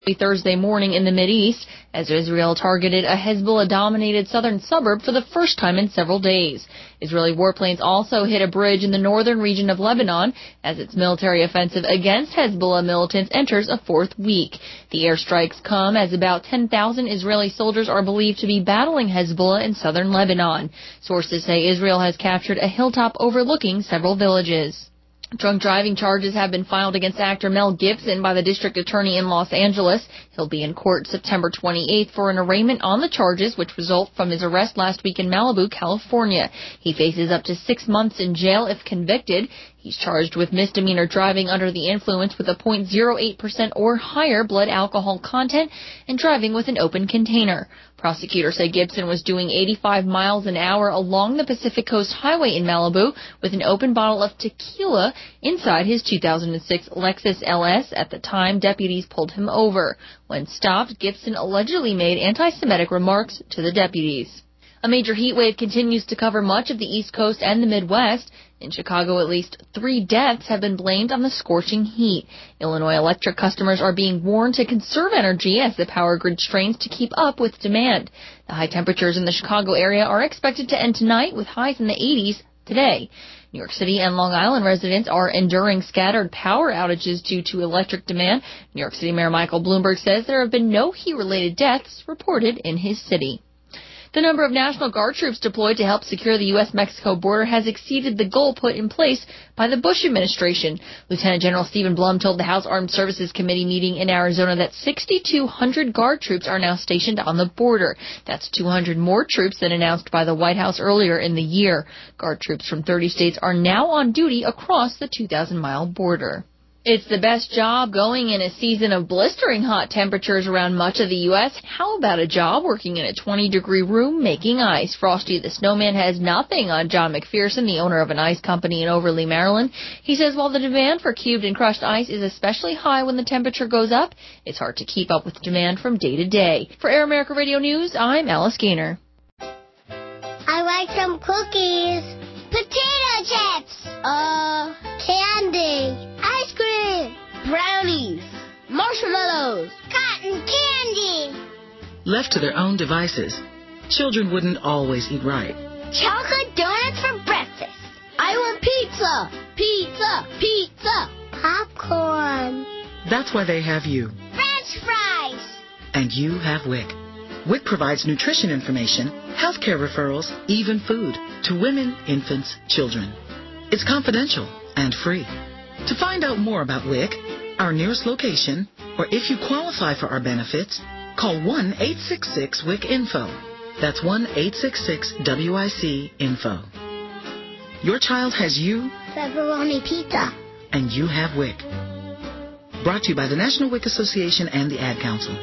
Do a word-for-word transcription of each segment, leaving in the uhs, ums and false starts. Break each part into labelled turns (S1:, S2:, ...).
S1: Thursday morning in the Mideast as Israel targeted a Hezbollah-dominated southern suburb for the first time in several days. Israeli warplanes also hit a bridge in the northern region of Lebanon as its military offensive against Hezbollah militants enters a fourth week. The airstrikes come as about ten thousand Israeli soldiers are believed to be battling Hezbollah in southern Lebanon. Sources say Israel has captured a hilltop overlooking several villages. Drunk driving charges have been filed against actor Mel Gibson by the district attorney in Los Angeles. He'll be in court September twenty-eighth for an arraignment on the charges which result from his arrest last week in Malibu, California. He faces up to six months in jail if convicted. He's charged with misdemeanor driving under the influence with a zero point zero eight percent or higher blood alcohol content and driving with an open container. Prosecutors say Gibson was doing eighty-five miles an hour along the Pacific Coast Highway in Malibu with an open bottle of tequila inside his two thousand six Lexus L S. At the time, deputies pulled him over. When stopped, Gibson allegedly made anti-Semitic remarks to the deputies. A major heat wave continues to cover much of the East Coast and the Midwest. In Chicago, at least three deaths have been blamed on the scorching heat. Illinois Electric customers are being warned to conserve energy as the power grid strains to keep up with demand. The high temperatures in the Chicago area are expected to end tonight with highs in the eighties today. New York City and Long Island residents are enduring scattered power outages due to electric demand. New York City Mayor Michael Bloomberg says there have been no heat-related deaths reported in his city. The number of National Guard troops deployed to help secure the U S Mexico border has exceeded the goal put in place by the Bush administration. Lieutenant General Stephen Blum told the House Armed Services Committee meeting in Arizona that six thousand two hundred Guard troops are now stationed on the border. That's two hundred more troops than announced by the White House earlier in the year. Guard troops from thirty states are now on duty across the two thousand mile border. It's the best job going in a season of blistering hot temperatures around much of the U S How about a job working in a twenty-degree room making ice? Frosty the Snowman has nothing on John McPherson, the owner of an ice company in Overlea, Maryland. He says while the demand for cubed and crushed ice is especially high when the temperature goes up, it's hard to keep up with demand from day to day. For Air America Radio News, I'm Alice Gaynor.
S2: I like some cookies. Potato chips. Uh, candy. Ice cream. Brownies. Marshmallows. Cotton candy.
S3: Left to their own devices, children wouldn't always eat right.
S2: Chocolate donuts for breakfast. I want pizza. Pizza. Pizza. Popcorn.
S3: That's why they have you.
S2: French fries.
S3: And you have W I C. W I C provides nutrition information, healthcare referrals, even food to women, infants, children. It's confidential and free. To find out more about W I C, our nearest location, or if you qualify for our benefits, call one eight six six W I C info. That's one eight six six W I C info. Your child has you.
S2: Pepperoni pizza.
S3: And you have W I C. Brought to you by the National W I C Association and the Ad Council.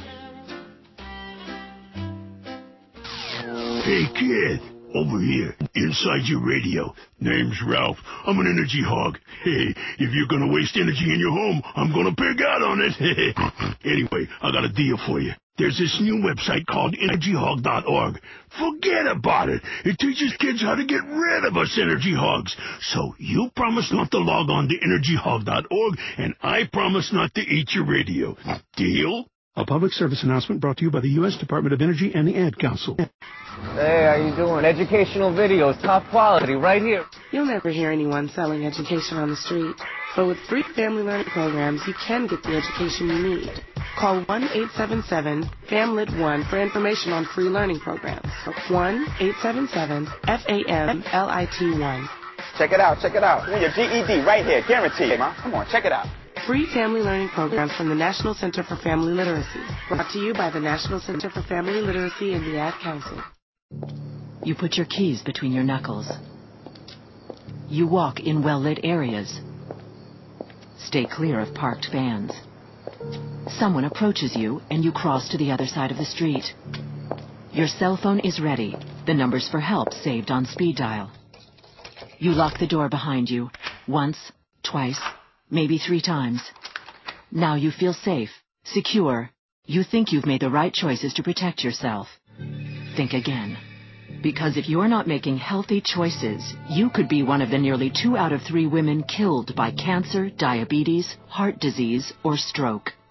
S4: Hey, kid, over here, inside your radio. Name's Ralph. I'm an energy hog. Hey, if you're gonna waste energy in your home, I'm gonna pig out on it. Anyway, I got a deal for you. There's this new website called energy hog dot org. Forget about it. It teaches kids how to get rid of us energy hogs. So you promise not to log on to energy hog dot org, and I promise not to eat your radio. Deal?
S5: A public service announcement brought to you by the U S Department of Energy and the Ad Council.
S6: Hey, how you doing? Educational videos, top quality, right here.
S7: You'll never hear anyone selling education on the street. But with free family learning programs, you can get the education you need. Call one eight seven seven FAMLIT one for information on free learning programs. one eight seven seven F A M L I T one.
S8: Check it out, check it out. Win your G E D right here, guaranteed, ma. Come on, check it out.
S7: Free family learning programs from the National Center for Family Literacy. Brought to you by the National Center for Family Literacy and the Ad Council.
S9: You put your keys between your knuckles. You walk in well-lit areas. Stay clear of parked vans. Someone approaches you and you cross to the other side of the street. Your cell phone is ready. The numbers for help saved on speed dial. You lock the door behind you. Once, twice, maybe three times. Now you feel safe, secure. You think you've made the right choices to protect yourself. Think again. Because if you're not making healthy choices, you could be one of the nearly two out of three women killed by cancer, diabetes, heart disease, or stroke.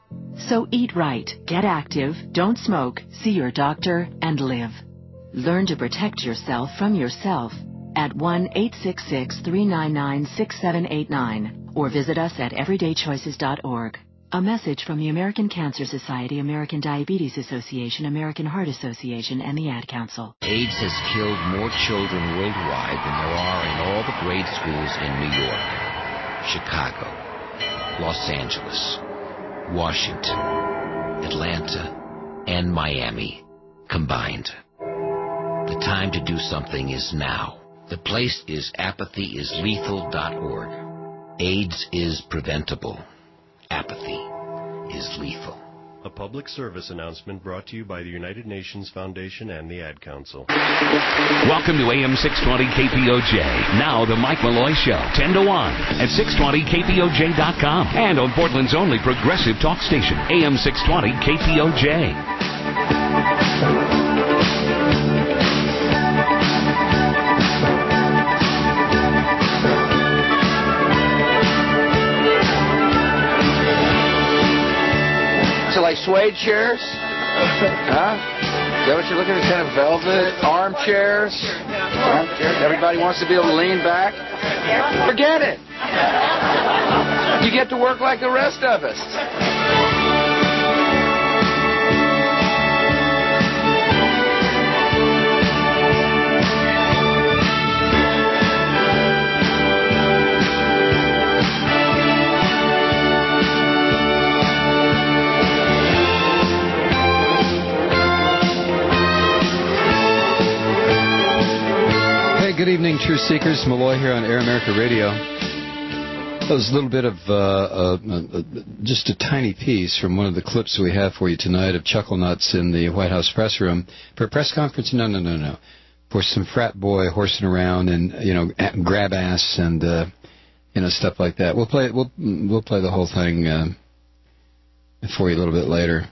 S9: So eat right, get active, don't smoke, see your doctor, and live. Learn to protect yourself from yourself at one eight six six, three nine nine, six seven eight nine or visit us at everyday choices dot org. A message from the American Cancer Society, American Diabetes Association, American Heart Association, and the Ad Council.
S10: AIDS has killed more children worldwide than there are in all the grade schools in New York, Chicago, Los Angeles, Washington, Atlanta, and Miami combined. The time to do something is now. The place is apathy is lethal dot org. AIDS is preventable. Apathy is lethal.
S11: A public service announcement brought to you by the United Nations Foundation and the Ad Council.
S12: Welcome to A M six twenty K P O J. Now the Mike Malloy Show, ten to one at six twenty K P O J dot com and on Portland's only progressive talk station, A M six twenty K P O J.
S13: So like suede chairs? Huh? Is that what you're looking at? Kind of velvet? Armchairs? Armchairs? Everybody wants to be able to lean back? Forget it. You get to work like the rest of us.
S14: Good evening, Truth Seekers. Malloy here on Air America Radio. That was a little bit of uh, uh, uh, just a tiny piece from one of the clips we have for you tonight of Chuckle Nuts in the White House press room for a press conference. No, no, no, no. For some frat boy horsing around and you know grab ass and uh, you know stuff like that. We'll play we'll we'll play the whole thing uh, for you a little bit later.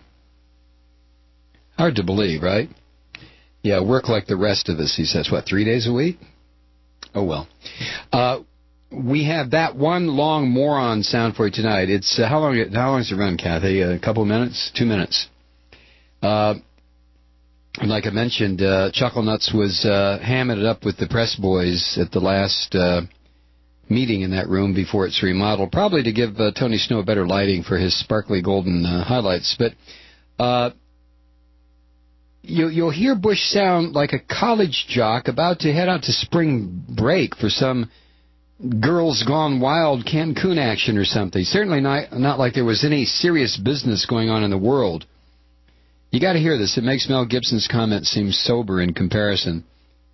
S14: Hard to believe, right? Yeah, work like the rest of us. He says, what, three days a week? Oh, well. Uh, we have that one long moron sound for you tonight. It's uh, how long How long does it run, Kathy? A couple of minutes? Two minutes. Uh, and like I mentioned, uh, Chuckle Nuts was uh, hamming it up with the press boys at the last uh, meeting in that room before it's remodeled, probably to give uh, Tony Snow better lighting for his sparkly golden uh, highlights. But uh, You, you'll hear Bush sound like a college jock about to head out to spring break for some Girls Gone Wild Cancun action or something. Certainly not, not like there was any serious business going on in the world. You got to hear this. It makes Mel Gibson's comment seem sober in comparison.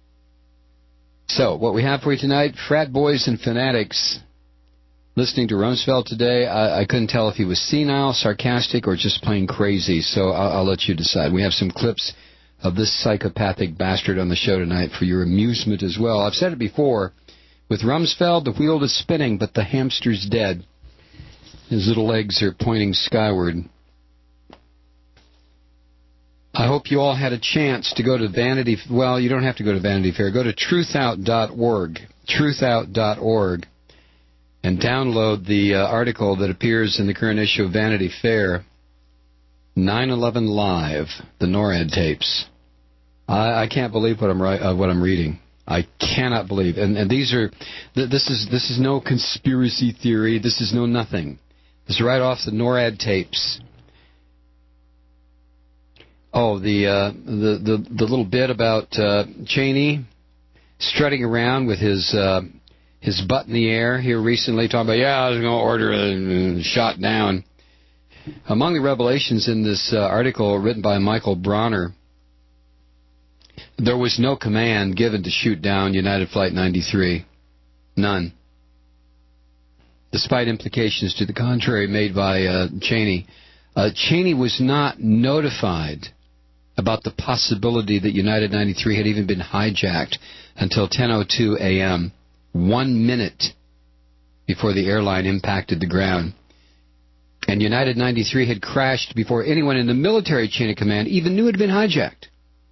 S14: So, what we have for you tonight, frat boys and fanatics listening to Rumsfeld today. I, I couldn't tell if he was senile, sarcastic, or just plain crazy, so I'll, I'll let you decide. We have some clips of this psychopathic bastard on the show tonight for your amusement as well. I've said it before. With Rumsfeld, the wheel is spinning, but the hamster's dead. His little legs are pointing skyward. I hope you all had a chance to go to Vanity... Well, you don't have to go to Vanity Fair. Go to truth out dot org. truth out dot org. And download the uh, article that appears in the current issue of Vanity Fair, nine eleven Live, the NORAD tapes. I, I can't believe what I'm ri- uh, what I'm reading. I cannot believe. And, and these are th- this is this is no conspiracy theory. This is no nothing. This is right off the NORAD tapes. Oh, the uh, the, the the little bit about uh, Cheney strutting around with his. Uh, His butt in the air here recently, talking about, yeah, I was going to order a shot down. Among the revelations in this uh, article written by Michael Bronner, there was no command given to shoot down United Flight ninety-three. None. Despite implications to the contrary made by uh, Cheney. Uh, Cheney was not notified about the possibility that United ninety-three had even been hijacked until ten oh two a.m., one minute before the airline impacted the ground. And United ninety-three had crashed before anyone in the military chain of command even knew it had been hijacked.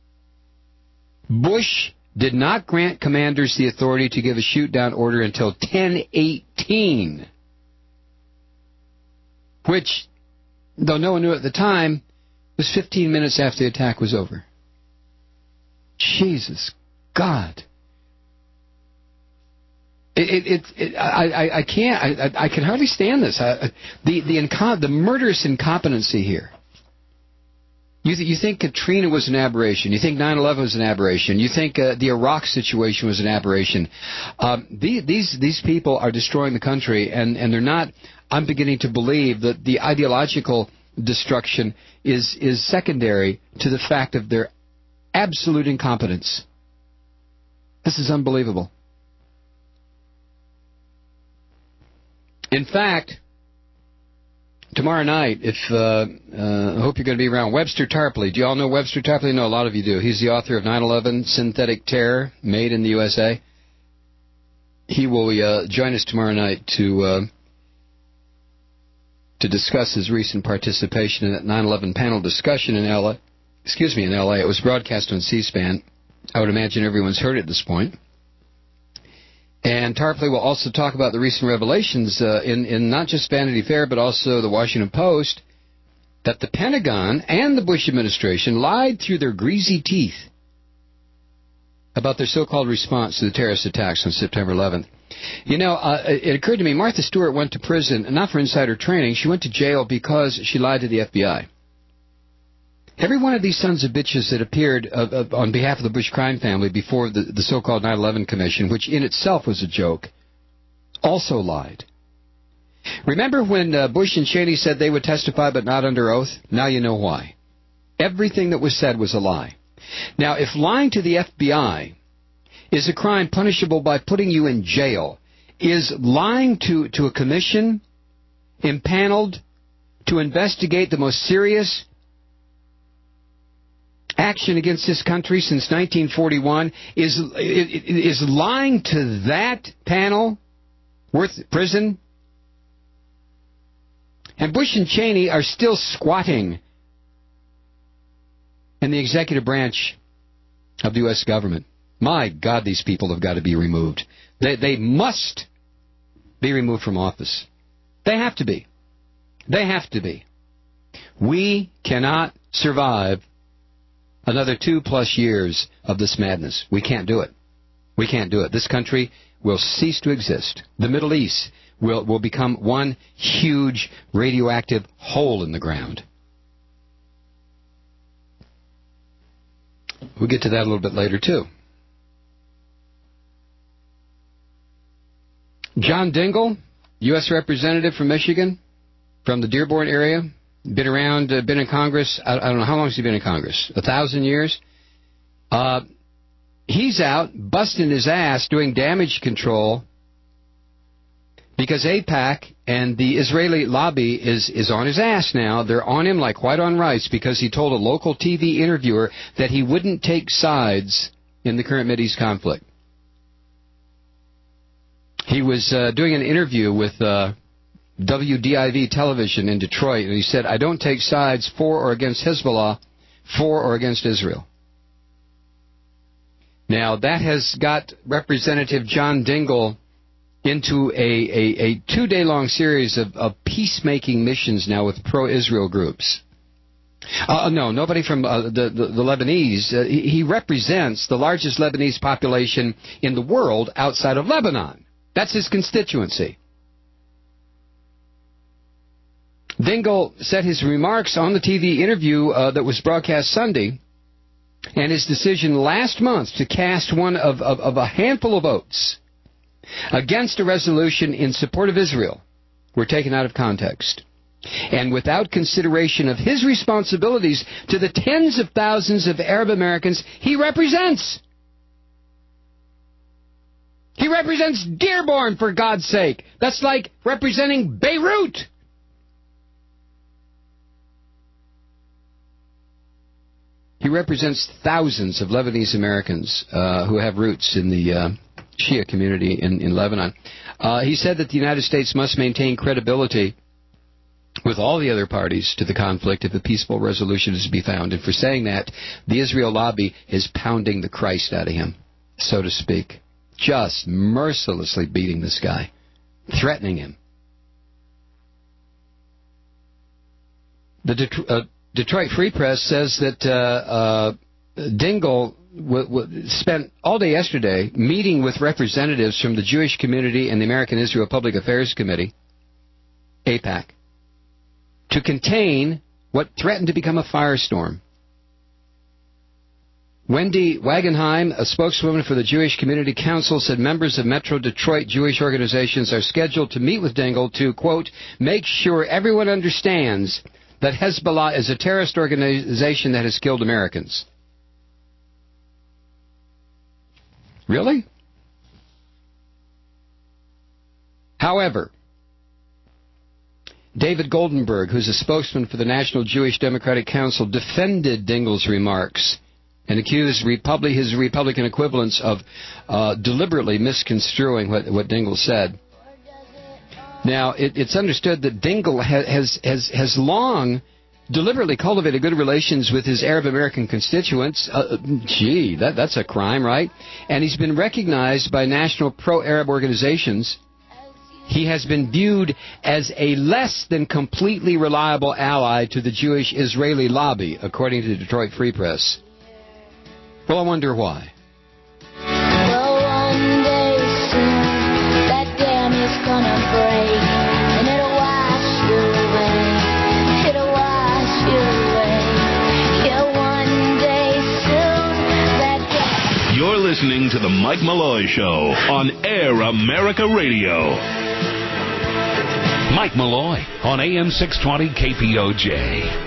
S14: Bush did not grant commanders the authority to give a shoot-down order until ten eighteen, which though no one knew at the time, was fifteen minutes after the attack was over. Jesus God. It, it, it, I, I, I can't, I, I can hardly stand this. I, the, the, inco- the murderous incompetency here. You, th- you think Katrina was an aberration. You think nine eleven was an aberration. You think uh, the Iraq situation was an aberration. Um, the, these, these people are destroying the country, and, and they're not, I'm beginning to believe that the ideological destruction is, is secondary to the fact of their absolute incompetence. This is unbelievable. In fact, tomorrow night, if uh, uh, I hope you're going to be around, Webster Tarpley. Do you all know Webster Tarpley? No, a lot of you do. He's the author of nine eleven, Synthetic Terror, Made in the U S A. He will uh, join us tomorrow night to uh, to discuss his recent participation in that nine eleven panel discussion in L A. Excuse me, in L A. It was broadcast on C-SPAN. I would imagine everyone's heard it at this point. And Tarpley will also talk about the recent revelations uh, in, in not just Vanity Fair, but also the Washington Post, that the Pentagon and the Bush administration lied through their greasy teeth about their so-called response to the terrorist attacks on September eleventh. You know, uh, it occurred to me, Martha Stewart went to prison, not for insider training. She went to jail because she lied to the F B I. Every one of these sons of bitches that appeared uh, uh, on behalf of the Bush crime family before the, the so-called nine eleven Commission, which in itself was a joke, also lied. Remember when uh, Bush and Cheney said they would testify but not under oath? Now you know why. Everything that was said was a lie. Now, if lying to the F B I is a crime punishable by putting you in jail, is lying to, to a commission impaneled to investigate the most serious action against this country since nineteen forty-one, is is lying to that panel worth prison? And Bush and Cheney are still squatting in the executive branch of the U S government. My God, these people have got to be removed. They, they must be removed from office. They have to be. They have to be. We cannot survive another two-plus years of this madness. We can't do it. We can't do it. This country will cease to exist. The Middle East will, will become one huge radioactive hole in the ground. We'll get to that a little bit later, too. John Dingell, U S Representative from Michigan, from the Dearborn area, been around, uh, been in Congress. I, I don't know, how long has he been in Congress? A thousand years? Uh, he's out busting his ass doing damage control because AIPAC and the Israeli lobby is, is on his ass now. They're on him like white on rice because he told a local T V interviewer that he wouldn't take sides in the current Mideast conflict. He was uh, doing an interview with uh, W D I V television in Detroit, and he said, I don't take sides for or against Hezbollah, for or against Israel. Now, that has got Representative John Dingell into a, a, a two-day-long series of, of peacemaking missions now with pro-Israel groups. Uh, no, nobody from uh, the, the, the Lebanese. Uh, he, he represents the largest Lebanese population in the world outside of Lebanon. That's his constituency. Dingell said his remarks on the T V interview uh, that was broadcast Sunday and his decision last month to cast one of, of, of a handful of votes against a resolution in support of Israel were taken out of context and without consideration of his responsibilities to the tens of thousands of Arab Americans he represents. He represents Dearborn, for God's sake. That's like representing Beirut. He represents thousands of Lebanese Americans uh, who have roots in the uh, Shia community in, in Lebanon. Uh, he said that the United States must maintain credibility with all the other parties to the conflict if a peaceful resolution is to be found. And for saying that, the Israel lobby is pounding the Christ out of him, so to speak. Just mercilessly beating this guy, threatening him. the Det- uh, Detroit Free Press says that uh, uh, Dingell w- w- spent all day yesterday meeting with representatives from the Jewish community and the American Israel Public Affairs Committee, AIPAC, to contain what threatened to become a firestorm. Wendy Wagenheim, a spokeswoman for the Jewish Community Council, said members of Metro Detroit Jewish organizations are scheduled to meet with Dingell to, quote, make sure everyone understands that Hezbollah is a terrorist organization that has killed Americans. Really? However, David Goldenberg, who's a spokesman for the National Jewish Democratic Council, defended Dingell's remarks and accused Republic, his Republican equivalents of uh, deliberately misconstruing what, what Dingell said. Now, it, it's understood that Dingell ha- has, has, has long deliberately cultivated good relations with his Arab American constituents. Uh, gee, that, that's a crime, right? And he's been recognized by national pro-Arab organizations. He has been viewed as a less than completely reliable ally to the Jewish-Israeli lobby, according to the Detroit Free Press. Well, I wonder why.
S2: Well, one day soon, that dam is gonna break, and it'll wash you away, it'll wash you away. Yeah, one day soon, that dam...
S12: You're listening to The Mike Malloy Show on Air America Radio. Mike Malloy on A M six twenty K P O J.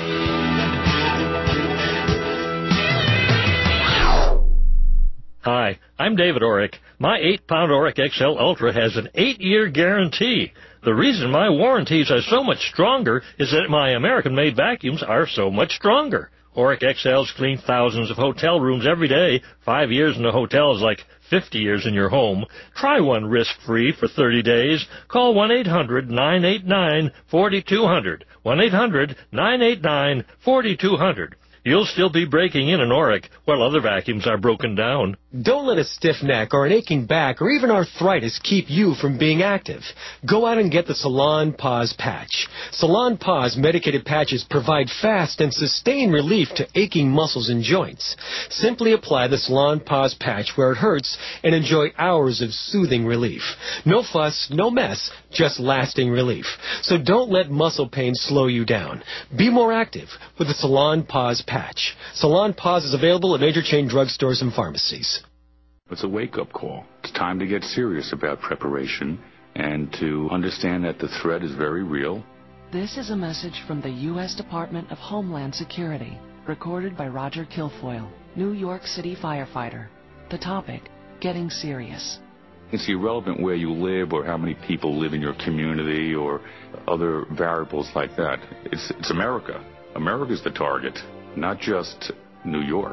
S15: Hi, I'm David Orick. My eight pound Orick X L Ultra has an eight year guarantee. The reason my warranties are so much stronger is that my American-made vacuums are so much stronger. Orick X Ls clean thousands of hotel rooms every day. Five years in a hotel is like fifty years in your home. Try one risk-free for thirty days. Call one eight hundred nine eight nine four two zero zero. one eight hundred nine eight nine four two zero zero. You'll still be breaking in an Orick while other vacuums are broken down.
S16: Don't let a stiff neck or an aching back or even arthritis keep you from being active. Go out and get the Salon Pause Patch. Salon Pause medicated patches provide fast and sustained relief to aching muscles and joints. Simply apply the Salon Pause Patch where it hurts and enjoy hours of soothing relief. No fuss, no mess, just lasting relief. So don't let muscle pain slow you down. Be more active with the Salon Pause Patch. Salon Pause is available at major chain drugstores and pharmacies.
S17: It's a wake-up call. It's time to get serious about preparation and to understand that the threat is very real.
S9: This is a message from the U S Department of Homeland Security, recorded by Roger Kilfoyle, New York City firefighter. The topic, getting serious.
S17: It's irrelevant where you live or how many people live in your community or other variables like that. It's, it's America. America's the target, not just New York.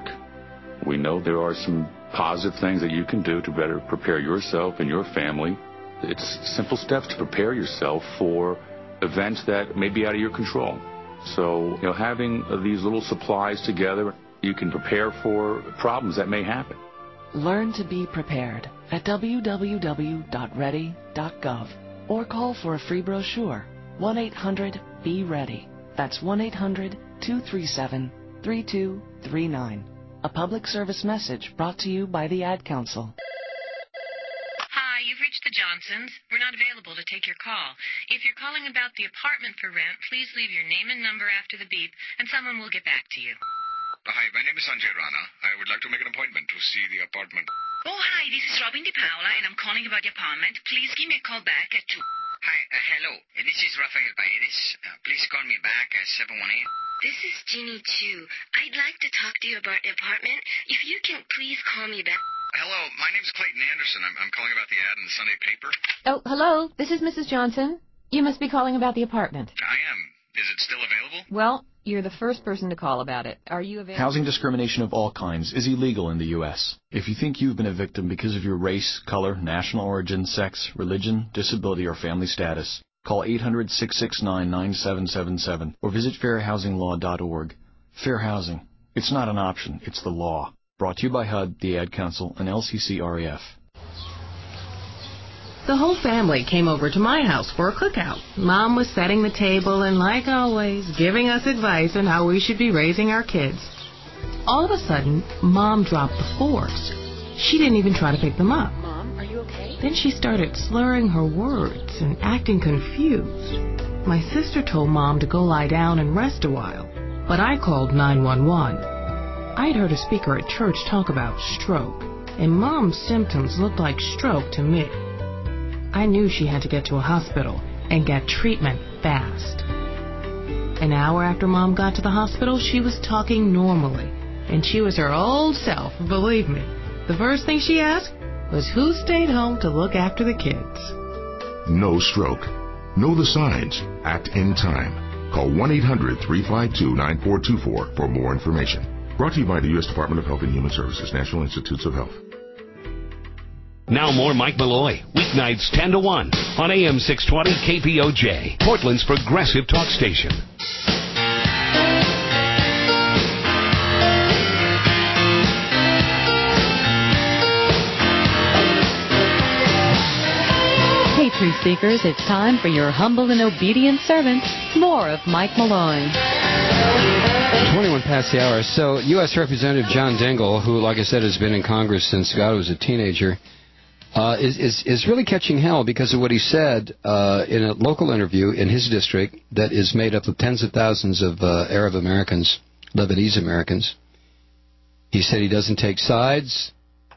S17: We know there are some positive things that you can do to better prepare yourself and your family. It's simple steps to prepare yourself for events that may be out of your control. So, you know, having these little supplies together, you can prepare for problems that may happen.
S9: Learn to be prepared at w w w dot ready dot gov or call for a free brochure, one eight hundred be ready. That's one eight hundred two three seven three two three nine. A public service message brought to you by the Ad Council.
S18: Hi, you've reached the Johnsons. We're not available to take your call. If you're calling about the apartment for rent, please leave your name and number after the beep, and someone will get back to you.
S19: Hi, my name is Sanjay Rana. I would like to make an appointment to see the apartment.
S18: Oh, hi, this is Robin Di Paola, and I'm calling about the apartment. Please give me a call back at two.
S19: Hi, uh, hello. This is Rafael Paredes. Uh, please call me back at seven one eight.
S18: This is Ginny Chu. I'd like to talk to you about the apartment. If you can please call me back.
S19: Hello, my name is Clayton Anderson. I'm, I'm calling about the ad in the Sunday paper.
S20: Oh, hello. This is Missus Johnson. You must be calling about the apartment.
S19: I am. Is it still available?
S20: Well, you're the first person to call about it. Are you available?
S21: Housing discrimination of all kinds is illegal in the U S If you think you've been a victim because of your race, color, national origin, sex, religion, disability, or family status, call eight hundred six six nine nine seven seven seven or visit fair housing law dot org. Fair housing. It's not an option, it's the law. Brought to you by H U D, the Ad Council, and L C C R A F.
S7: The whole family came over to my house for a cookout. Mom was setting the table and, like always, giving us advice on how we should be raising our kids. All of a sudden, Mom dropped the forks. She didn't even try to pick them up.
S20: Mom, are you okay?
S7: Then she started slurring her words and acting confused. My sister told Mom to go lie down and rest a while, but I called nine one one. I'd heard a speaker at church talk about stroke, and Mom's symptoms looked like stroke to me. I knew she had to get to a hospital and get treatment fast. An hour after Mom got to the hospital, she was talking normally, and she was her old self, believe me. The first thing she asked was who stayed home to look after the kids.
S1: No stroke. Know the signs. Act in time. Call one eight hundred, three five two, nine four two four for more information. Brought to you by the U S Department of Health and Human Services, National Institutes of Health.
S12: Now more Mike Malloy, weeknights ten to one on A M six twenty K P O J, Portland's progressive talk station.
S22: Hey, Truth Seekers, it's time for your humble and obedient servant, more of Mike Malloy.
S14: twenty-one past the hour. So U S Representative John Dingell, who, like I said, has been in Congress since God was a teenager, Uh, is, is is really catching hell because of what he said uh, in a local interview in his district that is made up of tens of thousands of uh, Arab Americans, Lebanese Americans. He said he doesn't take sides,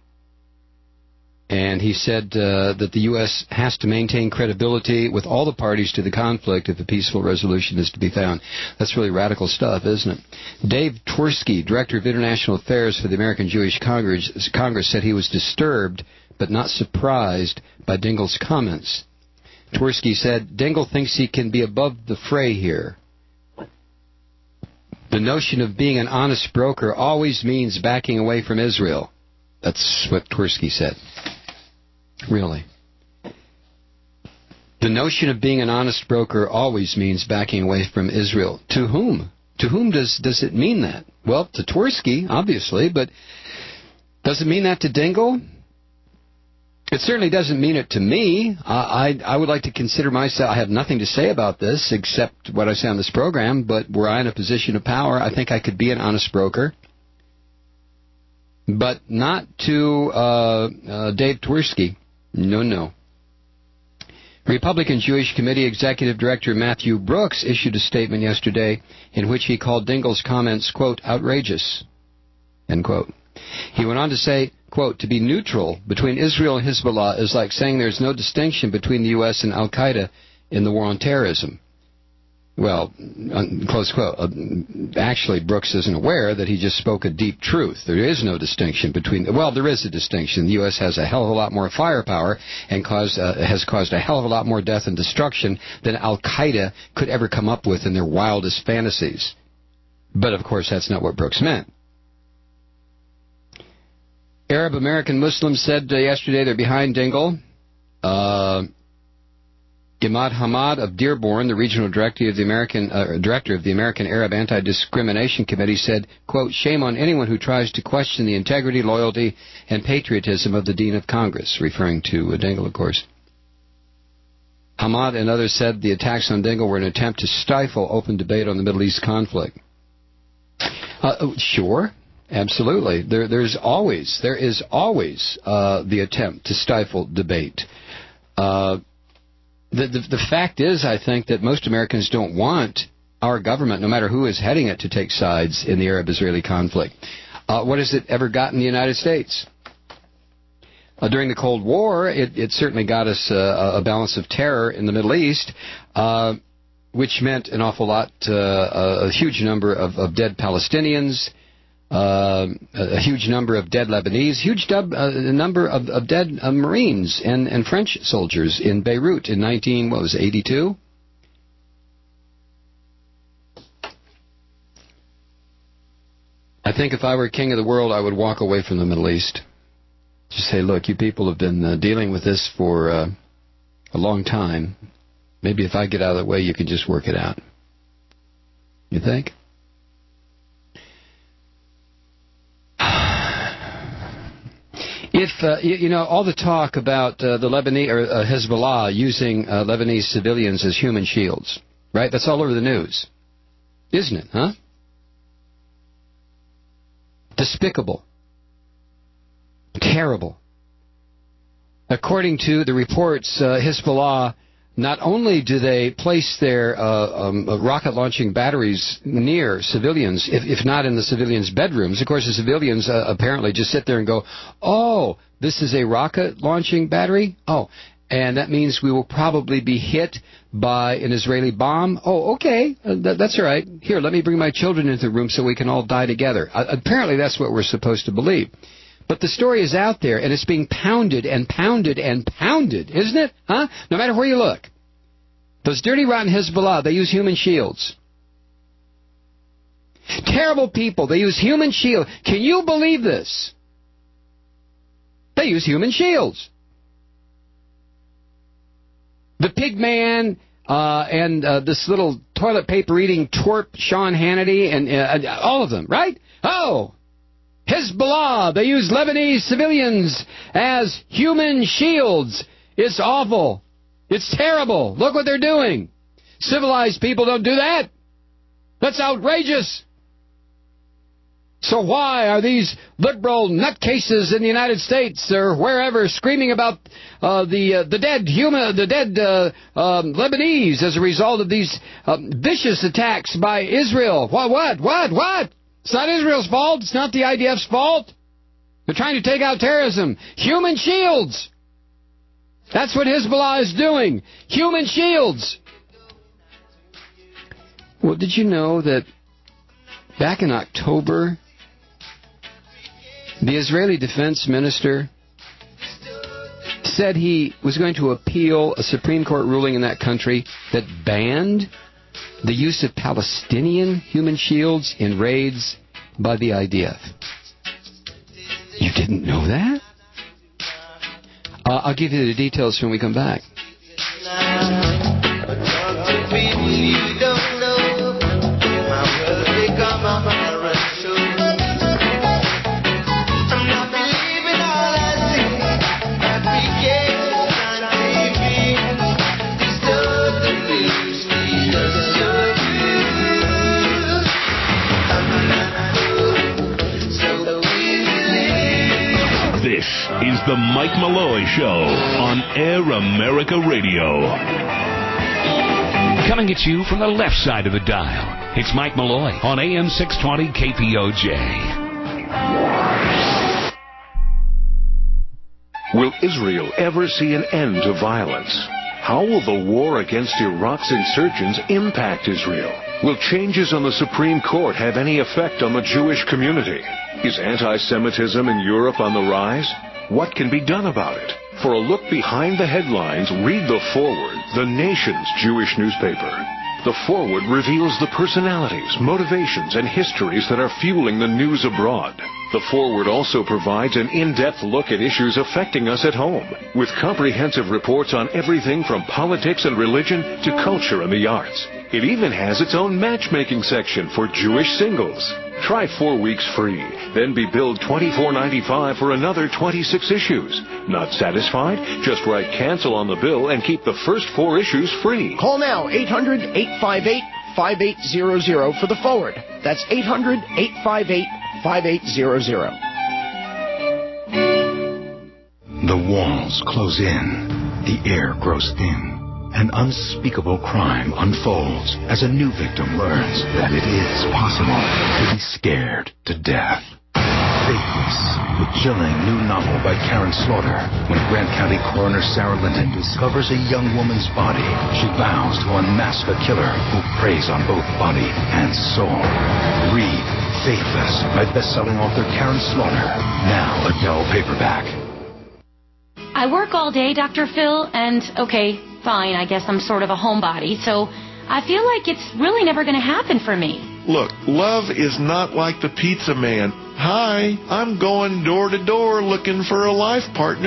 S14: and he said uh, that the U S has to maintain credibility with all the parties to the conflict if a peaceful resolution is to be found. That's really radical stuff, isn't it? Dave Twersky, Director of International Affairs for the American Jewish Congress, Congress said he was disturbed but not surprised by Dingell's comments. Twersky said, Dingell thinks he can be above the fray here. The notion of being an honest broker always means backing away from Israel. That's what Twersky said. Really. The notion of being an honest broker always means backing away from Israel. To whom? To whom does, does it mean that? Well, to Twersky, obviously, but does it mean that to Dingell? It certainly doesn't mean it to me. I, I I would like to consider myself, I have nothing to say about this except what I say on this program, but were I in a position of power, I think I could be an honest broker. But not to uh, uh, Dave Twersky. No, no. Republican Jewish Committee Executive Director Matthew Brooks issued a statement yesterday in which he called Dingell's comments, quote, outrageous, end quote. He went on to say, quote, to be neutral between Israel and Hezbollah is like saying there's no distinction between the U S and Al-Qaeda in the war on terrorism. Well, close quote. Uh, actually, Brooks isn't aware that he just spoke a deep truth. There is no distinction between... Well, there is a distinction. The U S has a hell of a lot more firepower and caused, uh, has caused a hell of a lot more death and destruction than Al-Qaeda could ever come up with in their wildest fantasies. But, of course, that's not what Brooks meant. Arab American Muslims said uh, yesterday they're behind Dingell. Uh, Imad Hamad of Dearborn, the regional director of the American uh, director of the American Arab Anti-Discrimination Committee, said, quote, shame on anyone who tries to question the integrity, loyalty, and patriotism of the Dean of Congress, referring to uh, Dingell, of course. Hamad and others said the attacks on Dingell were an attempt to stifle open debate on the Middle East conflict. Uh, sure. Absolutely. There, there's always, there is always uh, the attempt to stifle debate. Uh, the, the, the fact is, I think, that most Americans don't want our government, no matter who is heading it, to take sides in the Arab-Israeli conflict. Uh, what has it ever gotten the United States? Uh, during the Cold War, it, it certainly got us uh, a balance of terror in the Middle East, uh, which meant an awful lot, uh, a, a huge number of, of dead Palestinians, Uh, a huge number of dead Lebanese, huge dub, uh, number of, of dead uh, Marines and, and French soldiers in Beirut in nineteen what was it, eighty-two? I think if I were king of the world, I would walk away from the Middle East. Just say, look, you people have been uh, dealing with this for uh, a long time. Maybe if I get out of the way, you can just work it out. You think? If, uh, you, you know, all the talk about uh, the Lebanese, or uh, Hezbollah using uh, Lebanese civilians as human shields, right? That's all over the news. Isn't it, huh? Despicable. Terrible. According to the reports, uh, Hezbollah, not only do they place their uh, um, rocket launching batteries near civilians, if, if not in the civilians' bedrooms. Of course, the civilians uh, apparently just sit there and go, oh, this is a rocket launching battery? Oh, and that means we will probably be hit by an Israeli bomb? Oh, okay, uh, th- that's all right. Here, let me bring my children into the room so we can all die together. Uh, apparently, that's what we're supposed to believe. But the story is out there, and it's being pounded and pounded and pounded, isn't it? Huh? No matter where you look. Those dirty, rotten Hezbollah, they use human shields. Terrible people, they use human shields. Can you believe this? They use human shields. The pig man uh, and uh, this little toilet paper-eating twerp, Sean Hannity, and uh, all of them, right? Oh! Hezbollah, they use Lebanese civilians as human shields. It's awful. It's terrible. Look what they're doing. Civilized people don't do that. That's outrageous. So why are these liberal nutcases in the United States or wherever screaming about uh, the uh, the dead human, the dead uh, um, Lebanese as a result of these uh, vicious attacks by Israel? What? What? What? What? It's not Israel's fault. It's not the I D F's fault. They're trying to take out terrorism. Human shields. That's what Hezbollah is doing. Human shields. Well, did you know that back in October, the Israeli defense minister said he was going to appeal a Supreme Court ruling in that country that banned the use of Palestinian human shields in raids by the I D F. You didn't know that? Uh, I'll give you the details when we come back.
S12: This is the Mike Malloy Show on Air America Radio. Coming at you from the left side of the dial, it's Mike Malloy on A M six twenty K P O J.
S3: Will Israel ever see an end to violence? How will the war against Iraq's insurgents impact Israel? Will changes on the Supreme Court have any effect on the Jewish community? Is anti-Semitism in Europe on the rise? What can be done about it? For a look behind the headlines, read The Forward, the nation's Jewish newspaper. The Forward reveals the personalities, motivations, and histories that are fueling the news abroad. The Forward also provides an in-depth look at issues affecting us at home, with comprehensive reports on everything from politics and religion to culture and the arts. It even has its own matchmaking section for Jewish singles. Try four weeks free, then be billed twenty-four ninety-five for another twenty-six issues. Not satisfied? Just write cancel on the bill and keep the first four issues free.
S4: Call now, eight hundred, eight five eight, five eight zero zero for the Forward. That's eight hundred, eight five eight, five eight zero zero.
S23: The walls close in. The air grows thin. An unspeakable crime unfolds as a new victim learns that it is possible to be scared to death. Faithless, the chilling new novel by Karen Slaughter. When Grant County Coroner Sarah Linton discovers a young woman's body, she vows to unmask a killer who preys on both body and soul. Read Faithless by best-selling author Karen Slaughter, now a Dell paperback.
S24: I work all day, Doctor Phil, and okay, fine, I guess I'm sort of a homebody, so I feel like it's really never going to happen for me.
S25: Look, love is not like the pizza man. Hi, I'm going door to door looking for a life partner,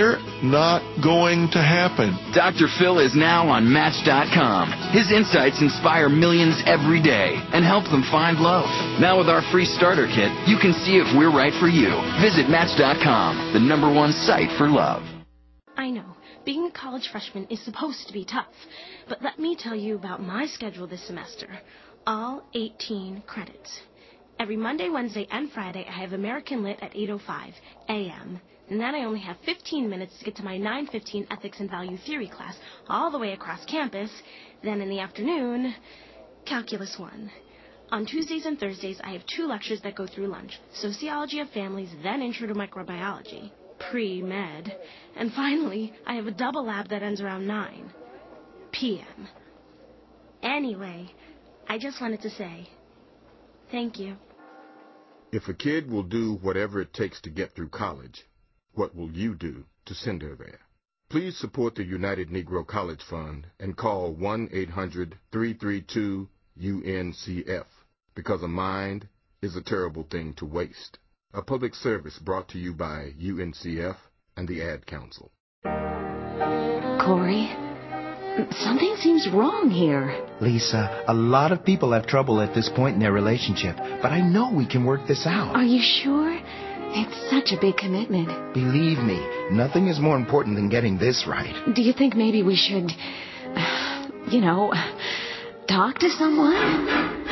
S25: not going to happen.
S5: Doctor Phil is now on Match dot com. His insights inspire millions every day and help them find love. Now with our free starter kit, you can see if we're right for you. Visit Match dot com, the number one site for love.
S6: I know, being a college freshman is supposed to be tough, but let me tell you about my schedule this semester. All eighteen credits. Every Monday, Wednesday, and Friday, I have American Lit at eight oh five a.m., and then I only have fifteen minutes to get to my nine fifteen Ethics and Value Theory class all the way across campus. Then in the afternoon, Calculus one. On Tuesdays and Thursdays, I have two lectures that go through lunch. Sociology of Families, then Intro to Microbiology. Pre-med. And finally, I have a double lab that ends around nine p.m. Anyway, I just wanted to say thank you.
S1: If a kid will do whatever it takes to get through college, what will you do to send her there? Please support the United Negro College Fund and call one eight hundred three three two U N C F, because a mind is a terrible thing to waste. A public service brought to you by U N C F and the Ad Council.
S8: Corey, something seems wrong here.
S10: Lisa, a lot of people have trouble at this point in their relationship, but I know we can work this out.
S8: Are you sure? It's such a big commitment.
S10: Believe me, nothing is more important than getting this right.
S8: Do you think maybe we should, you know, talk to someone?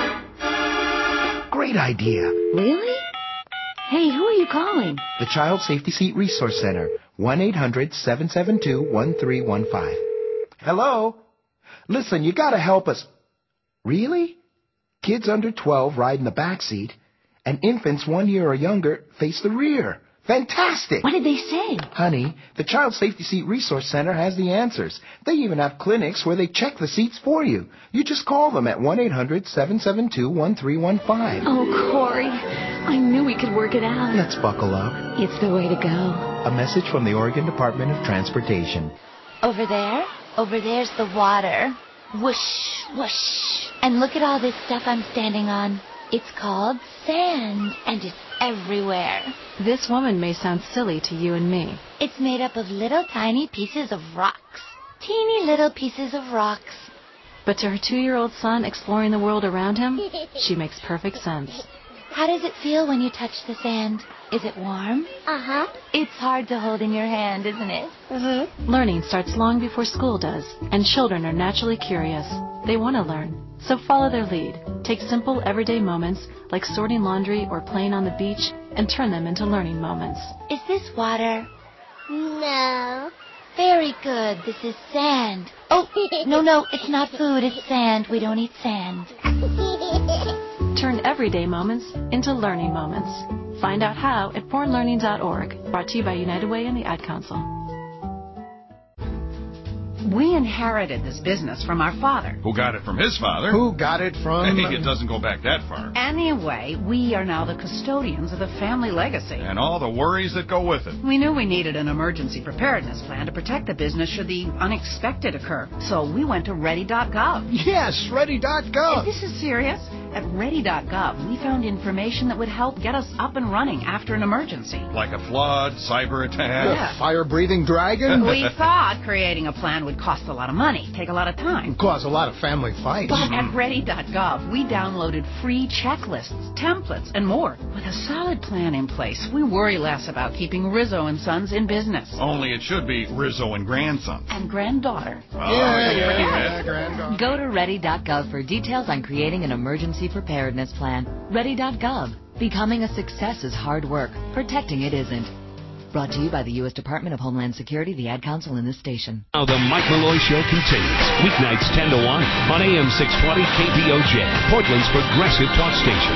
S10: Great idea.
S8: Really? Hey, who are you calling?
S10: The Child Safety Seat Resource Center, one eight hundred seven seven two one three one five. Hello? Listen, you gotta help us. Really? Kids under twelve ride in the back seat, and infants one year or younger face the rear. Fantastic!
S8: What did they say?
S10: Honey, the Child Safety Seat Resource Center has the answers. They even have clinics where they check the seats for you. You just call them at one eight hundred seven seven two one three one five.
S8: Oh, Corey, I knew we could work it out.
S10: Let's buckle up.
S8: It's the way to go.
S10: A message from the Oregon Department of Transportation.
S2: Over there, over there's the water. Whoosh, whoosh. And look at all this stuff I'm standing on. It's called sand, and it's everywhere.
S20: This woman may sound silly to you and me.
S2: It's made up of little tiny pieces of rocks. Teeny little pieces of rocks.
S20: But to her two-year-old son exploring the world around him, she makes perfect sense.
S2: How does it feel when you touch the sand? Is it warm? Uh-huh. It's hard to hold in your hand, isn't it?
S20: Mm-hmm. Learning starts long before school does, and children are naturally curious. They want to learn, so follow their lead. Take simple, everyday moments, like sorting laundry or playing on the beach, and turn them into learning moments.
S2: Is this water? No. Very good. This is sand. Oh, no, no, it's not food. It's sand. We don't eat sand.
S20: Turn everyday moments into learning moments. Find out how at born learning dot org. Brought to you by United Way and the Ad Council.
S11: We inherited this business from our father.
S26: Who got it from his father?
S10: Who got it from...
S26: Hey, it doesn't go back that far.
S11: Anyway, we are now the custodians of the family legacy.
S26: And all the worries that go with it.
S11: We knew we needed an emergency preparedness plan to protect the business should the unexpected occur. So we went to ready dot gov.
S10: Yes, ready dot gov.
S11: If this is serious, at ready dot gov, we found information that would help get us up and running after an emergency.
S26: Like a flood, cyber attack.
S10: Yeah. Fire-breathing dragon.
S11: We thought creating a plan would cost a lot of money, take a lot of time.
S10: Cause a lot of family fights.
S11: But at ready dot gov, we downloaded free checklists, templates, and more. With a solid plan in place, we worry less about keeping Rizzo and Sons in business.
S26: Only it should be Rizzo and Grandsons.
S11: And granddaughter.
S26: Oh, yeah, yeah,
S10: yeah, granddaughter.
S22: Go to ready dot gov for details on creating an emergency preparedness plan. ready dot gov. Becoming a success is hard work. Protecting it isn't. Brought to you by the U S Department of Homeland Security, the Ad Council, and this station.
S12: Now the Mike Malloy Show continues. Weeknights ten to one on A M six twenty K P O J, Portland's progressive talk station.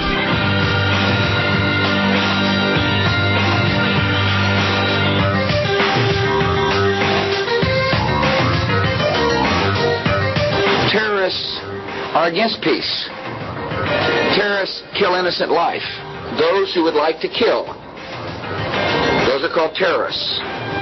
S13: Terrorists are against peace. Terrorists kill innocent life. Those who would like to kill. Those are called terrorists.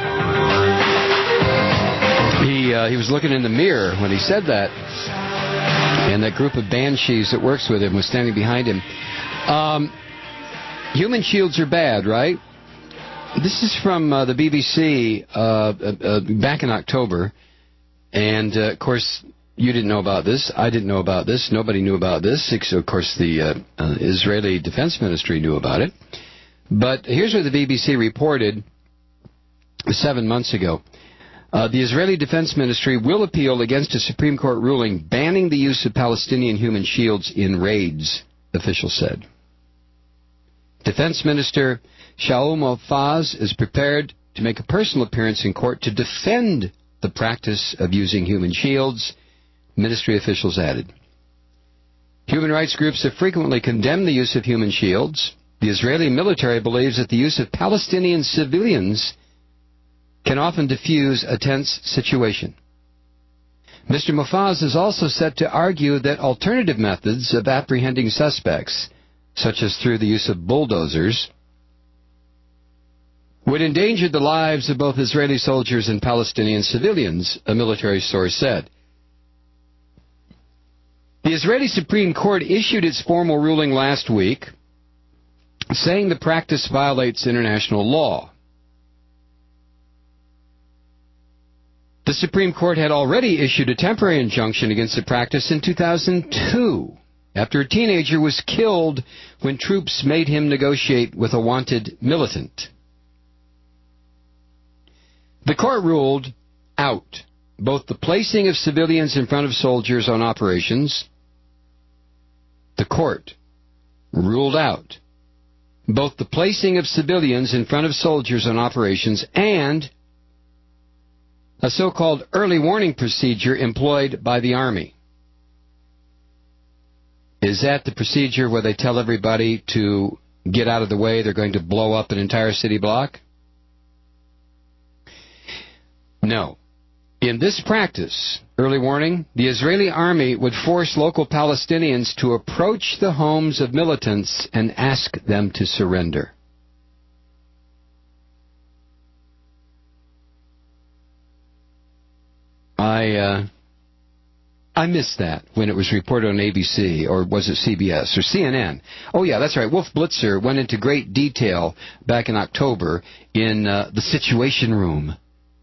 S14: He uh, he was looking in the mirror when he said that, and that group of banshees that works with him was standing behind him. Um, human shields are bad, right? this is from uh, the B B C uh, uh, uh, back in October. And, uh, of course, you didn't know about this. I didn't know about this. Nobody knew about this. Of course, the uh, uh, Israeli Defense Ministry knew about it. But here's what the B B C reported seven months ago. Uh, the Israeli Defense Ministry will appeal against a Supreme Court ruling banning the use of Palestinian human shields in raids, officials said. Defense Minister Shaul Mofaz is prepared to make a personal appearance in court to defend the practice of using human shields, ministry officials added. Human rights groups have frequently condemned the use of human shields. The Israeli military believes that the use of Palestinian civilians can often diffuse a tense situation. Mister Mofaz is also set to argue that alternative methods of apprehending suspects, such as through the use of bulldozers, would endanger the lives of both Israeli soldiers and Palestinian civilians, a military source said. The Israeli Supreme Court issued its formal ruling last week, saying the practice violates international law. The Supreme Court had already issued a temporary injunction against the practice in two thousand two, after a teenager was killed when troops made him negotiate with a wanted militant. The court ruled out both the placing of civilians in front of soldiers on operations. The court ruled out both the placing of civilians in front of soldiers on operations and a so-called early warning procedure employed by the Army. Is that the procedure where they tell everybody to get out of the way, they're going to blow up an entire city block? No. In this practice, early warning, the Israeli army would force local Palestinians to approach the homes of militants and ask them to surrender. I uh, I missed that when it was reported on A B C, or was it C B S, or C N N? Oh, yeah, that's right. Wolf Blitzer went into great detail back in October in uh, the Situation Room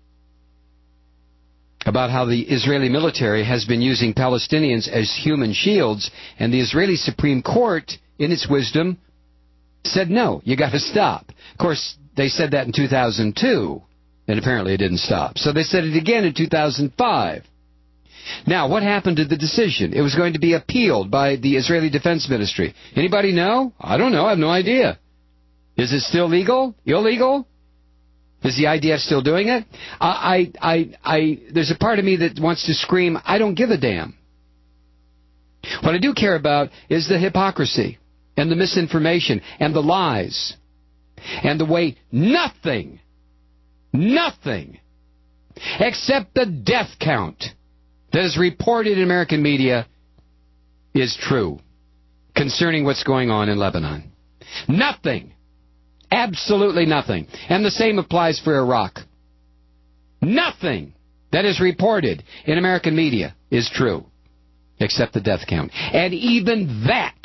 S14: about how the Israeli military has been using Palestinians as human shields, and the Israeli Supreme Court, in its wisdom, said, no, you got to stop. Of course, they said that in two thousand two, and apparently it didn't stop. So they said it again in two thousand five. Now, what happened to the decision? It was going to be appealed by the Israeli Defense Ministry. Anybody know? I don't know. I have no idea. Is it still legal? Illegal? Is the I D F still doing it? I, I, I, I, there's a part of me that wants to scream, I don't give a damn. What I do care about is the hypocrisy and the misinformation and the lies and the way nothing, nothing, except the death count that is reported in American media is true concerning what's going on in Lebanon. Nothing. Absolutely nothing. And the same applies for Iraq. Nothing that is reported in American media is true, except the death count. And even that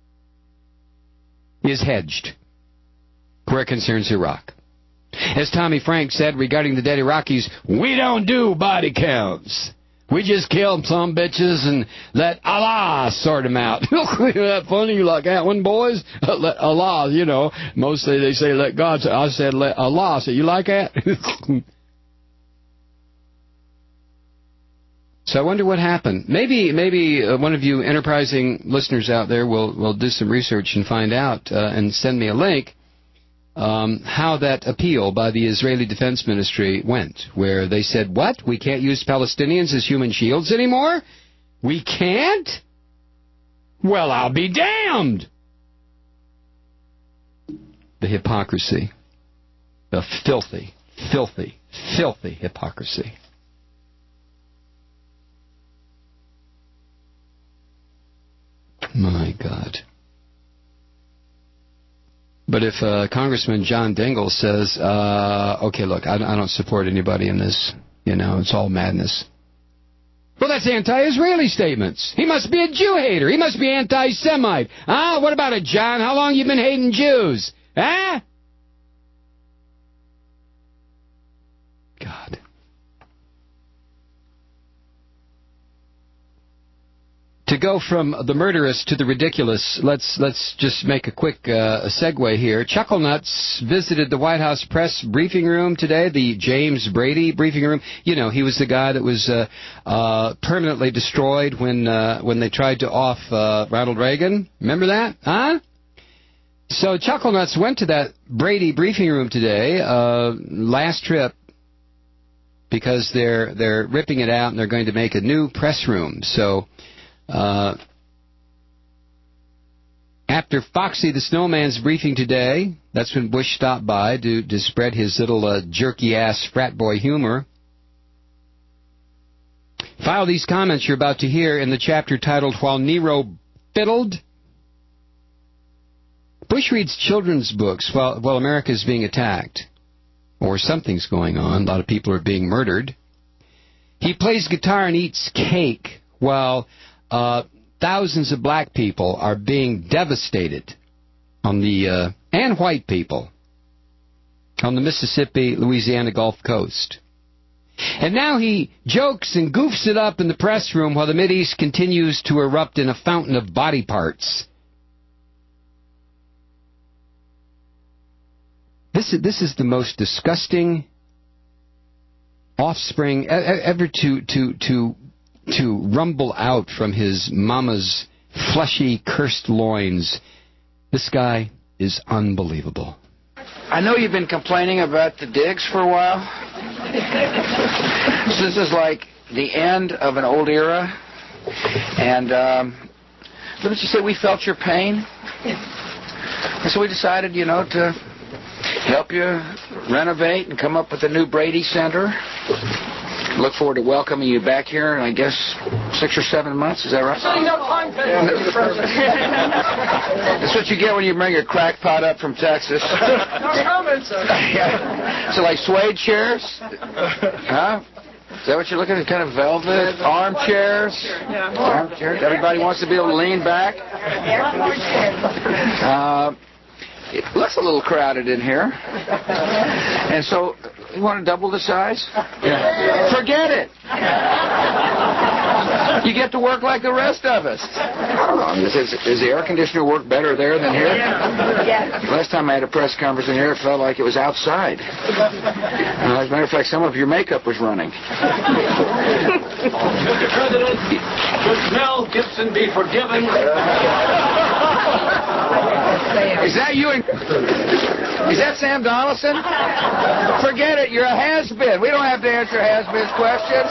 S14: is hedged where it concerns Iraq. As Tommy Frank said regarding the dead Iraqis, we don't do body counts. We just kill some bitches and let Allah sort them out. Isn't that funny? You like that one, boys? Let Allah, you know. Mostly they say let God say. I said let Allah say. You like that? So I wonder what happened. Maybe maybe uh, one of you enterprising listeners out there will, will do some research and find out uh, and send me a link. Um, how that appeal by the Israeli Defense Ministry went, where they said, what? We can't use Palestinians as human shields anymore? We can't? Well, I'll be damned! The hypocrisy. The filthy, filthy, filthy hypocrisy. My God. But if uh, Congressman John Dingell says, uh, okay, look, I, I don't support anybody in this, you know, it's all madness. Well, that's anti-Israeli statements. He must be a Jew-hater. He must be anti-Semite. Ah, what about it, John? How long you been hating Jews? Ah? To go from the murderous to the ridiculous, let's let's just make a quick uh, segue here. Chucklenuts visited the White House press briefing room today, the James Brady briefing room. You know, he was the guy that was uh, uh, permanently destroyed when uh, when they tried to off uh, Ronald Reagan. Remember that? Huh? So Chucklenuts went to that Brady briefing room today, uh, last trip, because they're they're ripping it out and they're going to make a new press room. So. Uh, after Foxy the Snowman's briefing today, that's when Bush stopped by to, to spread his little uh, jerky-ass frat boy humor. File these comments you're about to hear in the chapter titled While Nero Fiddled. Bush reads children's books while, while America is being attacked. Or something's going on. A lot of people are being murdered. He plays guitar and eats cake while... Uh, thousands of black people are being devastated on the, uh, and white people, on the Mississippi, Louisiana Gulf Coast. And now he jokes and goofs it up in the press room while the Mideast continues to erupt in a fountain of body parts. This is, this is the most disgusting offspring ever to, to, to, to rumble out from his mama's fleshy, cursed loins. This guy is unbelievable.
S13: I know you've been complaining about the digs for a while. So this is like the end of an old era. And um, let me just say, we felt your pain. And so we decided, you know, to help you renovate and come up with a new Brady Center. Look forward to welcoming you back here in, I guess, six or seven months. Is that right? That's what you get when you bring a crackpot up from Texas.
S2: No comments, sir.
S13: Yeah. So, like suede chairs? Huh? Is that what you're looking at? Kind of velvet? Armchairs?
S2: Yeah.
S13: Armchairs? Everybody wants to be able to lean back? Uh, it looks a little crowded in here. And so... You want to double the size? Yeah. Forget it. You get to work like the rest of us. Does, does the air conditioner work better there than here? Yeah. Last time I had a press conference in here, it felt like it was outside. Uh, as a matter of fact, some of your makeup was running.
S2: Mister President, should Mel Gibson be forgiven?
S13: Is that you? In- Is that Sam Donaldson? Forget it. You're a has-been. We don't have to answer has-been's questions.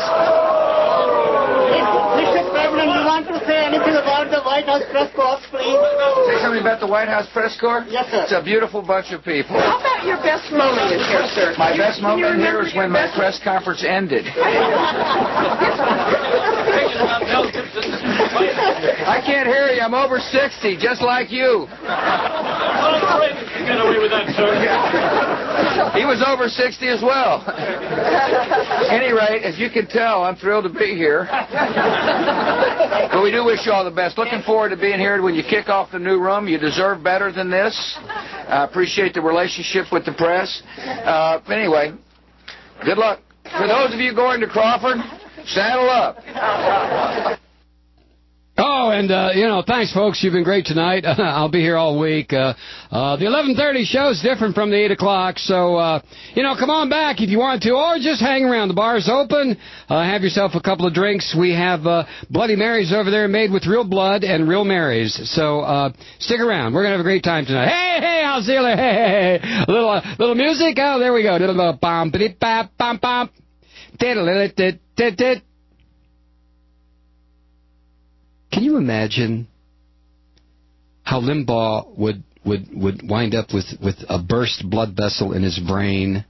S2: Mister President, you want to say anything about the White House press corps, please?
S13: Say something about the White House press corps?
S2: Yes, sir.
S13: It's a beautiful bunch of people.
S2: How about your best moment in here, sir?
S13: My best moment here is when my press conference ended. I can't hear you. I'm over sixty, just like you.
S2: Get away with that, sir.
S13: He was over sixty as well. Any rate, as you can tell, I'm thrilled to be here. But we do wish you all the best. Looking forward to being here when you kick off the new room. You deserve better than this. I appreciate the relationship with the press. Uh, anyway, good luck. For those of you going to Crawford, saddle up.
S14: Oh, and, uh, you know, thanks, folks. You've been great tonight. I'll be here all week. Uh, uh, the eleven thirty show is different from the eight o'clock, so, uh, you know, come on back if you want to, or just hang around. The bar's open. Uh, have yourself a couple of drinks. We have uh, Bloody Marys over there made with real blood and real Marys, so uh, stick around. We're going to have a great time tonight. Hey, hey, I'll see you later. Hey, hey, hey. A little, uh, little music. Oh, there we go. Little bum, bidi, bap, bum, bum. Can you imagine how Limbaugh would, would, would wind up with, with a burst blood vessel in his brain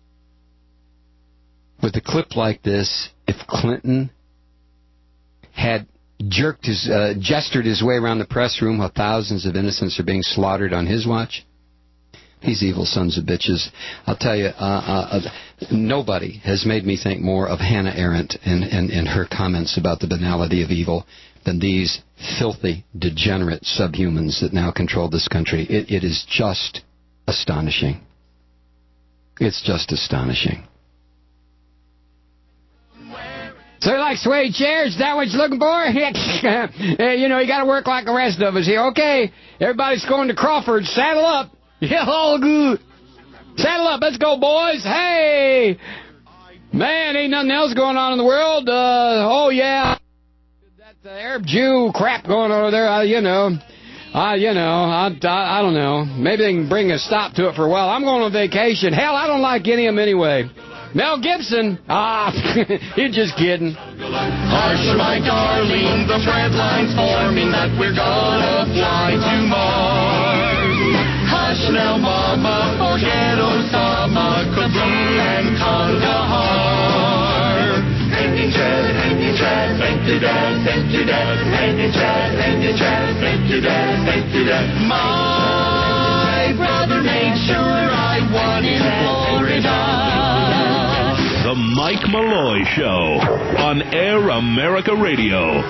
S14: with a clip like this if Clinton had jerked his, uh, gestured his way around the press room while thousands of innocents are being slaughtered on his watch? These evil sons of bitches. I'll tell you, uh, uh, nobody has made me think more of Hannah Arendt and, and, and her comments about the banality of evil than these filthy, degenerate subhumans that now control this country. It, it is just astonishing. It's just astonishing.
S9: So you like suede chairs? Is that what you're looking for? Hey, you know, you got to work like the rest of us here. Okay, everybody's going to Crawford. Saddle up. Yeah, all good. Saddle up. Let's go, boys. Hey. Man, ain't nothing else going on in the world. Uh, oh, yeah. That uh, Arab Jew crap going on over there, uh, you know. Uh, you know, I, I, I don't know. Maybe they can bring a stop to it for a while. I'm going on vacation. Hell, I don't like any of them anyway. Mel Gibson? Ah, you're just kidding.
S15: Hush, my darling, the bread line's forming that we're gonna fly to Mars. Hush now, mama, forget Osama, Kabul and Kandahar. Thank you, Chad, thank you, Chad, thank you, Dad, thank you, Dad, thank you, Chad, thank you, Chad, thank you, Dad, thank you, Dad. My brother made sure I won in Florida.
S16: The Mike Malloy Show on Air America Radio.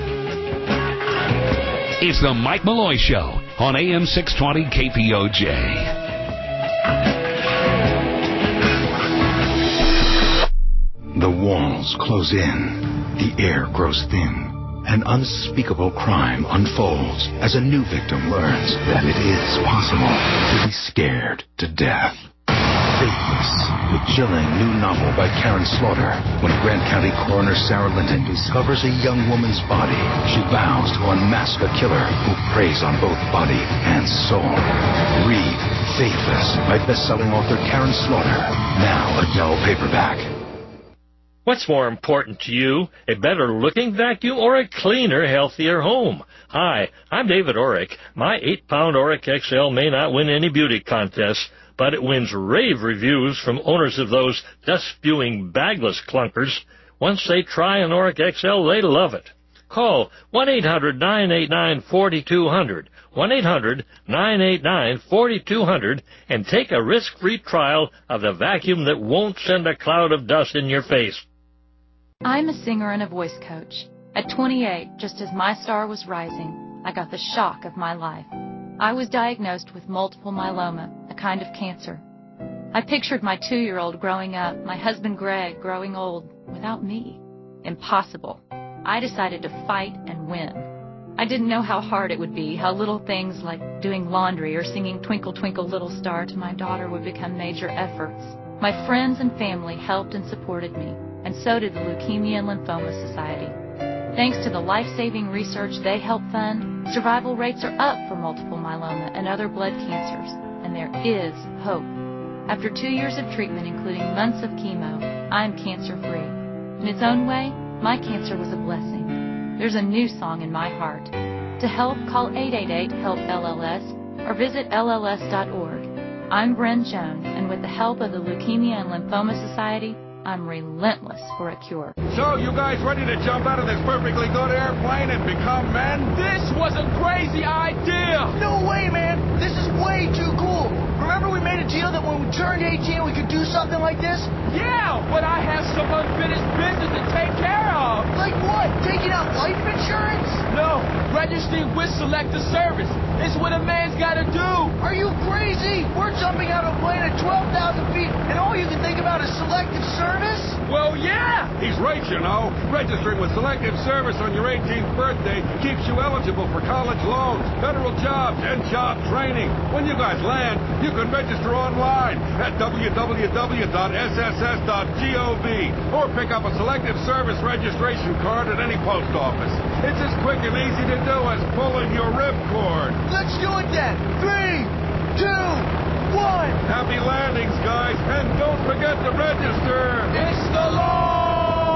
S12: It's the Mike Malloy Show on A M six twenty K P O J.
S23: The walls close in. The air grows thin. An unspeakable crime unfolds as a new victim learns that it is possible to be scared to death. Faithless, the chilling new novel by Karen Slaughter. When Grant County Coroner Sarah Linton discovers a young woman's body, she vows to unmask a killer who preys on both body and soul. Read Faithless by best-selling author Karen Slaughter, now a Dell paperback.
S17: What's more important to you, a better-looking vacuum or a cleaner, healthier home? Hi, I'm David Orrick. My eight pound Orrick X L may not win any beauty contests, but it wins rave reviews from owners of those dust-spewing bagless clunkers. Once they try an Orrick X L, they love it. Call one eight hundred nine eight nine four two zero zero, one eight hundred nine eight nine four two zero zero, and take a risk-free trial of the vacuum that won't send a cloud of dust in your face.
S20: I'm a singer and a voice coach. At twenty-eight, just as my star was rising, I got the shock of my life. I was diagnosed with multiple myeloma, a kind of cancer. I pictured my two-year-old growing up, my husband Greg growing old, without me. Impossible. I decided to fight and win. I didn't know how hard it would be, how little things like doing laundry or singing Twinkle Twinkle Little Star to my daughter would become major efforts. My friends and family helped and supported me, and so did the Leukemia and Lymphoma Society. Thanks to the life-saving research they help fund, survival rates are up for multiple myeloma and other blood cancers, and there is hope. After two years of treatment, including months of chemo, I am cancer-free. In its own way, my cancer was a blessing. There's a new song in my heart. To help, call eight eight eight, HELP L L S or visit L L S dot org. I'm Bren Jones, and with the help of the Leukemia and Lymphoma Society, I'm relentless for a cure.
S18: So, you guys ready to jump out of this perfectly good airplane and become men?
S19: This was a crazy idea!
S27: No way, man! This is way too cool! Remember we made a deal that when we turned eighteen we could do something like this?
S19: Yeah, but I have some unfinished business to take care of.
S27: Like what? Taking out life insurance?
S19: No, registering with Selective Service. It's what a man's gotta do.
S27: Are you crazy? We're jumping out of a plane at twelve thousand feet and all you can think about is Selective Service?
S19: Well, yeah.
S18: He's right, you know. Registering with Selective Service on your eighteenth birthday keeps you eligible for college loans, federal jobs, and job training. When you guys land, you can register online at w w w dot s s s dot gov or pick up a Selective Service registration card at any post office. It's as quick and easy to do as pulling your ripcord.
S27: Let's do it then. Three, two, one.
S18: Happy landings, guys, and don't forget to register.
S19: It's the law.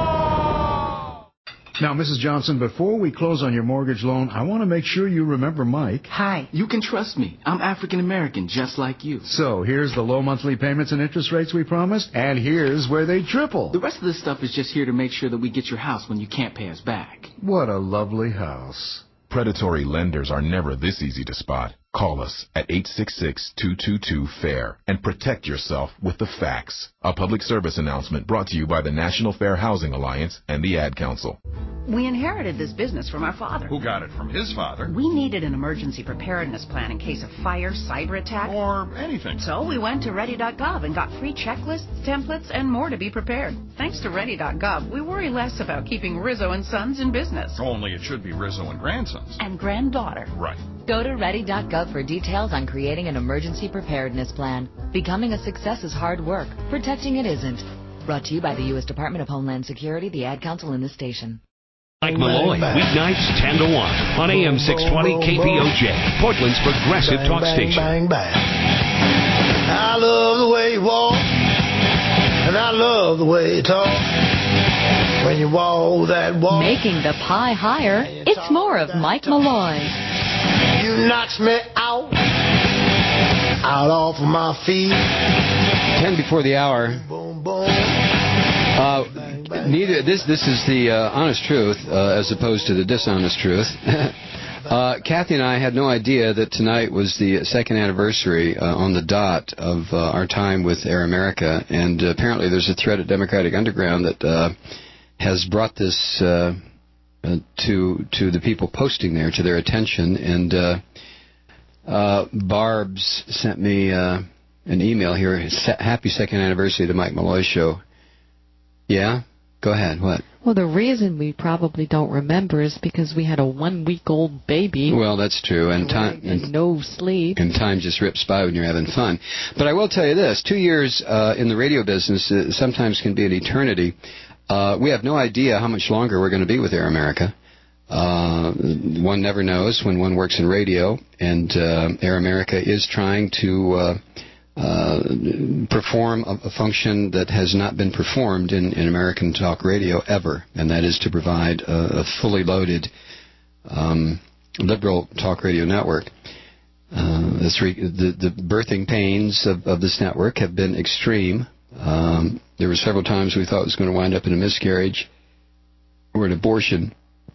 S28: Now, Missus Johnson, before we close on your mortgage loan, I want to make sure you remember Mike.
S29: Hi, you can trust me. I'm African American, just like you.
S28: So, here's the low monthly payments and interest rates we promised, and here's where they triple.
S29: The rest of this stuff is just here to make sure that we get your house when you can't pay us back.
S28: What a lovely house.
S1: Predatory lenders are never this easy to spot. Call us at eight six six, two two two, FAIR and protect yourself with the facts. A public service announcement brought to you by the National Fair Housing Alliance and the Ad Council.
S11: We inherited this business from our father.
S26: Who got it from his father.
S11: We needed an emergency preparedness plan in case of fire, cyber attack,
S26: or anything.
S11: So we went to ready dot gov and got free checklists, templates, and more to be prepared. Thanks to ready dot gov, we worry less about keeping Rizzo and Sons in business.
S26: Only it should be Rizzo and Grandsons.
S11: And granddaughter.
S26: Right.
S22: Go to ready dot gov for details on creating an emergency preparedness plan. Becoming a success is hard work. Protecting it isn't. Brought to you by the U S Department of Homeland Security, the Ad Council, and this station.
S12: Mike Malloy, weeknights ten to one on A M six twenty K P O J, Portland's progressive
S3: bang,
S12: talk
S3: bang,
S12: station.
S3: Bang, bang. I love the way you walk, and I love the way you talk. When you walk that walk,
S22: Making the pie higher, it's more of Mike Malloy.
S3: you knocks me out, out off of my feet.
S14: Ten before the hour.
S3: Boom, boom.
S14: Uh, neither this this is the uh, honest truth uh, as opposed to the dishonest truth. uh, Kathy and I had no idea that tonight was the second anniversary uh, on the dot of uh, our time with Air America, and uh, apparently there's a thread at Democratic Underground that uh, has brought this uh, uh, to to the people posting there, to their attention. And uh, uh, Barb's sent me uh, an email here. Happy second anniversary of the Mike Malloy Show. Yeah? Go ahead. What?
S4: Well, the reason we probably don't remember is because we had a one-week-old baby.
S14: Well, that's true. And time
S4: and no sleep.
S14: And time just rips by when you're having fun. But I will tell you this. Two years uh, in the radio business uh, sometimes can be an eternity. Uh, we have no idea how much longer we're going to be with Air America. Uh, one never knows when one works in radio. And uh, Air America is trying to... Uh, Uh, perform a, a function that has not been performed in, in American talk radio ever, and that is to provide a, a fully loaded um, liberal talk radio network. Uh, this re- the, the birthing pains of, of this network have been extreme. Um, there were several times we thought it was going to wind up in a miscarriage or an abortion.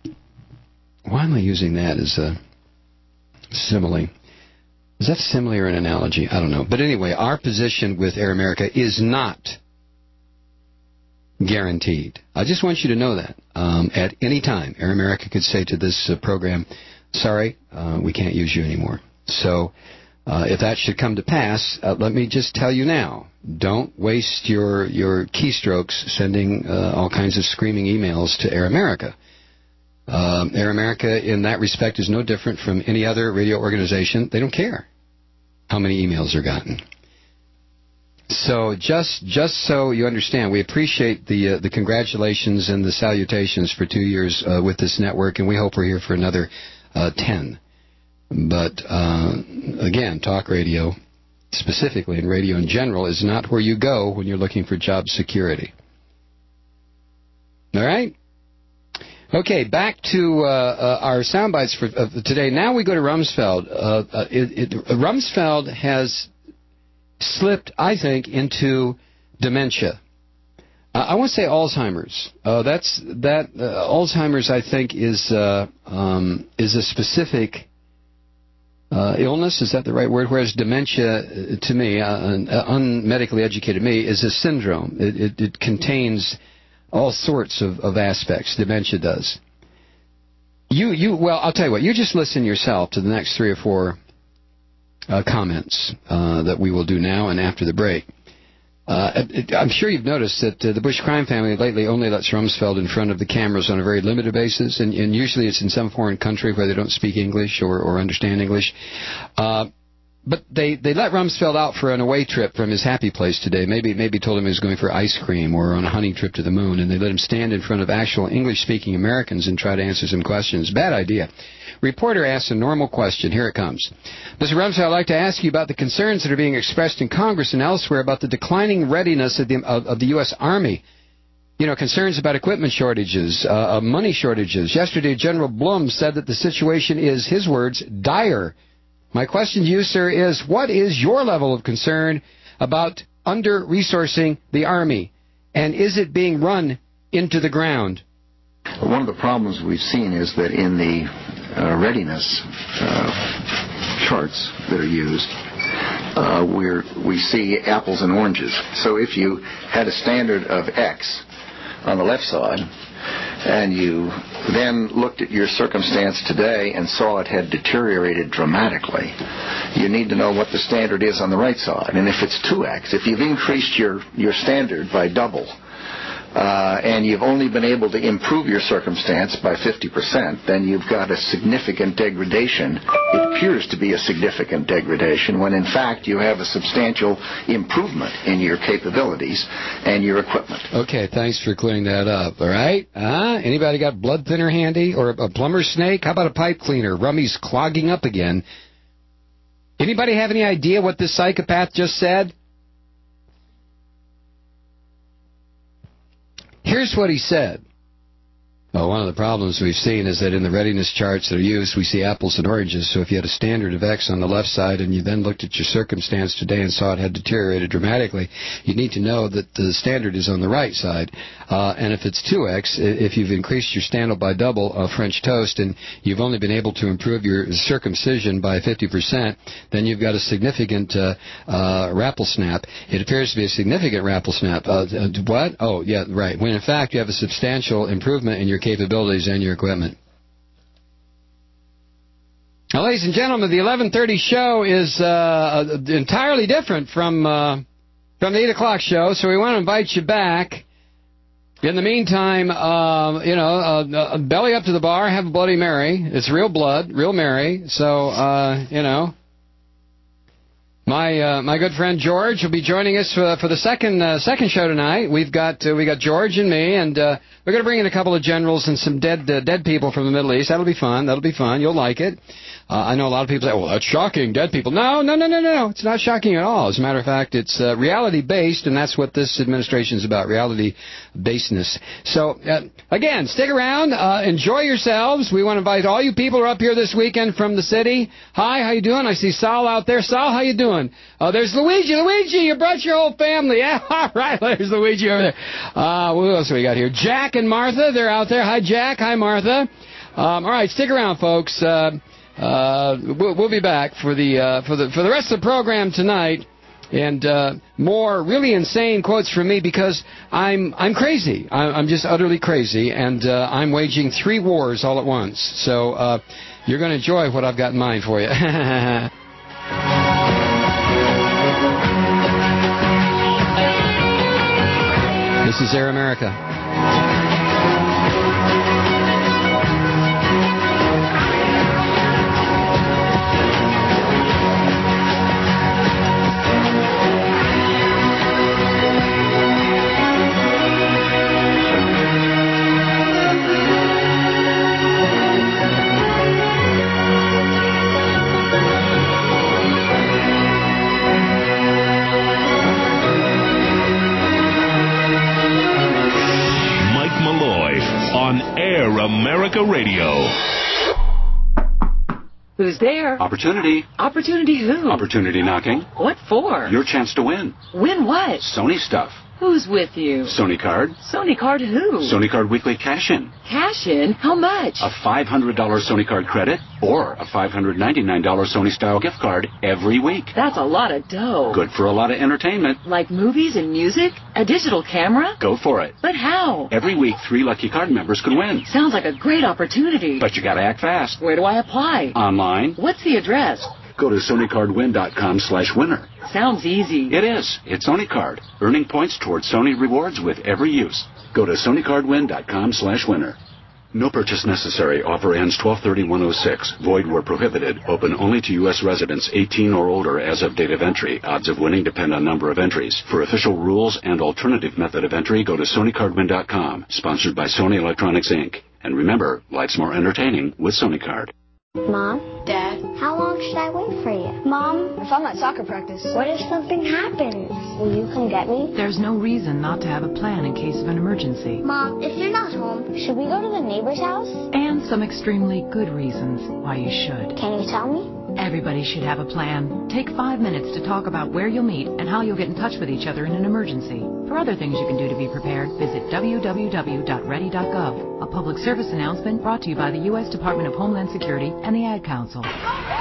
S14: Why am I using that as a simile? Is that a simile or an analogy? I don't know. But anyway, our position with Air America is not guaranteed. I just want you to know that. Um, at any time, Air America could say to this uh, program, sorry, uh, we can't use you anymore. So uh, if that should come to pass, uh, let me just tell you now, don't waste your, your keystrokes sending uh, all kinds of screaming emails to Air America. Uh, Air America, in that respect, is no different from any other radio organization. They don't care how many emails are gotten. So just just so you understand, we appreciate the uh, the congratulations and the salutations for two years uh, with this network, and we hope we're here for another uh, ten. But uh, again, talk radio, specifically, and radio in general, is not where you go when you're looking for job security. All right? Okay, back to uh, uh, our sound bites for uh, today. Now we go to Rumsfeld. Uh, uh, it, it, Rumsfeld has slipped, I think, into dementia. Uh, I want to say Alzheimer's. Uh, that's that uh, Alzheimer's, I think, is uh, um, is a specific uh, illness. Is that the right word? Whereas dementia, to me, uh, unmedically educated me, is a syndrome. It, it, it contains all sorts of, of aspects. Dementia does. You, you. Well, I'll tell you what. You just listen yourself to the next three or four uh, comments uh, that we will do now and after the break. Uh, it, I'm sure you've noticed that uh, the Bush crime family lately only lets Rumsfeld in front of the cameras on a very limited basis, and, and usually it's in some foreign country where they don't speak English or, or understand English. Uh, But they, they let Rumsfeld out for an away trip from his happy place today. Maybe maybe told him he was going for ice cream or on a hunting trip to the moon, and they let him stand in front of actual English-speaking Americans and try to answer some questions. Bad idea. Reporter asks a normal question. Here it comes. Mister Rumsfeld, I'd like to ask you about the concerns that are being expressed in Congress and elsewhere about the declining readiness of the, of, of the U S. Army. You know, concerns about equipment shortages, uh, money shortages. Yesterday, General Blum said that the situation is, his words, dire. My question to you, sir, is what is your level of concern about under-resourcing the Army? And is it being run into the ground?
S4: One of the problems we've seen is that in the uh, readiness uh,
S2: charts that are used, uh, where we see apples and oranges. So if you had a standard of X on the left side, and you then looked at your circumstance today and saw it had deteriorated dramatically, you need to know what the standard is on the right side. And if it's two X, if you've increased your, your standard by double, Uh, and you've only been able to improve your circumstance by fifty percent, then you've got a significant degradation. It appears to be a significant degradation when, in fact, you have a substantial improvement in your capabilities and your equipment.
S9: Okay, thanks for clearing that up, all right? Uh, anybody got blood thinner handy or a plumber's snake? How about a pipe cleaner? Rummy's clogging up again. Anybody have any idea what this psychopath just said? Here's what he said. Well, one of the problems we've seen is that in the readiness charts that are used, we see apples and oranges. So if you had a standard of X on the left side and you then looked at your circumstance today and saw it had deteriorated dramatically, you need to know that the standard is on the right side. Uh, and if it's two X, if you've increased your standard by double of French toast and you've only been able to improve your circumcision by fifty percent, then you've got a significant uh, uh, rattlesnap. It appears to be a significant rattlesnap. Uh, what? Oh, yeah, right. When in fact you have a substantial improvement in your capabilities and your equipment. Now, ladies and gentlemen, the eleven thirty show is uh, entirely different from uh, from the eight o'clock show, so we want to invite you back. In the meantime, uh, you know, uh, uh, belly up to the bar, have a Bloody Mary. It's real blood, real Mary. So, uh, you know, my uh, my good friend George will be joining us for, for the second uh, second show tonight. We've got uh, we got George and me, and uh, we're going to bring in a couple of generals and some dead uh, dead people from the Middle East. That'll be fun. That'll be fun. You'll like it. Uh, I know a lot of people say, well, that's shocking, dead people. No, no, no, no, no. It's not shocking at all. As a matter of fact, it's uh, reality-based, and that's what this administration is about, reality-basedness. So, uh, again, stick around. Uh, enjoy yourselves. We want to invite all you people who are up here this weekend from the city. Hi, how you doing? I see Sal out there. Sal, how you doing? Uh, there's Luigi. Luigi, you brought your whole family. Yeah, all right, there's Luigi over there. Uh, what else we got here? Jack and Martha, they're out there. Hi, Jack. Hi, Martha. Um, all right, stick around, folks. Uh, Uh, we'll, we'll be back for the uh, for the for the rest of the program tonight, and uh, more really insane quotes from me because I'm I'm crazy. I'm, I'm just utterly crazy, and uh, I'm waging three wars all at once. So uh, you're going to enjoy what I've got in mind for you. This is Air America.
S16: Air America Radio.
S5: Who's there?
S6: Opportunity.
S5: Opportunity who?
S6: Opportunity knocking.
S5: What for?
S6: Your chance to win.
S5: Win what?
S6: Sony stuff.
S5: Who's with you?
S6: Sony Card.
S5: Sony Card who?
S6: Sony Card Weekly Cash-In.
S5: Cash-In? How much?
S6: A five hundred dollars Sony Card credit or a five hundred ninety-nine dollars Sony Style gift card every week.
S5: That's a lot of dough.
S6: Good for a lot of entertainment.
S5: Like movies and music? A digital camera?
S6: Go for it.
S5: But how?
S6: Every week, three lucky card members can win.
S5: Sounds like a great opportunity.
S6: But you gotta act fast.
S5: Where do I apply?
S6: Online.
S5: What's the address?
S6: Go to Sony Card Win dot com slash winner.
S5: Sounds easy.
S6: It is. It's Sony Card. Earning points towards Sony rewards with every use. Go to Sony Card Win dot com slash winner. No purchase necessary. Offer ends twelve thirty one oh six. Void where prohibited. Open only to U S residents eighteen or older as of date of entry. Odds of winning depend on number of entries. For official rules and alternative method of entry, go to Sony Card Win dot com. Sponsored by Sony Electronics, Incorporated. And remember, life's more entertaining with Sony Card.
S7: Mom? Dad? How long should I wait for you? Mom? If I'm at soccer practice. What if something happens? Will you come get me?
S11: There's no reason not to have a plan in case of an emergency.
S7: Mom, if you're not home, should we go to the neighbor's house?
S11: And some extremely good reasons why you should.
S7: Can you tell me?
S11: Everybody should have a plan. Take five minutes to talk about where you'll meet and how you'll get in touch with each other in an emergency. For other things you can do to be prepared, visit w w w dot ready dot gov. A public service announcement brought to you by the U S Department of Homeland Security and the Ad Council.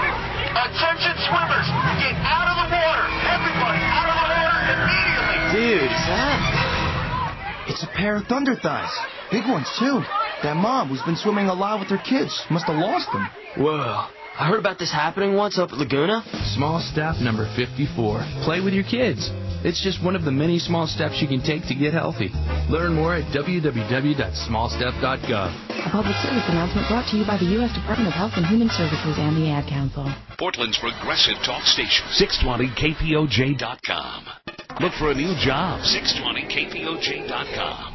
S8: Attention swimmers, get out of the water. Everybody out of the water immediately.
S27: Dude, is that? It's a pair of thunder thighs. Big ones, too. That mom who's been swimming a lot with her kids must have lost them.
S10: Whoa. I heard about this happening once up at Laguna.
S29: Small step number fifty-four. Play with your kids. It's just one of the many small steps you can take to get healthy. Learn more at w w w dot small step dot gov.
S11: A public service announcement brought to you by the U S Department of Health and Human Services and the Ad Council.
S12: Portland's progressive talk station, six twenty K P O J dot com. Look for a new job, six twenty K P O J dot com.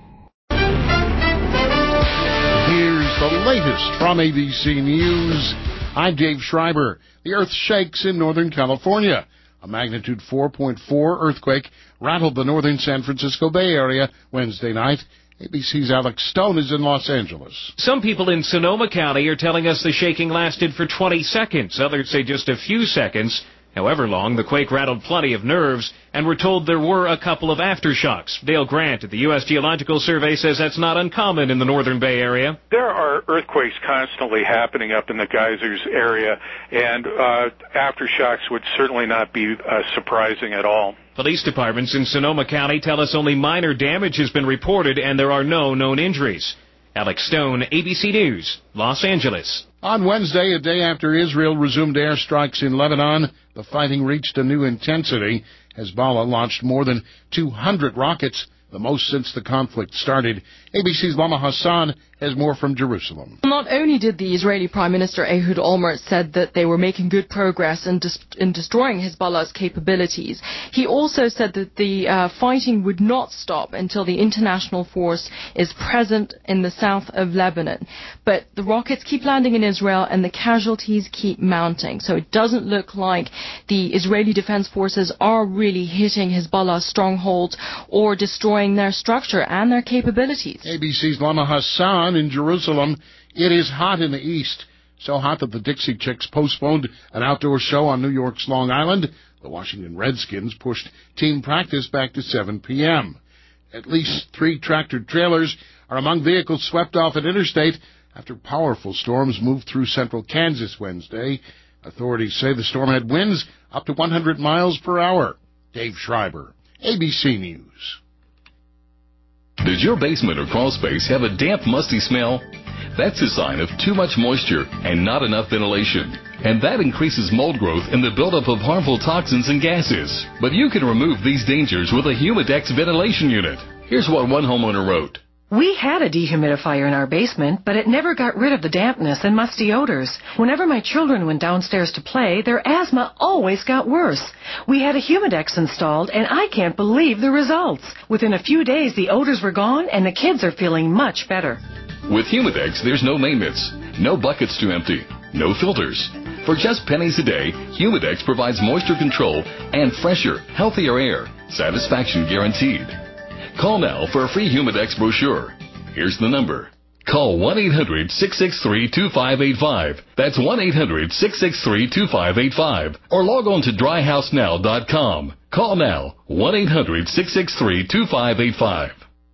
S13: Here's the latest from A B C News. I'm Dave Schreiber. The earth shakes in Northern California. A magnitude four point four earthquake rattled the northern San Francisco Bay Area Wednesday night. A B C's Alex Stone is in Los Angeles.
S15: Some people in Sonoma County are telling us the shaking lasted for twenty seconds. Others say just a few seconds. However long, the quake rattled plenty of nerves, and we're told there were a couple of aftershocks. Dale Grant at the U S Geological Survey says that's not uncommon in the Northern Bay Area.
S17: There are earthquakes constantly happening up in the geysers area, and uh, aftershocks would certainly not be uh, surprising at all.
S15: Police departments in Sonoma County tell us only minor damage has been reported, and there are no known injuries. Alex Stone, A B C News, Los Angeles.
S13: On Wednesday, a day after Israel resumed airstrikes in Lebanon, the fighting reached a new intensity. Hezbollah launched more than two hundred rockets, the most since the conflict started. A B C's Lama Hassan has more from Jerusalem.
S21: Not only did the Israeli Prime Minister Ehud Olmert said that they were making good progress in, dis- in destroying Hezbollah's capabilities, he also said that the uh, fighting would not stop until the international force is present in the south of Lebanon. But the rockets keep landing in Israel and the casualties keep mounting. So it doesn't look like the Israeli Defense Forces are really hitting Hezbollah's strongholds or destroying their structure and their capabilities.
S13: A B C's Lama Hassan in Jerusalem. It is hot in the east. So hot that the Dixie Chicks postponed an outdoor show on New York's Long Island. The Washington Redskins pushed team practice back to seven p.m. At least three tractor-trailers are among vehicles swept off an interstate after powerful storms moved through central Kansas Wednesday. Authorities say the storm had winds up to one hundred miles per hour. Dave Schreiber, A B C News.
S23: Does your basement or crawl space have a damp, musty smell? That's a sign of too much moisture and not enough ventilation. And that increases mold growth and the buildup of harmful toxins and gases. But you can remove these dangers with a Humidex ventilation unit. Here's what one homeowner wrote.
S24: We had a dehumidifier in our basement, but it never got rid of the dampness and musty odors. Whenever my children went downstairs to play, their asthma always got worse. We had a Humidex installed, and I can't believe the results. Within a few days, the odors were gone, and the kids are feeling much better.
S23: With Humidex, there's no maintenance, no buckets to empty, no filters. For just pennies a day, Humidex provides moisture control and fresher, healthier air. Satisfaction guaranteed. Call now for a free Humidex brochure. Here's the number. Call one eight hundred six six three two five eight five. That's one eight hundred six six three two five eight five. Or log on to dry house now dot com. Call now, one eight hundred six six three two five eight five.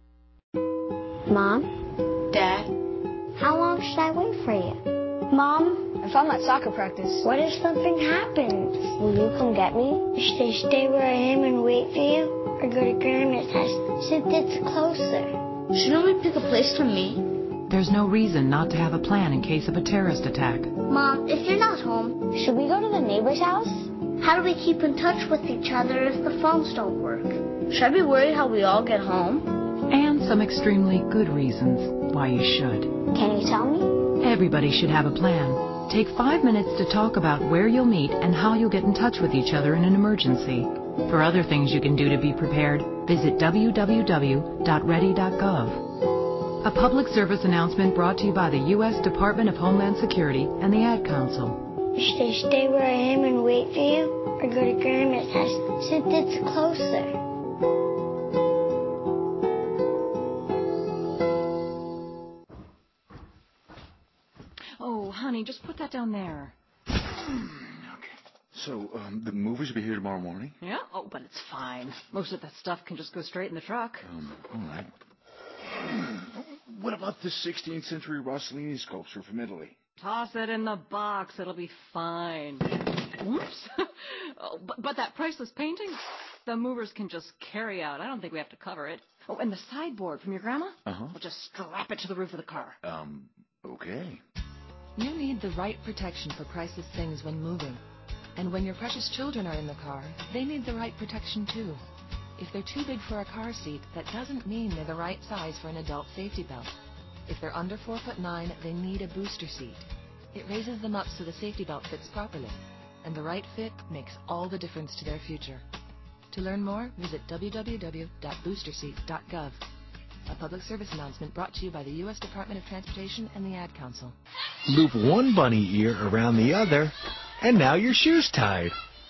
S7: Mom? Dad? How long should I wait for you? Mom?
S25: If I'm at soccer practice.
S7: What if something happens? Will you come get me? Should I stay where I am and wait for you? Or go to Grandma's house since it's closer?
S25: Shouldn't we pick a place for me?
S11: There's no reason not to have a plan in case of a terrorist attack.
S7: Mom, if you're not home, should we go to the neighbor's house? How do we keep in touch with each other if the phones don't work?
S25: Should I be worried how we all get home?
S11: And some extremely good reasons why you should.
S7: Can you tell me?
S11: Everybody should have a plan. Take five minutes to talk about where you'll meet and how you'll get in touch with each other in an emergency. For other things you can do to be prepared, visit w w w dot ready dot gov. A public service announcement brought to you by the U S Department of Homeland Security and the Ad Council.
S7: Should I stay where I am and wait for you? Or go to Grandma's house since it's closer?
S11: Oh, honey, just put that down there.
S30: So, um, the movers will be here tomorrow morning?
S11: Yeah? Oh, but it's fine. Most of that stuff can just go straight in the truck.
S30: Um, all right. What about the sixteenth century Rossellini sculpture from Italy?
S5: Toss it in the box. It'll be fine. Whoops. oh, but, but that priceless painting, the movers can just carry out. I don't think we have to cover it. Oh, and the sideboard from your grandma?
S30: Uh-huh.
S5: We'll just strap it to the roof of the car.
S30: Um, okay.
S11: You need the right protection for priceless things when moving. And when your precious children are in the car, they need the right protection too. If they're too big for a car seat, that doesn't mean they're the right size for an adult safety belt. If they're under four foot nine, they need a booster seat. It raises them up so the safety belt fits properly. And the right fit makes all the difference to their future. To learn more, visit w w w dot booster seat dot gov. A public service announcement brought to you by the U S Department of Transportation and the Ad Council.
S1: Loop one bunny ear around the other, and now your shoe's tied.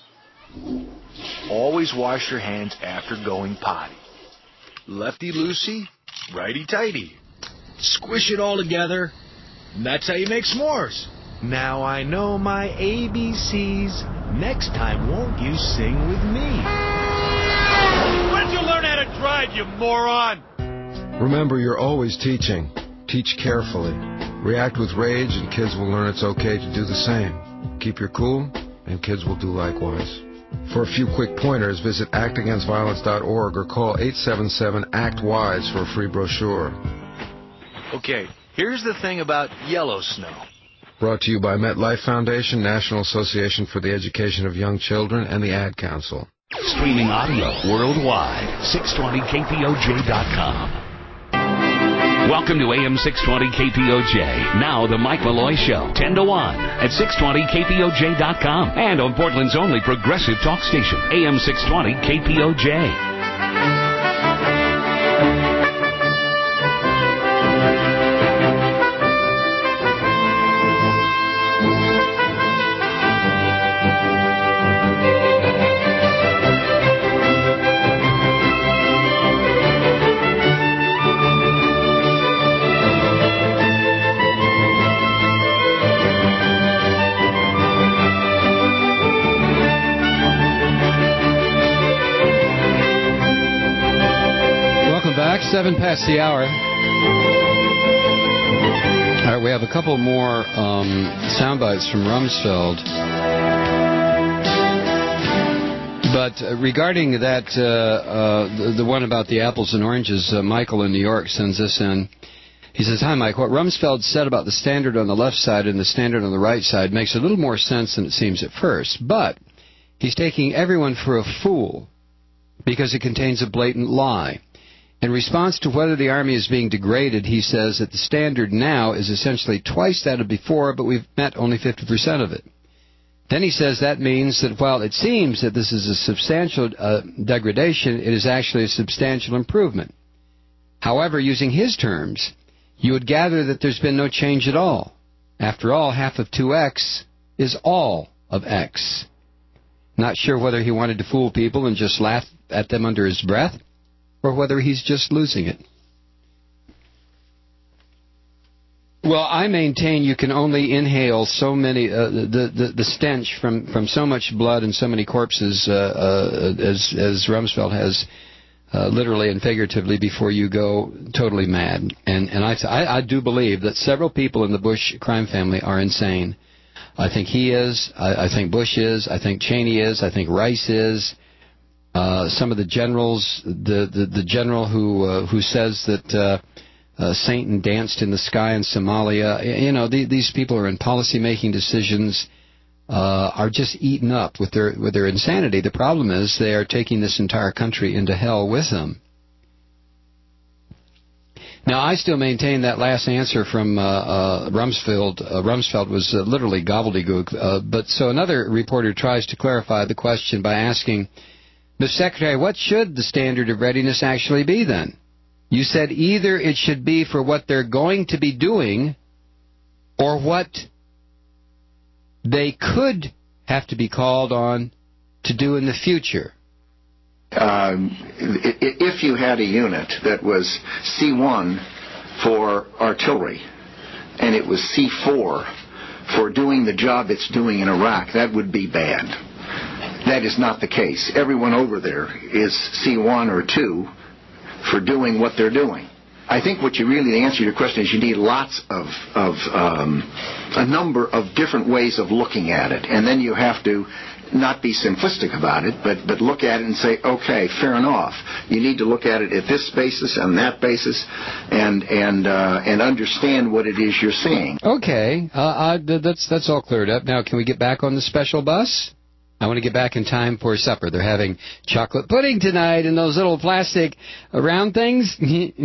S1: Always wash your hands after going potty. Lefty-loosey, righty-tighty. Squish it all together, and that's how you make s'mores. Now I know my A B Cs. Next time, won't you sing with me?
S8: When'd you learn how to drive, you moron?
S3: Remember, you're always teaching. Teach carefully. React with rage, and kids will learn it's okay to do the same. Keep your cool, and kids will do likewise. For a few quick pointers, visit act against violence dot org or call eight seven seven, ACT WISE for a free brochure.
S1: Okay, here's the thing about yellow snow.
S3: Brought to you by MetLife Foundation, National Association for the Education of Young Children, and the Ad Council.
S12: Streaming audio worldwide. six twenty K P O J dot com. Welcome to A M six twenty K P O J. Now the Mike Malloy Show, ten to one at six twenty K P O J dot com and on Portland's only progressive talk station, A M six twenty K P O J.
S9: Seven past the hour. All right, we have a couple more um, sound bites from Rumsfeld. But uh, regarding that, uh, uh, the, the one about the apples and oranges, uh, Michael in New York sends this in. He says, "Hi, Mike. What Rumsfeld said about the standard on the left side and the standard on the right side makes a little more sense than it seems at first. But he's taking everyone for a fool because it contains a blatant lie. In response to whether the Army is being degraded, he says that the standard now is essentially twice that of before, but we've met only fifty percent of it. Then he says that means that while it seems that this is a substantial uh, degradation, it is actually a substantial improvement. However, using his terms, you would gather that there's been no change at all. After all, half of two x is all of x." Not sure whether he wanted to fool people and just laugh at them under his breath, or whether he's just losing it. Well, I maintain you can only inhale so many, uh, the, the the stench from, from so much blood and so many corpses uh, uh, as as Rumsfeld has, uh, literally and figuratively, before you go totally mad. And and I, I I do believe that several people in the Bush crime family are insane. I think he is. I, I think Bush is. I think Cheney is. I think Rice is. Uh, some of the generals, the, the, the general who uh, who says that uh, uh, Satan danced in the sky in Somalia, you know, the, these people are in policy-making decisions, uh, are just eaten up with their with their insanity. The problem is they are taking this entire country into hell with them. Now, I still maintain that last answer from uh, uh, Rumsfeld, uh, Rumsfeld was uh, literally gobbledygook. Uh, but so another reporter tries to clarify the question by asking, "Mister Secretary, what should the standard of readiness actually be then? You said either it should be for what they're going to be doing or what they could have to be called on to do in the future."
S2: Um, if you had a unit that was C one for artillery and it was C four for doing the job it's doing in Iraq, that would be bad. That is not the case. Everyone over there is C one or two for doing what they're doing. I think what you really, the answer to your question is you need lots of, of um, a number of different ways of looking at it. And then you have to not be simplistic about it, but, but look at it and say, okay, fair enough. You need to look at it at this basis and that basis and and uh, and understand what it is you're seeing.
S9: Okay, uh, uh, that's, that's all cleared up. Now, can we get back on the special bus? I want to get back in time for supper. They're having chocolate pudding tonight in those little plastic round things.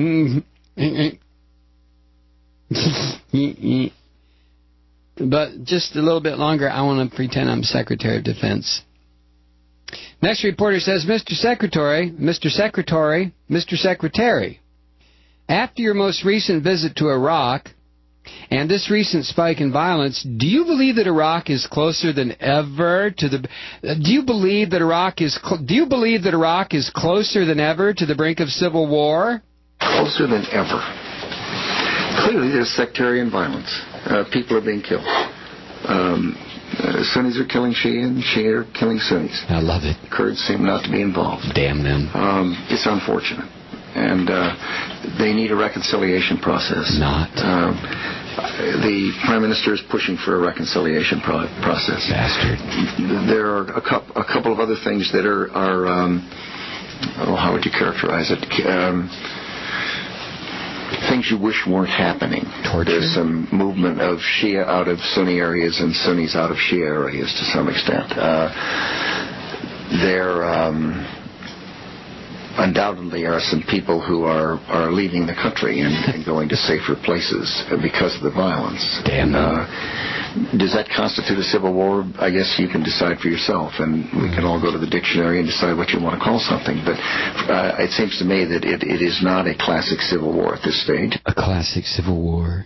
S9: But just a little bit longer, I want to pretend I'm Secretary of Defense. Next reporter says, Mister Secretary, Mister Secretary, Mister Secretary, after your most recent visit to Iraq and this recent spike in violence, do you believe that Iraq is closer than ever to the? Do you believe that Iraq is? Do you believe that Iraq is closer than ever to the brink of civil war?
S2: Closer than ever. Clearly, there's sectarian violence. Uh, people are being killed. Um, uh, Sunnis are killing Shia, and Shia are killing Sunnis.
S9: I love it.
S2: Kurds seem not to be involved.
S9: Damn them.
S2: Um, it's unfortunate. And uh, they need a reconciliation process.
S9: Not.
S2: Um, the Prime Minister is pushing for a reconciliation pro- process.
S9: Bastard.
S2: There are a, cu- a couple of other things that are, are um, oh, how would you characterize it? Um, things you wish weren't happening.
S9: Torture.
S2: There's some movement of Shia out of Sunni areas and Sunnis out of Shia areas to some extent. Uh, there um, undoubtedly are some people who are, are leaving the country and, and going to safer places because of the violence.
S9: Damn.
S2: Uh, does that constitute a civil war? I guess you can decide for yourself, and we can all go to the dictionary and decide what you want to call something. But uh, it seems to me that it, it is not a classic civil war at this stage.
S9: A classic civil war.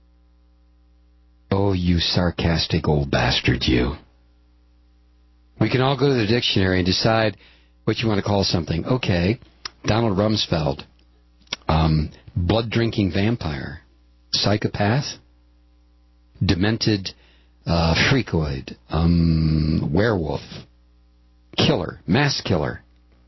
S9: Oh, you sarcastic old bastard, you. We can all go to the dictionary and decide what you want to call something. Okay, Donald Rumsfeld, um, blood-drinking vampire, psychopath, demented uh, freakoid, um, werewolf, killer, mass killer.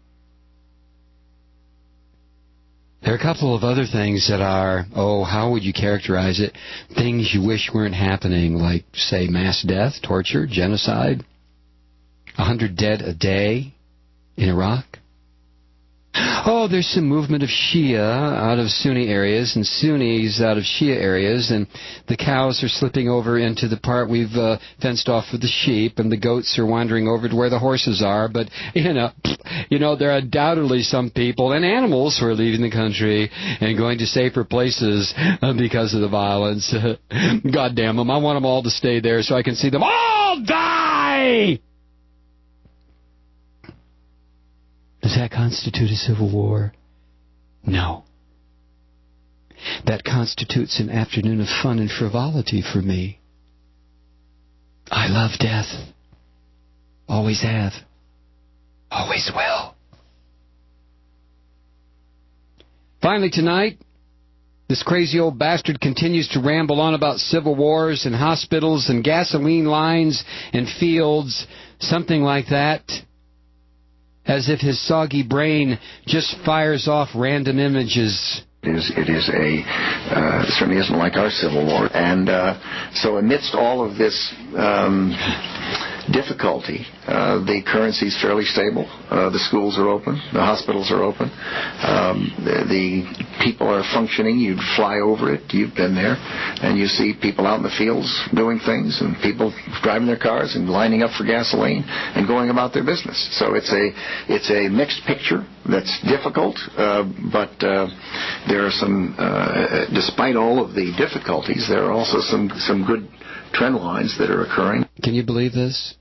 S9: There are a couple of other things that are, oh, how would you characterize it? Things you wish weren't happening, like, say, mass death, torture, genocide, a hundred dead a day in Iraq. Oh, there's some movement of Shia out of Sunni areas and Sunnis out of Shia areas, and the cows are slipping over into the part we've uh, fenced off with the sheep, and the goats are wandering over to where the horses are. But, you know, you know, there are undoubtedly some people and animals who are leaving the country and going to safer places uh, because of the violence. God damn them. I want them all to stay there so I can see them all die! Does that constitute a civil war? No. That constitutes an afternoon of fun and frivolity for me. I love death. Always have. Always will. Finally tonight, this crazy old bastard continues to ramble on about civil wars and hospitals and gasoline lines and fields, something like that. As if his soggy brain just fires off random images.
S2: It is, it is a, uh, it certainly isn't like our Civil War. And uh, so amidst all of this um, difficulty, uh, the currency is fairly stable. Uh, the schools are open. The hospitals are open. Um, the, the people are functioning. You fly over it. You've been there. And you see people out in the fields doing things and people driving their cars and lining up for gasoline and going about their business. So it's a, it's a mixed picture that's difficult, uh, but uh, there are some, uh, despite all of the difficulties, there are also some, some good trend lines that are occurring.
S9: Can you believe this?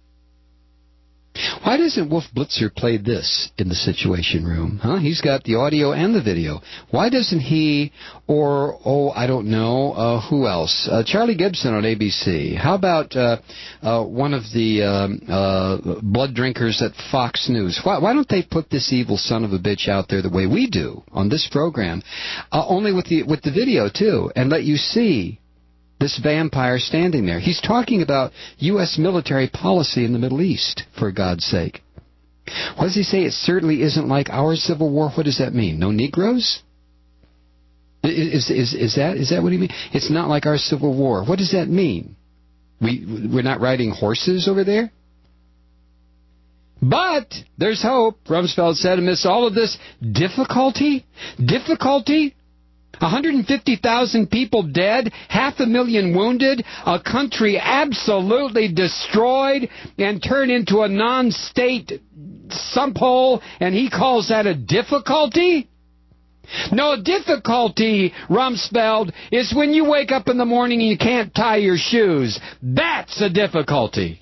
S9: Why doesn't Wolf Blitzer play this in the Situation Room? Huh? He's got the audio and the video. Why doesn't he, or, oh, I don't know, uh, who else? Uh, Charlie Gibson on A B C. How about uh, uh, one of the um, uh, blood drinkers at Fox News? Why, why don't they put this evil son of a bitch out there the way we do on this program, uh, only with the with the video, too, and let you see this vampire standing there? He's talking about U S military policy in the Middle East, for God's sake. What does he say? It certainly isn't like our Civil War. What does that mean? No Negroes? Is, is, is, that, is that what he means? It's not like our Civil War. What does that mean? We, we're not riding horses over there? But there's hope, Rumsfeld said, amidst all of this difficulty. Difficulty? one hundred fifty thousand people dead, half a million wounded, a country absolutely destroyed and turned into a non-state sump hole, and he calls that a difficulty? No, difficulty, Rumsfeld, is when you wake up in the morning and you can't tie your shoes. That's a difficulty.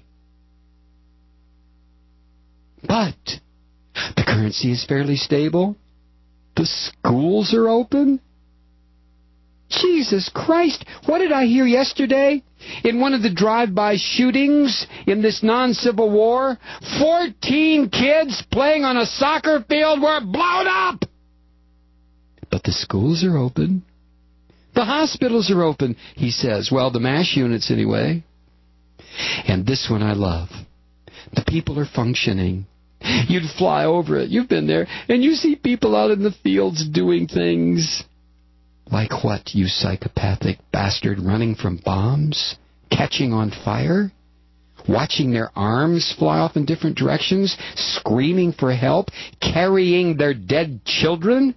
S9: But the currency is fairly stable. The schools are open. Jesus Christ, what did I hear yesterday? In one of the drive-by shootings in this non-Civil War, fourteen kids playing on a soccer field were blown up. But the schools are open. The hospitals are open, he says. Well, the MASH units anyway. And this one I love. The people are functioning. You'd fly over it. You've been there. And you see people out in the fields doing things. Like what, you psychopathic bastard? Running from bombs? Catching on fire? Watching their arms fly off in different directions? Screaming for help? Carrying their dead children?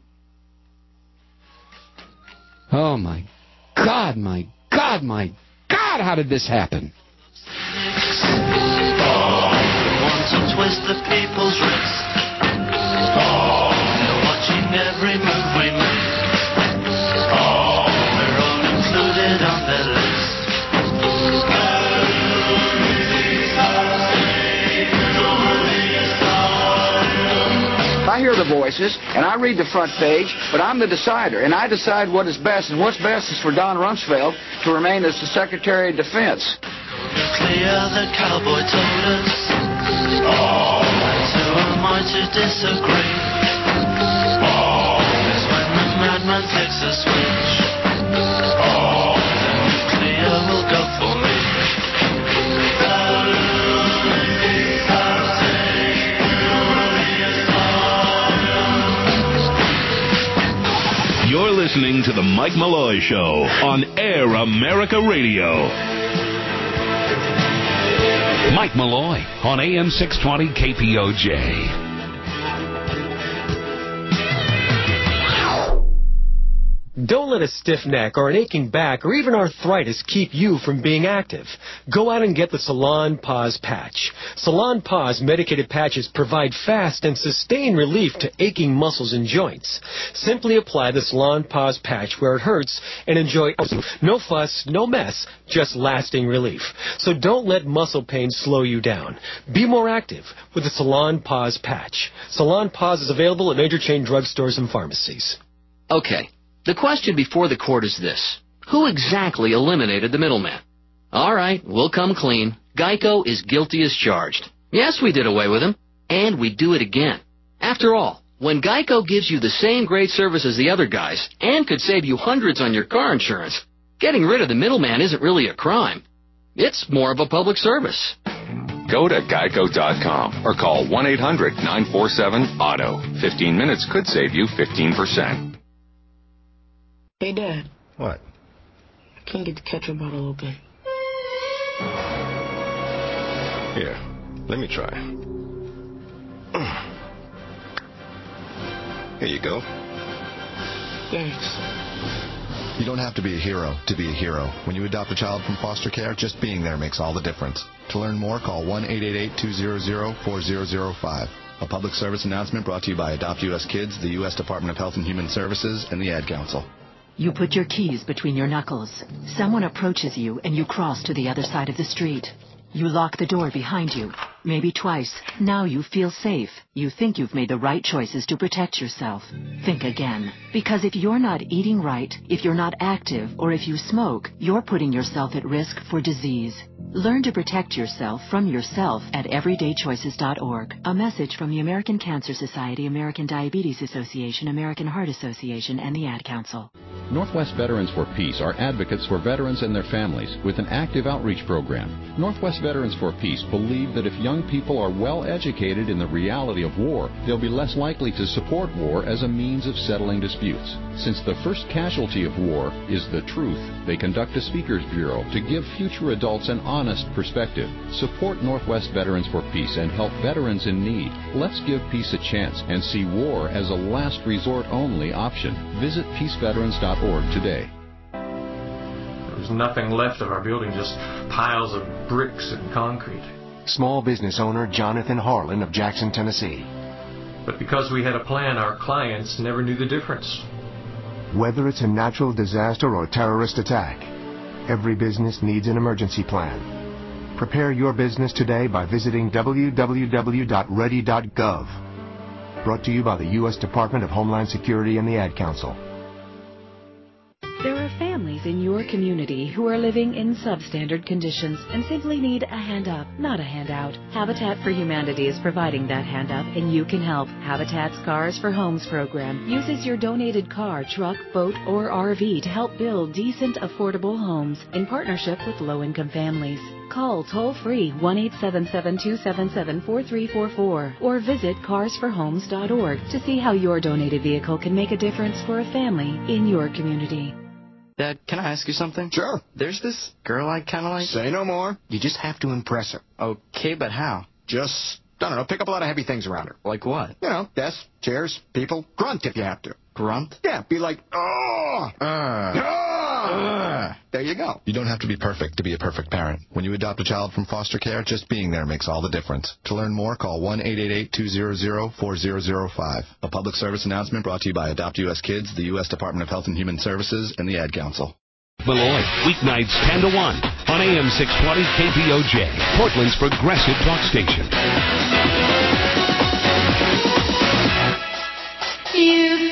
S9: Oh, my God, my God, my God, how did this happen?
S8: Want to twist the people's wrist. They're watching every move we make. We're all included on their list.
S2: I hear the voices, and I read the front page, but I'm the decider, and I decide what is best, and what's best is for Don Rumsfeld to remain as the Secretary of Defense.
S8: Clear, the cowboy told us. Oh. And who am I to disagree? Oh. It's when the madman takes a switch. Oh. The nuclear will go for me.
S12: You're listening to The Mike Malloy Show on Air America Radio. Mike Malloy on A M six twenty K P O J.
S4: Don't let a stiff neck or an aching back or even arthritis keep you from being active. Go out and get the Salon Pause Patch. Salon Pause medicated patches provide fast and sustained relief to aching muscles and joints. Simply apply the Salon Pause Patch where it hurts and enjoy no fuss, no mess, just lasting relief. So don't let muscle pain slow you down. Be more active with the Salon Pause Patch. Salon Pause is available at major chain drugstores and pharmacies.
S6: Okay. The question before the court is this. Who exactly eliminated the middleman? All right, we'll come clean. Geico is guilty as charged. Yes, we did away with him, and we do it again. After all, when Geico gives you the same great service as the other guys and could save you hundreds on your car insurance, getting rid of the middleman isn't really a crime. It's more of a public service.
S14: Go to geico dot com or call one eight hundred nine four seven auto. fifteen minutes could save you fifteen percent.
S16: Hey, Dad.
S18: What?
S16: I can't get the ketchup bottle open.
S18: Here, let me try. Here you go.
S16: Thanks.
S18: You don't have to be a hero to be a hero. When you adopt a child from foster care, just being there makes all the difference. To learn more, call one eight eight eight two hundred four thousand five. A public service announcement brought to you by Adopt U S Kids, the U S Department of Health and Human Services, and the Ad Council.
S11: You put your keys between your knuckles. Someone approaches you and you cross to the other side of the street. You lock the door behind you, maybe twice. Now you feel safe. You think you've made the right choices to protect yourself. Think again. Because if you're not eating right, if you're not active, or if you smoke, you're putting yourself at risk for disease. Learn to protect yourself from yourself at everyday choices dot org. A message from the American Cancer Society, American Diabetes Association, American Heart Association, and the Ad Council.
S10: Northwest Veterans for Peace are advocates for veterans and their families with an active outreach program. Northwest Veterans for Peace believe that if young people are well educated in the reality of war, they'll be less likely to support war as a means of settling disputes. Since the first casualty of war is the truth, they conduct a speakers bureau to give future adults an honest perspective. Support Northwest Veterans for Peace and help veterans in need. Let's give peace a chance and see war as a last resort only option. Visit peace veterans dot org today.
S15: There was nothing left of our building, just piles of bricks and concrete.
S17: Small business owner Jonathan Harlan of Jackson, Tennessee.
S15: But because we had a plan, our clients never knew the difference.
S17: Whether it's a natural disaster or terrorist attack, every business needs an emergency plan. Prepare your business today by visiting w w w dot ready dot gov. Brought to you by the U S Department of Homeland Security and the Ad Council.
S11: There are families in your community who are living in substandard conditions and simply need a hand up, not a handout. Habitat for Humanity is providing that hand up, and you can help. Habitat's Cars for Homes program uses your donated car, truck, boat, or R V to help build decent, affordable homes in partnership with low-income families. Call toll-free one eight seven seven, two seven seven, four three four four or visit cars for homes dot org to see how your donated vehicle can make a difference for a family in your community.
S19: Dad, can I ask you something?
S20: Sure.
S19: There's this girl I kind of like.
S20: Say no more. You just have to impress her.
S19: Okay, but how?
S20: Just, I don't know, pick up a lot of heavy things around her.
S19: Like what?
S20: You know, desks, chairs, people. Grunt if you have to.
S19: Grunt?
S20: Yeah, be like, oh, uh, uh, there you go.
S18: You don't have to be perfect to be a perfect parent. When you adopt a child from foster care, just being there makes all the difference. To learn more, call one eight eight eight, two hundred, four thousand five. A public service announcement brought to you by Adopt U S Kids, the U S Department of Health and Human Services, and the Ad Council.
S12: Malloy, weeknights ten to one on A M six twenty K P O J, Portland's progressive talk station.
S8: You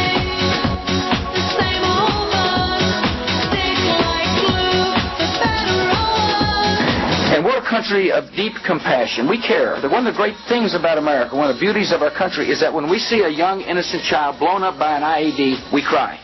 S2: And we're a country of deep compassion. We care. One of the great things about America, one of the beauties of our country, is that when we see a young, innocent child blown up by an I E D, we cry.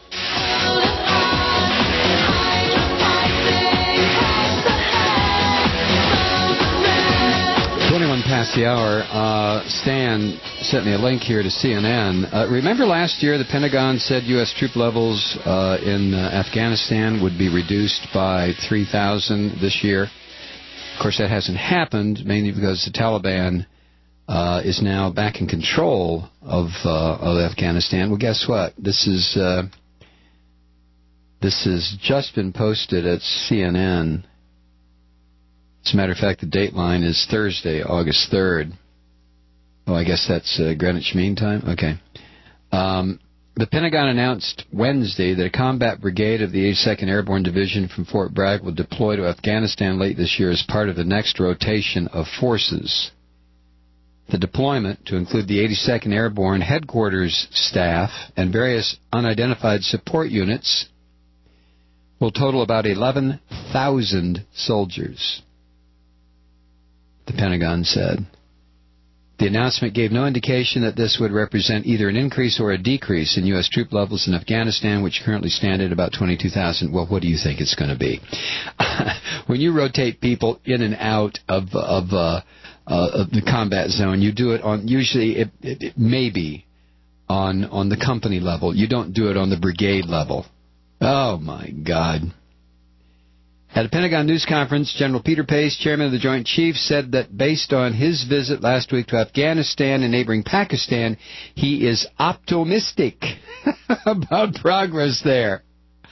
S9: twenty-one past the hour. Uh, Stan sent me a link here to C N N. Uh, remember last year the Pentagon said U S troop levels uh, in uh, Afghanistan would be reduced by three thousand this year? Of course, that hasn't happened, mainly because the Taliban uh, is now back in control of, uh, of Afghanistan. Well, guess what? This is uh, this has just been posted at C N N. As a matter of fact, the dateline is Thursday, August third. Oh, I guess that's uh, Greenwich Mean Time? Okay. Um, the Pentagon announced Wednesday that a combat brigade of the eighty-second Airborne Division from Fort Bragg will deploy to Afghanistan late this year as part of the next rotation of forces. The deployment, to include the eighty-second Airborne headquarters staff and various unidentified support units, will total about eleven thousand soldiers, the Pentagon said. The announcement gave no indication that this would represent either an increase or a decrease in U S troop levels in Afghanistan, which currently stand at about twenty-two thousand. Well, what do you think it's going to be? When you rotate people in and out of, of, uh, uh, of the combat zone, you do it on, usually it, it, it may be on, on the company level. You don't do it on the brigade level. Oh, my God. At a Pentagon news conference, General Peter Pace, chairman of the Joint Chiefs, said that based on his visit last week to Afghanistan and neighboring Pakistan, he is optimistic about progress there.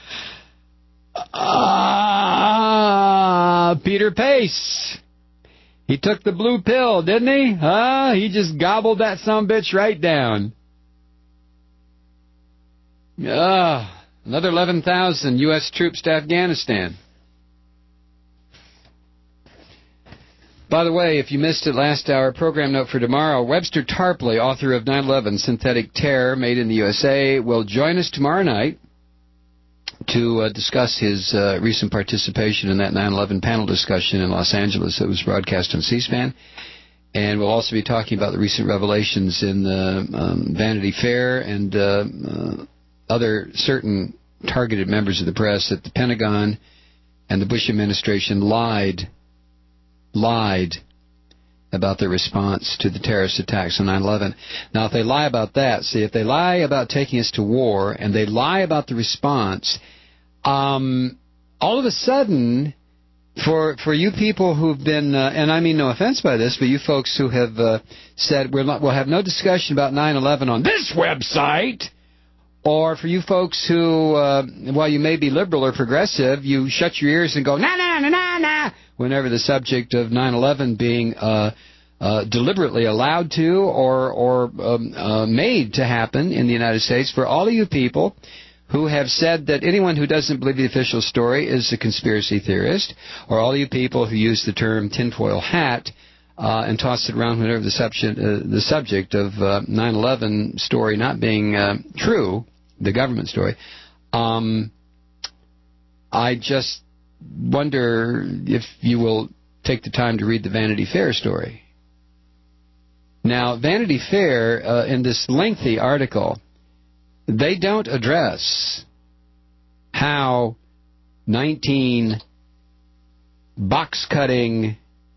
S9: Ah, Peter Pace. He took the blue pill, didn't he? Huh? He just gobbled that sumbitch right down. Ah, another eleven thousand U S troops to Afghanistan. By the way, if you missed it last hour, program note for tomorrow, Webster Tarpley, author of nine eleven, Synthetic Terror, Made in the U S A, will join us tomorrow night to uh, discuss his uh, recent participation in that nine eleven panel discussion in Los Angeles that was broadcast on C-SPAN. And we'll also be talking about the recent revelations in the um, Vanity Fair and uh, uh, other certain targeted members of the press that the Pentagon and the Bush administration lied, lied about their response to the terrorist attacks on nine eleven. Now, if they lie about that, see, if they lie about taking us to war and they lie about the response, um, all of a sudden, for for you people who've been, uh, and I mean no offense by this, but you folks who have uh, said we're not, we'll have no discussion about nine eleven on this website, or for you folks who, uh, while you may be liberal or progressive, you shut your ears and go, nah, nah, nah, nah, nah, whenever the subject of nine eleven being uh, uh, deliberately allowed to or, or um, uh, made to happen in the United States, for all of you people who have said that anyone who doesn't believe the official story is a conspiracy theorist, or all you people who use the term tinfoil hat uh, and toss it around whenever the subject, uh, the subject of uh, nine eleven story not being uh, true, the government story, um, I just wonder if you will take the time to read the Vanity Fair story. Now, Vanity Fair, uh, in this lengthy article, they don't address how nineteen box-cutting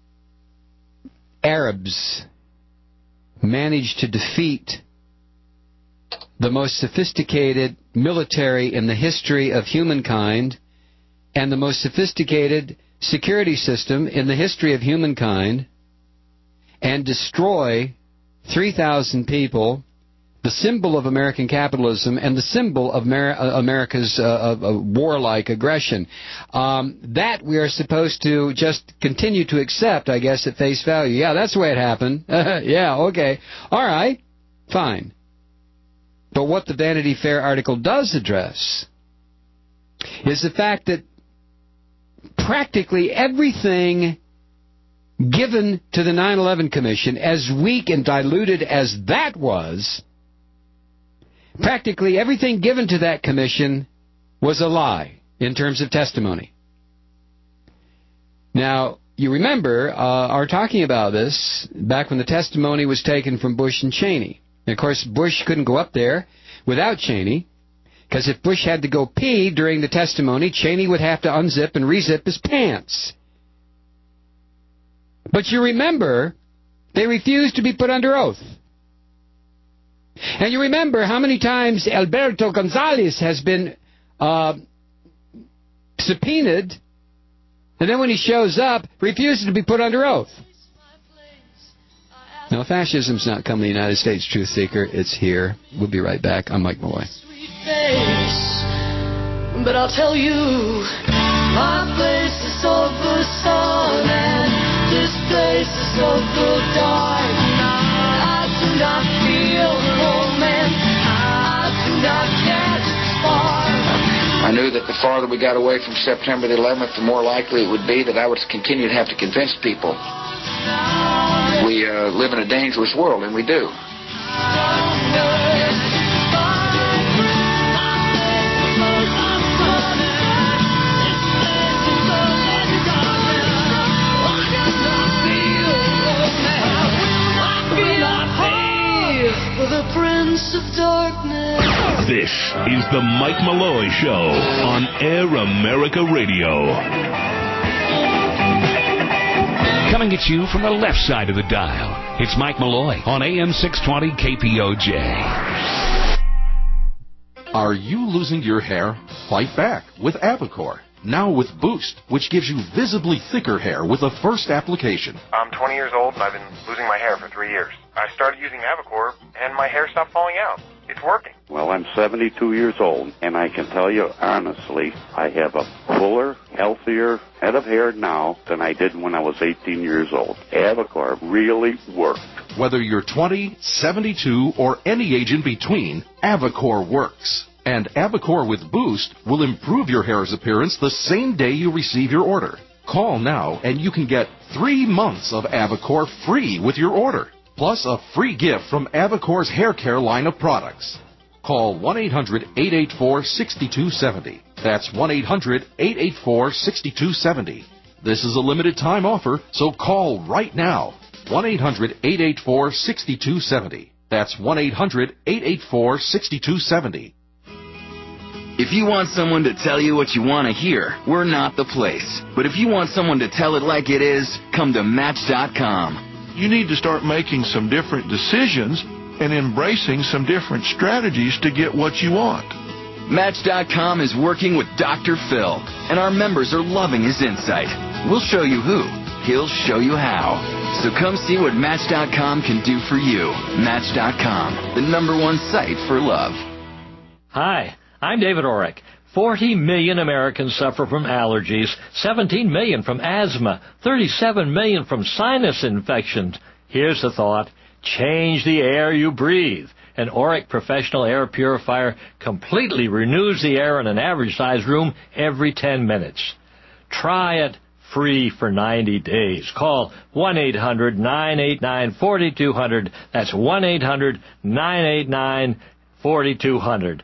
S9: Arabs managed to defeat the most sophisticated military in the history of humankind and the most sophisticated security system in the history of humankind, and destroy three thousand people, the symbol of American capitalism and the symbol of Amer- America's uh, uh, warlike aggression. Um, that we are supposed to just continue to accept, I guess, at face value. Yeah, that's the way it happened. Yeah, okay. All right, fine. But what the Vanity Fair article does address is the fact that practically everything given to the nine eleven Commission, as weak and diluted as that was, practically everything given to that commission was a lie in terms of testimony. Now, you remember uh, our talking about this back when the testimony was taken from Bush and Cheney. And of course, Bush couldn't go up there without Cheney, because if Bush had to go pee during the testimony, Cheney would have to unzip and rezip his pants. But you remember, they refused to be put under oath. And you remember how many times Alberto Gonzales has been uh, subpoenaed, and then when he shows up, refuses to be put under oath. No, fascism's not coming to the United States, Truth Seeker. It's here. We'll be right back. I'm Mike Malloy.
S8: But I'll tell you, my place is so full sun, and this place is so full dark. I do not feel alone, man. I do not catch the spark.
S2: I knew that the farther we got away from September the eleventh, the more likely it would be that I would continue to have to convince people. We uh, live in a dangerous world, and we do.
S8: The Prince of Darkness.
S12: This is the Mike Malloy Show on Air America Radio. Coming at you from the left side of the dial, it's Mike Malloy on A M six twenty K P O J.
S13: Are you losing your hair? Fight back with Avocor. Now with Boost, which gives you visibly thicker hair with a first application.
S21: I'm twenty years old and I've been losing my hair for three years. I started using Avocor and my hair stopped falling out. It's working.
S22: Well, I'm seventy-two years old, and I can tell you honestly, I have a fuller, healthier head of hair now than I did when I was eighteen years old. Avocor really worked.
S13: Whether you're twenty, seventy-two, or any age in between, Avocor works. And Avocor with Boost will improve your hair's appearance the same day you receive your order. Call now and you can get three months of Avocor free with your order, plus a free gift from Avocor's hair care line of products. Call one eight hundred, eight eight four, six two seven zero. That's one eight hundred, eight eight four, six two seven zero. This is a limited time offer, so call right now. one eight hundred, eight eight four, six two seven zero. That's one eight hundred, eight eight four, six two seven zero.
S5: If you want someone to tell you what you want to hear, we're not the place. But if you want someone to tell it like it is, come to Match dot com.
S7: You need to start making some different decisions and embracing some different strategies to get what you want.
S5: Match dot com is working with Doctor Phil, and our members are loving his insight. We'll show you who. He'll show you how. So come see what Match dot com can do for you. Match dot com, the number one site for love.
S23: Hi, I'm David Orrick. forty million Americans suffer from allergies, seventeen million from asthma, thirty-seven million from sinus infections. Here's the thought. Change the air you breathe. An Orrick Professional Air Purifier completely renews the air in an average-sized room every ten minutes. Try it free for ninety days. Call one eight hundred nine eight nine four two zero zero. That's one eight hundred nine eight nine four two zero zero.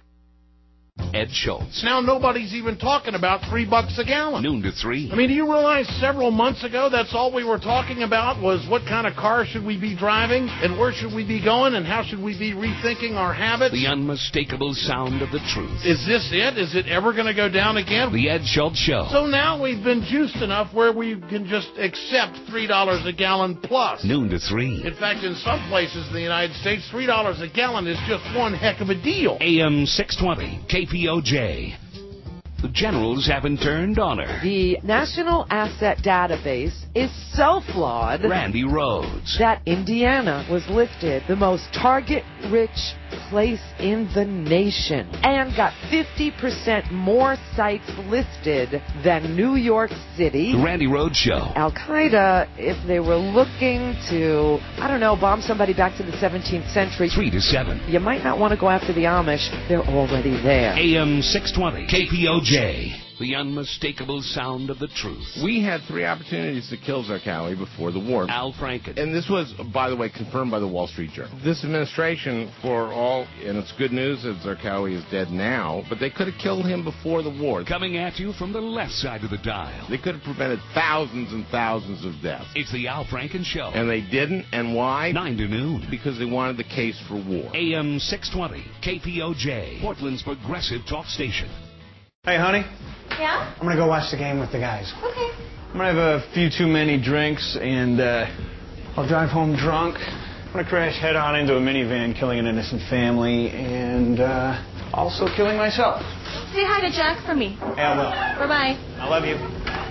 S12: Ed Schultz.
S24: Now nobody's even talking about three bucks a gallon.
S12: Noon to three.
S24: I mean, do you realize several months ago that's all we were talking about was what kind of car should we be driving and where should we be going and how should we be rethinking our habits?
S12: The unmistakable sound of the truth.
S24: Is this it? Is it ever going to go down again?
S12: The Ed Schultz Show.
S24: So now we've been juiced enough where we can just accept three dollars a gallon plus.
S12: Noon to three.
S24: In fact, in some places in the United States, three dollars a gallon is just one heck of a deal.
S12: A M six twenty, K P O J. The generals haven't turned on her.
S25: The National Asset Database is so flawed
S12: Randy Rhodes.
S25: that Indiana was listed the most target-rich place in the nation and got fifty percent more sites listed than New York City.
S12: The Randy Rhodes Show.
S25: Al-Qaeda, if they were looking to, I don't know, bomb somebody back to the seventeenth century.
S12: Three to seven.
S25: You might not want to go after the Amish. They're already there.
S12: A M six twenty, K P O J. The unmistakable sound of the truth.
S26: We had three opportunities to kill Zarqawi before the war.
S12: Al Franken.
S26: And this was, by the way, confirmed by the Wall Street Journal. This administration, for all, and it's good news that Zarqawi is dead now, but they could have killed him before the war.
S12: Coming at you from the left side of the dial.
S26: They could have prevented thousands and thousands of deaths.
S12: It's the Al Franken Show.
S26: And they didn't, and why?
S12: Nine to noon.
S26: Because they wanted the case for war.
S12: A M six twenty, K P O J, Portland's progressive talk station.
S27: Hey, honey.
S28: Yeah?
S27: I'm going to go watch the game with the guys.
S28: Okay.
S27: I'm going to have a few too many drinks, and uh, I'll drive home drunk. I'm going to crash head-on into a minivan, killing an innocent family, and uh, also killing myself.
S28: Say hi to Jack for me.
S27: Hey, I will.
S28: Bye-bye.
S27: I love you.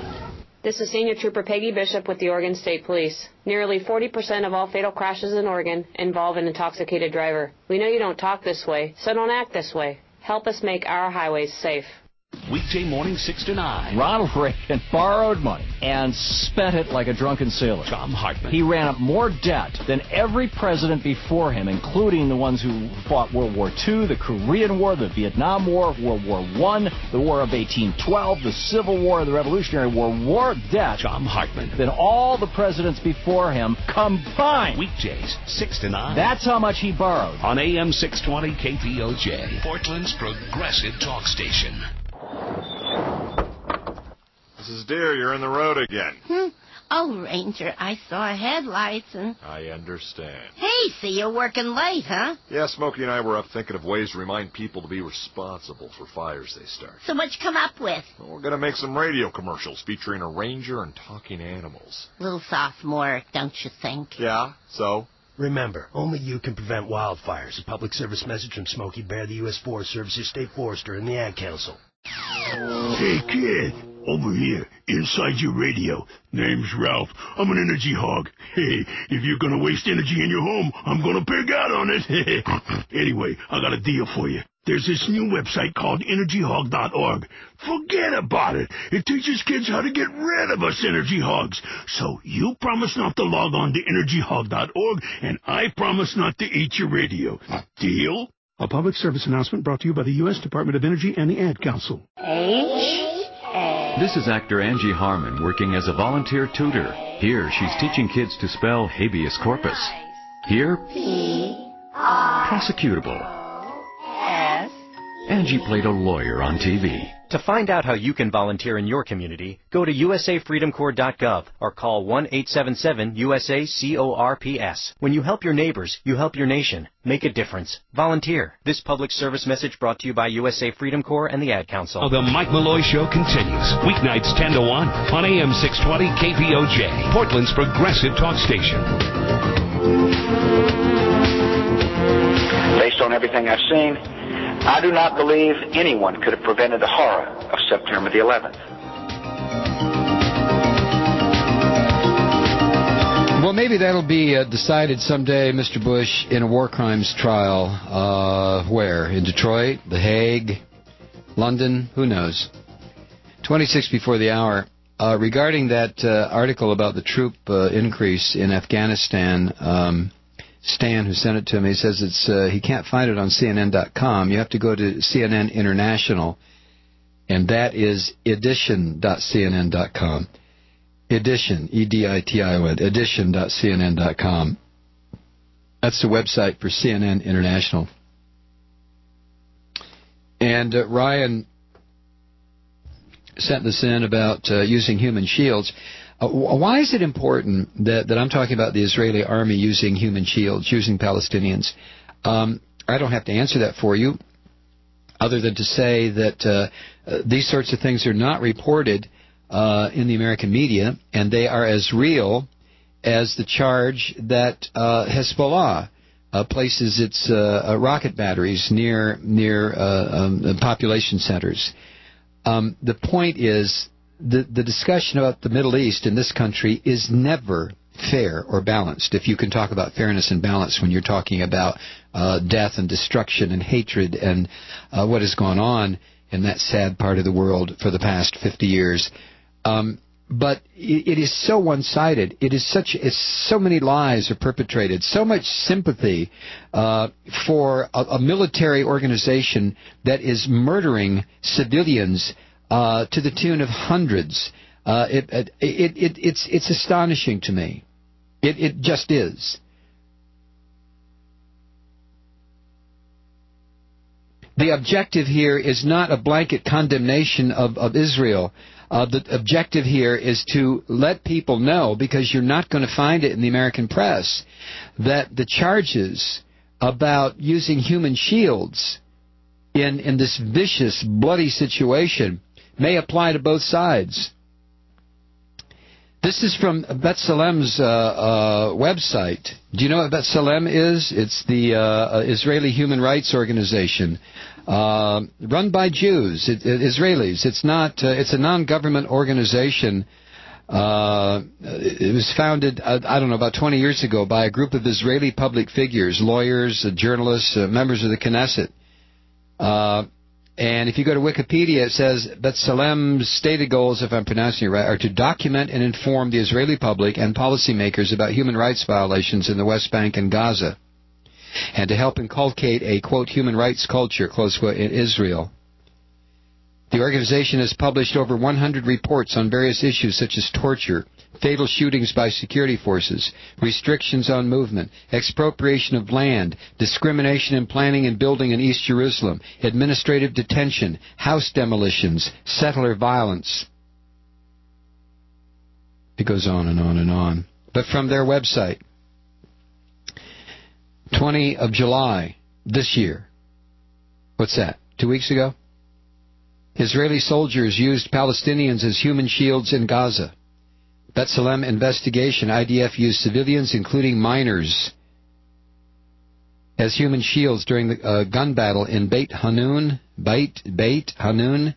S29: This is Senior Trooper Peggy Bishop with the Oregon State Police. Nearly forty percent of all fatal crashes in Oregon involve an intoxicated driver. We know you don't talk this way, so don't act this way. Help us make our highways safe.
S12: Weekday morning, six to nine.
S30: Ronald Reagan borrowed money and spent it like a drunken sailor.
S12: Tom Hartman.
S30: He ran up more debt than every president before him, including the ones who fought World War Two, the Korean War, the Vietnam War, World War One, the War of eighteen twelve, the Civil War, the Revolutionary War. War debt.
S12: Tom Hartman.
S30: Than all the presidents before him combined.
S12: Weekdays, six to nine.
S30: That's how much he borrowed.
S12: On A M six twenty K P O J, Portland's progressive talk station.
S31: Missus Deere, you're in the road again.
S32: Hmm. Oh, Ranger, I saw headlights and...
S31: I understand.
S32: Hey, see, you're working late, huh?
S31: Yeah, Smokey and I were up thinking of ways to remind people to be responsible for fires they start.
S32: So what'd you come up with?
S31: Well, we're going to make some radio commercials featuring a ranger and talking animals.
S32: Little sophomore, don't you think?
S31: Yeah, so?
S33: Remember, only you can prevent wildfires. A public service message from Smokey Bear, the U S Forest Service, your state forester, and the Ad Council.
S34: Hey, kid. Over here, inside your radio. Name's Ralph. I'm an energy hog. Hey, if you're gonna waste energy in your home, I'm gonna pig out on it. Anyway, I got a deal for you. There's this new website called energy hog dot org. Forget about it. It teaches kids how to get rid of us energy hogs. So you promise not to log on to energy hog dot org, and I promise not to eat your radio. Deal?
S35: A public service announcement brought to you by the U S Department of Energy and the Ad Council.
S32: H A.
S36: This is actor Angie Harmon working as a volunteer tutor. Here, she's teaching kids to spell habeas corpus. Here,
S32: P R
S36: prosecutable.
S32: S
S36: Angie played a lawyer on T V.
S1: To find out how you can volunteer in your community, go to U S A Freedom Corps dot gov or call one eight seven seven U S A C O R P S. When you help your neighbors, you help your nation. Make a difference. Volunteer. This public service message brought to you by U S A Freedom Corps and the Ad Council.
S12: Oh, the Mike Malloy Show continues. Weeknights ten to one on A M six twenty K P O J, Portland's progressive talk station.
S2: Based on everything I've seen, I do not believe anyone could have prevented the horror of September the eleventh.
S3: Well, maybe that'll be uh, decided someday, Mister Bush, in a war crimes trial. Uh, where? In Detroit? The Hague? London? Who knows? twenty-six before the hour. Uh, regarding that uh, article about the troop uh, increase in Afghanistan, um, Stan, who sent it to me, says it's uh, he can't find it on C N N dot com. You have to go to C N N International, and that is edition dot C N N dot com. Edition, E D I T I O N, edition dot C N N dot com. That's the website for C N N International. And uh, Ryan sent this in about uh, using human shields. Uh, why is it important that, that I'm talking about the Israeli army using human shields, using Palestinians? Um, I don't have to answer that for you, other than to say that uh, uh, these sorts of things are not reported uh, in the American media, and they are as real as the charge that uh, Hezbollah uh, places its uh, uh, rocket batteries near near uh, um, population centers. Um, the point is, The, the discussion about the Middle East in this country is never fair or balanced, if you can talk about fairness and balance when you're talking about uh, death and destruction and hatred and uh, what has gone on in that sad part of the world for the past fifty years. Um, but it, it is so one-sided. It is such, it's so many lies are perpetrated, so much sympathy uh, for a, a military organization that is murdering civilians Uh, to the tune of hundreds. Uh, it, it, it, it, it's, it's astonishing to me. It, it just is. The objective here is not a blanket condemnation of, of Israel. Uh, the objective here is to let people know, because you're not going to find it in the American press, that the charges about using human shields in, in this vicious, bloody situation may apply to both sides. This is from B'Tselem's uh, uh, website. Do you know what B'Tselem is? It's the uh, Israeli human rights organization uh, run by Jews, it, it, Israelis. It's not. Uh, it's a non-government organization. Uh, it was founded, uh, I don't know, about twenty years ago by a group of Israeli public figures, lawyers, uh, journalists, uh, members of the Knesset. Uh, And if you go to Wikipedia, it says B'Tselem's stated goals, if I'm pronouncing it right, are to document and inform the Israeli public and policymakers about human rights violations in the West Bank and Gaza, and to help inculcate a, quote, human rights culture, close quote, in Israel. The organization has published over one hundred reports on various issues such as torture, fatal shootings by security forces, restrictions on movement, expropriation of land, discrimination in planning and building in East Jerusalem, administrative detention, house demolitions, settler violence. It goes on and on and on. But from their website, twentieth of July this year, what's that, two weeks ago? Israeli soldiers used Palestinians as human shields in Gaza. B'Tselem investigation. I D F used civilians, including minors, as human shields during the uh, gun battle in Beit Hanun. Beit, Beit Hanun.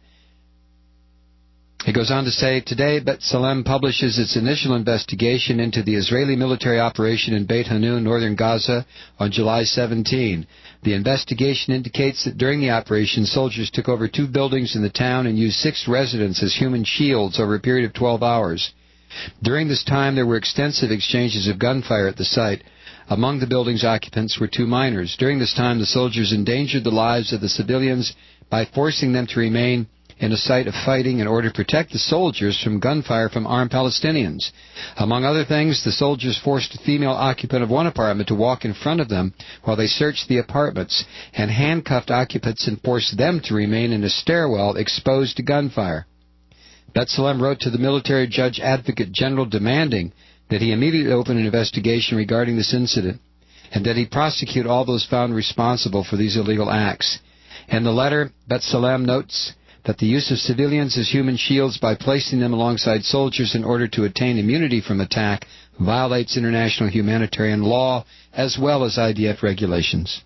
S3: He goes on to say, today B'Tselem publishes its initial investigation into the Israeli military operation in Beit Hanun, northern Gaza, on July seventeenth. The investigation indicates that during the operation, soldiers took over two buildings in the town and used six residents as human shields over a period of twelve hours. During this time, there were extensive exchanges of gunfire at the site. Among the building's occupants were two minors. During this time, the soldiers endangered the lives of the civilians by forcing them to remain in a site of fighting in order to protect the soldiers from gunfire from armed Palestinians. Among other things, the soldiers forced a female occupant of one apartment to walk in front of them while they searched the apartments, and handcuffed occupants and forced them to remain in a stairwell exposed to gunfire. B'Tselem wrote to the military judge advocate general demanding that he immediately open an investigation regarding this incident, and that he prosecute all those found responsible for these illegal acts. In the letter, B'Tselem notes that the use of civilians as human shields by placing them alongside soldiers in order to attain immunity from attack violates international humanitarian law as well as I D F regulations.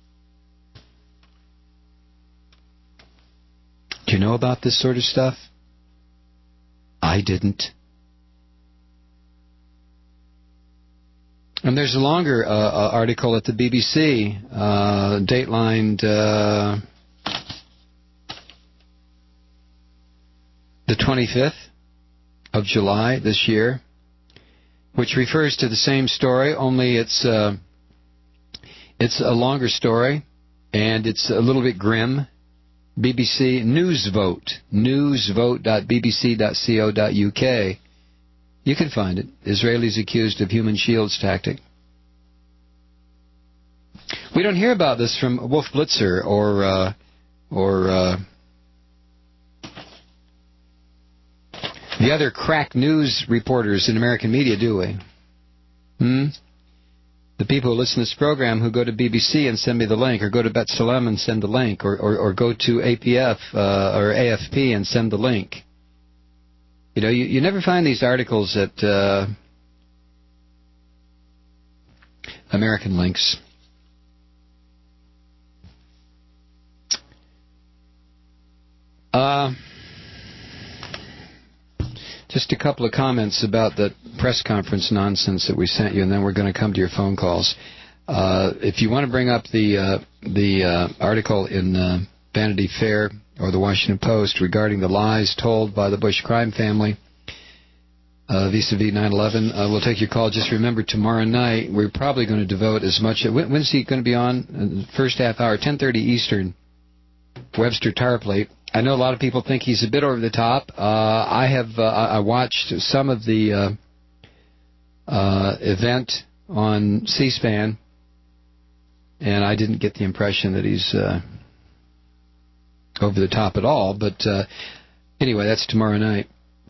S3: Do you know about this sort of stuff? I didn't. And there's a longer uh, article at the B B C, uh, datelined uh, the twenty-fifth of July this year, which refers to the same story, only it's uh, it's a longer story, and it's a little bit grim. B B C Newsvote, newsvote dot b b c dot co dot u k. You can find it. Israelis accused of human shields tactic. We don't hear about this from Wolf Blitzer or uh, or uh, the other crack news reporters in American media, do we? Hmm? The people who listen to this program who go to B B C and send me the link, or go to B'Tselem and send the link, or, or, or go to A P F uh, or A F P and send the link. You know, you, you never find these articles at uh, American Links. Uh, just a couple of comments about the press conference nonsense that we sent you, and then we're going to come to your phone calls. Uh, if you want to bring up the uh, the uh, article in uh, Vanity Fair or the Washington Post regarding the lies told by the Bush crime family uh, vis-a-vis nine eleven, uh, we'll take your call. Just remember, tomorrow night we're probably going to devote as much. When, when's he going to be on? Uh, first half hour, ten thirty Eastern. Webster Tarplate. I know a lot of people think he's a bit over the top. Uh, I have uh, I watched some of the uh, uh, event on C-SPAN, and I didn't get the impression that he's uh, over the top at all. But uh, anyway, that's tomorrow night.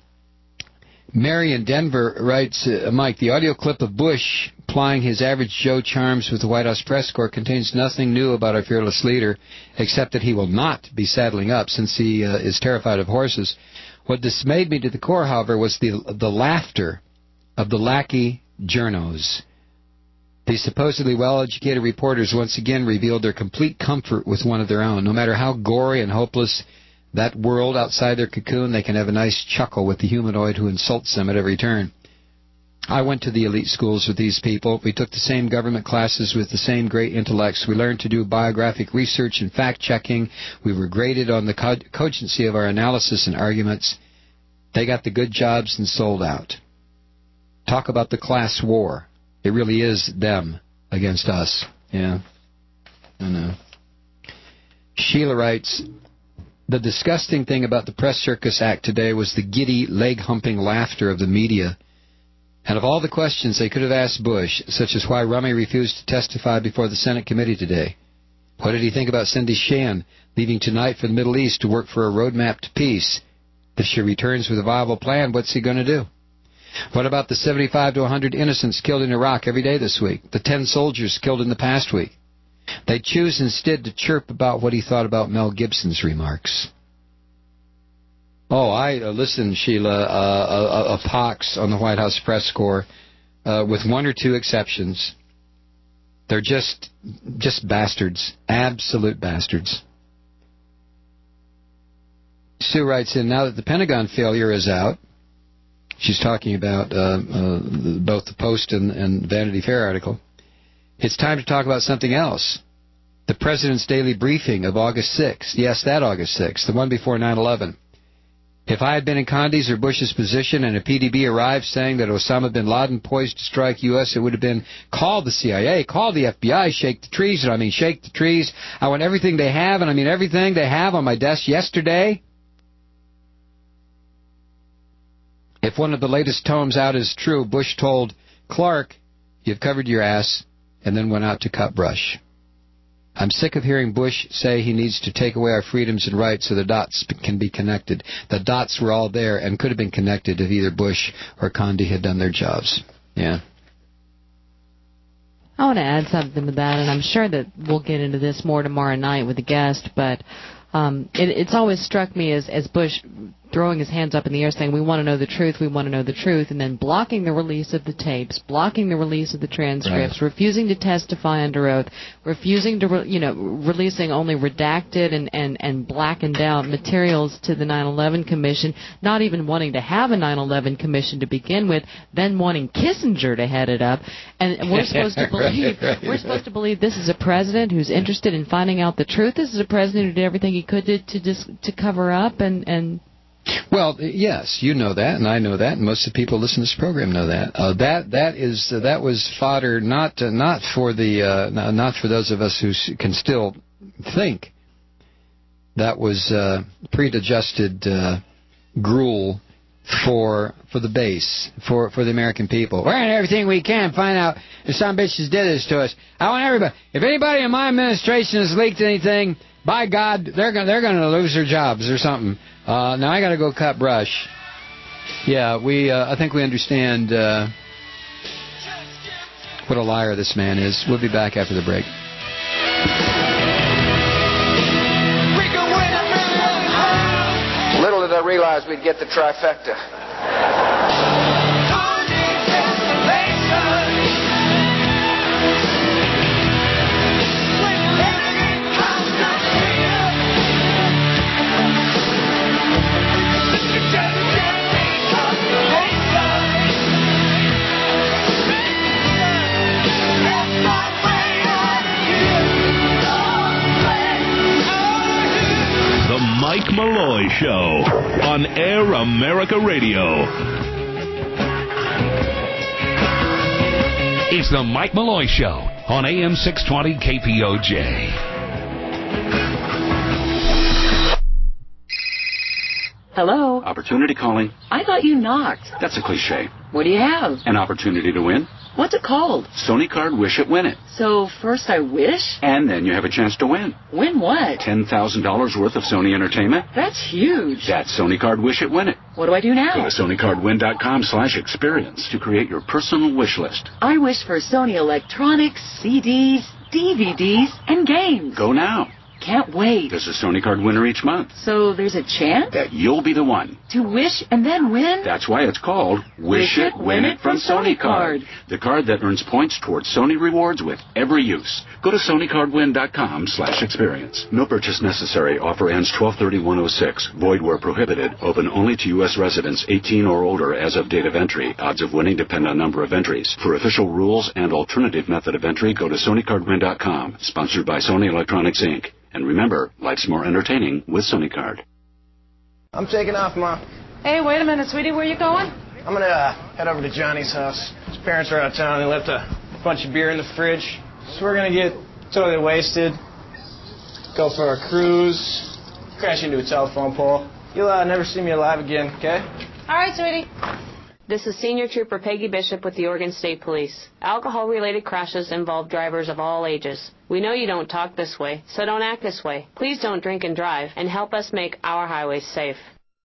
S3: Mary in Denver writes, uh, Mike, the audio clip of Bush plying his average Joe charms with the White House press corps contains nothing new about our fearless leader, except that he will not be saddling up since he uh, is terrified of horses. What dismayed me to the core, however, was the the laughter of the lackey journos. The supposedly well-educated reporters once again revealed their complete comfort with one of their own. No matter how gory and hopeless that world outside their cocoon, they can have a nice chuckle with the humanoid who insults them at every turn. I went to the elite schools with these people. We took the same government classes with the same great intellects. We learned to do biographic research and fact-checking. We were graded on the co- cogency of our analysis and arguments. They got the good jobs and sold out. Talk about the class war. It really is them against us. Yeah, I know. Sheila writes, the disgusting thing about the Press Circus Act today was the giddy, leg-humping laughter of the media. And of all the questions they could have asked Bush, such as why Rummy refused to testify before the Senate committee today. What did he think about Cindy Sheehan leaving tonight for the Middle East to work for a roadmap to peace? If she returns with a viable plan, what's he going to do? What about the seventy-five to one hundred innocents killed in Iraq every day this week? The ten soldiers killed in the past week? They choose instead to chirp about what he thought about Mel Gibson's remarks. Oh, I uh, listened, Sheila, uh, a, a pox on the White House press corps, uh, with one or two exceptions. They're just, just bastards, absolute bastards. Sue writes in, now that the Pentagon failure is out, she's talking about uh, uh, both the Post and, and Vanity Fair article, it's time to talk about something else. The President's daily briefing of August sixth. Yes, that August sixth, the one before nine eleven. If I had been in Condi's or Bush's position and a P D B arrived saying that Osama bin Laden poised to strike U S, it would have been, call the C I A, call the F B I, shake the trees, and I mean shake the trees. I want everything they have, and I mean everything they have on my desk yesterday. If one of the latest tomes out is true, Bush told Clark, "You've covered your ass," and then went out to cut brush. I'm sick of hearing Bush say he needs to take away our freedoms and rights so the dots can be connected. The dots were all there and could have been connected if either Bush or Condi had done their jobs. Yeah.
S4: I want to add something to that, and I'm sure that we'll get into this more tomorrow night with the guest, but um, it, it's always struck me as, as Bush throwing his hands up in the air saying, we want to know the truth, we want to know the truth, and then blocking the release of the tapes, blocking the release of the transcripts, right. refusing to testify under oath, refusing to, re- you know, releasing only redacted and, and, and blackened out materials to the nine eleven Commission, not even wanting to have a nine eleven Commission to begin with, then wanting Kissinger to head it up. And we're supposed to believe right, right, we're supposed to believe this is a president who's interested in finding out the truth. This is a president who did everything he could to to, just, to cover up and, and
S3: Well, yes, you know that, and I know that, and most of the people listening to this program know that. Uh, that that is uh, that was fodder not uh, not for the uh, not for those of us who can still think. That was uh, pre-digested uh, gruel for for the base, for for the American people. We're doing everything we can to find out if some bitches did this to us. I want everybody. If anybody in my administration has leaked anything, by God, they're gonna they're gonna lose their jobs or something. Uh, now I got to go cut brush. Yeah, we. Uh, I think we understand uh, what a liar this man is. We'll be back after the break.
S2: Little did I realize we'd get the trifecta.
S12: Mike Malloy Show on Air America Radio. It's the Mike Malloy Show on A M six twenty K P O J.
S6: Hello?
S8: Opportunity calling.
S6: I thought you knocked.
S8: That's a cliche.
S6: What do you have?
S8: An opportunity to win.
S6: What's it called?
S8: Sony Card Wish It Win It.
S6: So first I wish?
S8: And then you have a chance to win.
S6: Win what?
S8: ten thousand dollars worth of Sony entertainment.
S6: That's huge.
S8: That's Sony Card Wish It Win It.
S6: What do I do now?
S8: Go to Sony Card Win dot com slash experience to create your personal wish list.
S6: I wish for Sony electronics, C Ds, D V Ds, and games.
S8: Go now.
S6: Can't wait.
S8: There's a Sony Card winner each month.
S6: So there's a chance?
S8: That you'll be the one.
S6: To wish and then win?
S8: That's why it's called Wish, wish It, Win, win It from Sony Card. The card that earns points towards Sony rewards with every use. Go to Sony Card Win dot com slash experience. No purchase necessary. Offer ends twelve thirty one oh six. Void where prohibited. Open only to U S residents eighteen or older as of date of entry. Odds of winning depend on number of entries. For official rules and alternative method of entry, go to Sony Card Win dot com. Sponsored by Sony Electronics, Incorporated. And remember, life's more entertaining with Sony Card.
S9: I'm taking off, Ma.
S10: Hey, wait a minute, sweetie. Where you going?
S9: I'm going to uh, head over to Johnny's house. His parents are out of town. They left a bunch of beer in the fridge. So we're going to get totally wasted, go for a cruise, crash into a telephone pole. You'll uh, never see me alive again, okay?
S10: All right, sweetie.
S29: This is Senior Trooper Peggy Bishop with the Oregon State Police. Alcohol-related crashes involve drivers of all ages. We know you don't talk this way, so don't act this way. Please don't drink and drive, and help us make our highways safe.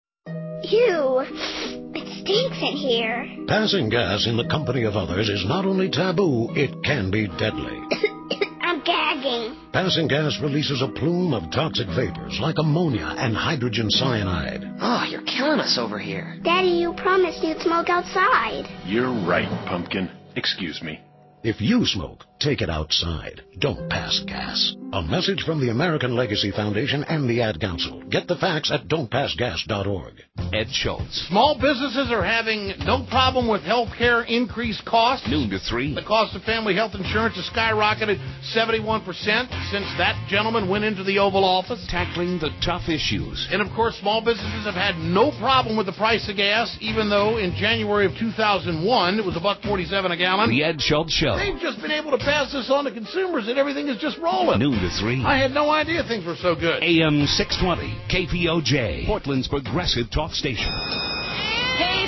S11: Ew, it stinks in here.
S13: Passing gas in the company of others is not only taboo, it can be deadly.
S11: I'm gagging.
S13: Passing gas releases a plume of toxic vapors like ammonia and hydrogen cyanide.
S14: Oh, you're killing us over here.
S11: Daddy, you promised you'd smoke outside.
S13: You're right, Pumpkin. Excuse me. If you smoke, take it outside. Don't pass gas. A message from the American Legacy Foundation and the Ad Council. Get the facts at don't pass gas dot org.
S12: Ed Schultz.
S24: Small businesses are having no problem with health care increased costs.
S12: Noon to three.
S24: The cost of family health insurance has skyrocketed seventy-one percent since that gentleman went into the Oval Office.
S12: Tackling the tough issues.
S24: And, of course, small businesses have had no problem with the price of gas, even though in January of two thousand one it was a buck forty-seven a gallon.
S12: The Ed Schultz Show.
S24: They've just been able to pass this on to consumers, and everything is just rolling.
S12: Noon to three.
S24: I had no idea things were so good.
S12: A M six twenty, K P O J, Portland's progressive talk station.
S10: Hey,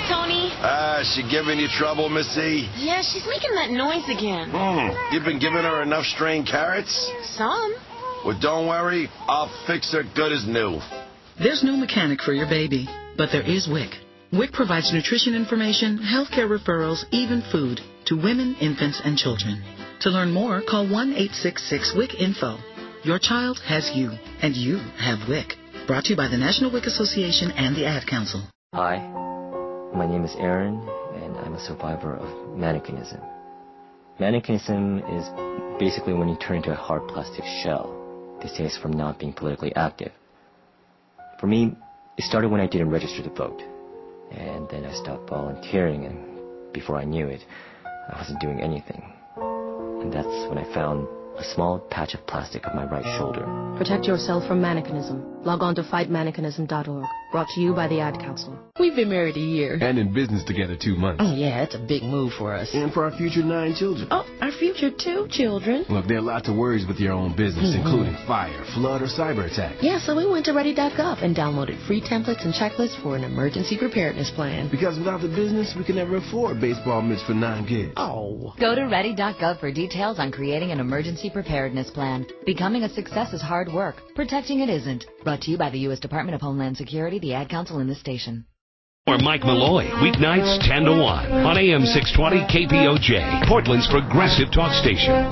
S5: Tony.
S34: Ah, she giving you trouble, Missy?
S5: Yeah, she's making that noise again.
S34: Hmm. You've been giving her enough strained carrots?
S5: Some.
S34: Well, don't worry. I'll fix her good as new.
S7: There's no mechanic for your baby, but there is W I C. W I C provides nutrition information, healthcare referrals, even food to women, infants, and children. To learn more, call one eight six six W I C info. Your child has you, and you have W I C. Brought to you by the National W I C Association and the Ad Council.
S15: Hi, my name is Aaron, and I'm a survivor of mannequinism. Mannequinism is basically when you turn into a hard plastic shell. They say it's from not being politically active. For me, it started when I didn't register to vote. And then I stopped volunteering, and before I knew it, I wasn't doing anything. And that's when I found a small patch of plastic on my right shoulder.
S16: Protect yourself from mannequinism. Log on to fight mannequinism dot org. Brought to you by the Ad Council.
S17: We've been married a year.
S18: And in business together two months.
S17: Oh, yeah, it's a big move for us.
S33: And for our future nine children.
S17: Oh, our future two children.
S18: Look, there are lots of worries with your own business, mm-hmm. including fire, flood, or cyber attack.
S17: Yeah, so we went to ready dot gov and downloaded free templates and checklists for an emergency preparedness plan.
S33: Because without the business, we can never afford baseball mitts for nine kids.
S17: Oh.
S19: Go to ready dot gov for details on creating an emergency preparedness plan. Becoming a success is hard work. Protecting it isn't. Brought to you by the U S Department of Homeland Security, the Ad Council, and this station.
S12: Or Mike Malloy, weeknights ten to one on A M six twenty K P O J, Portland's progressive talk station.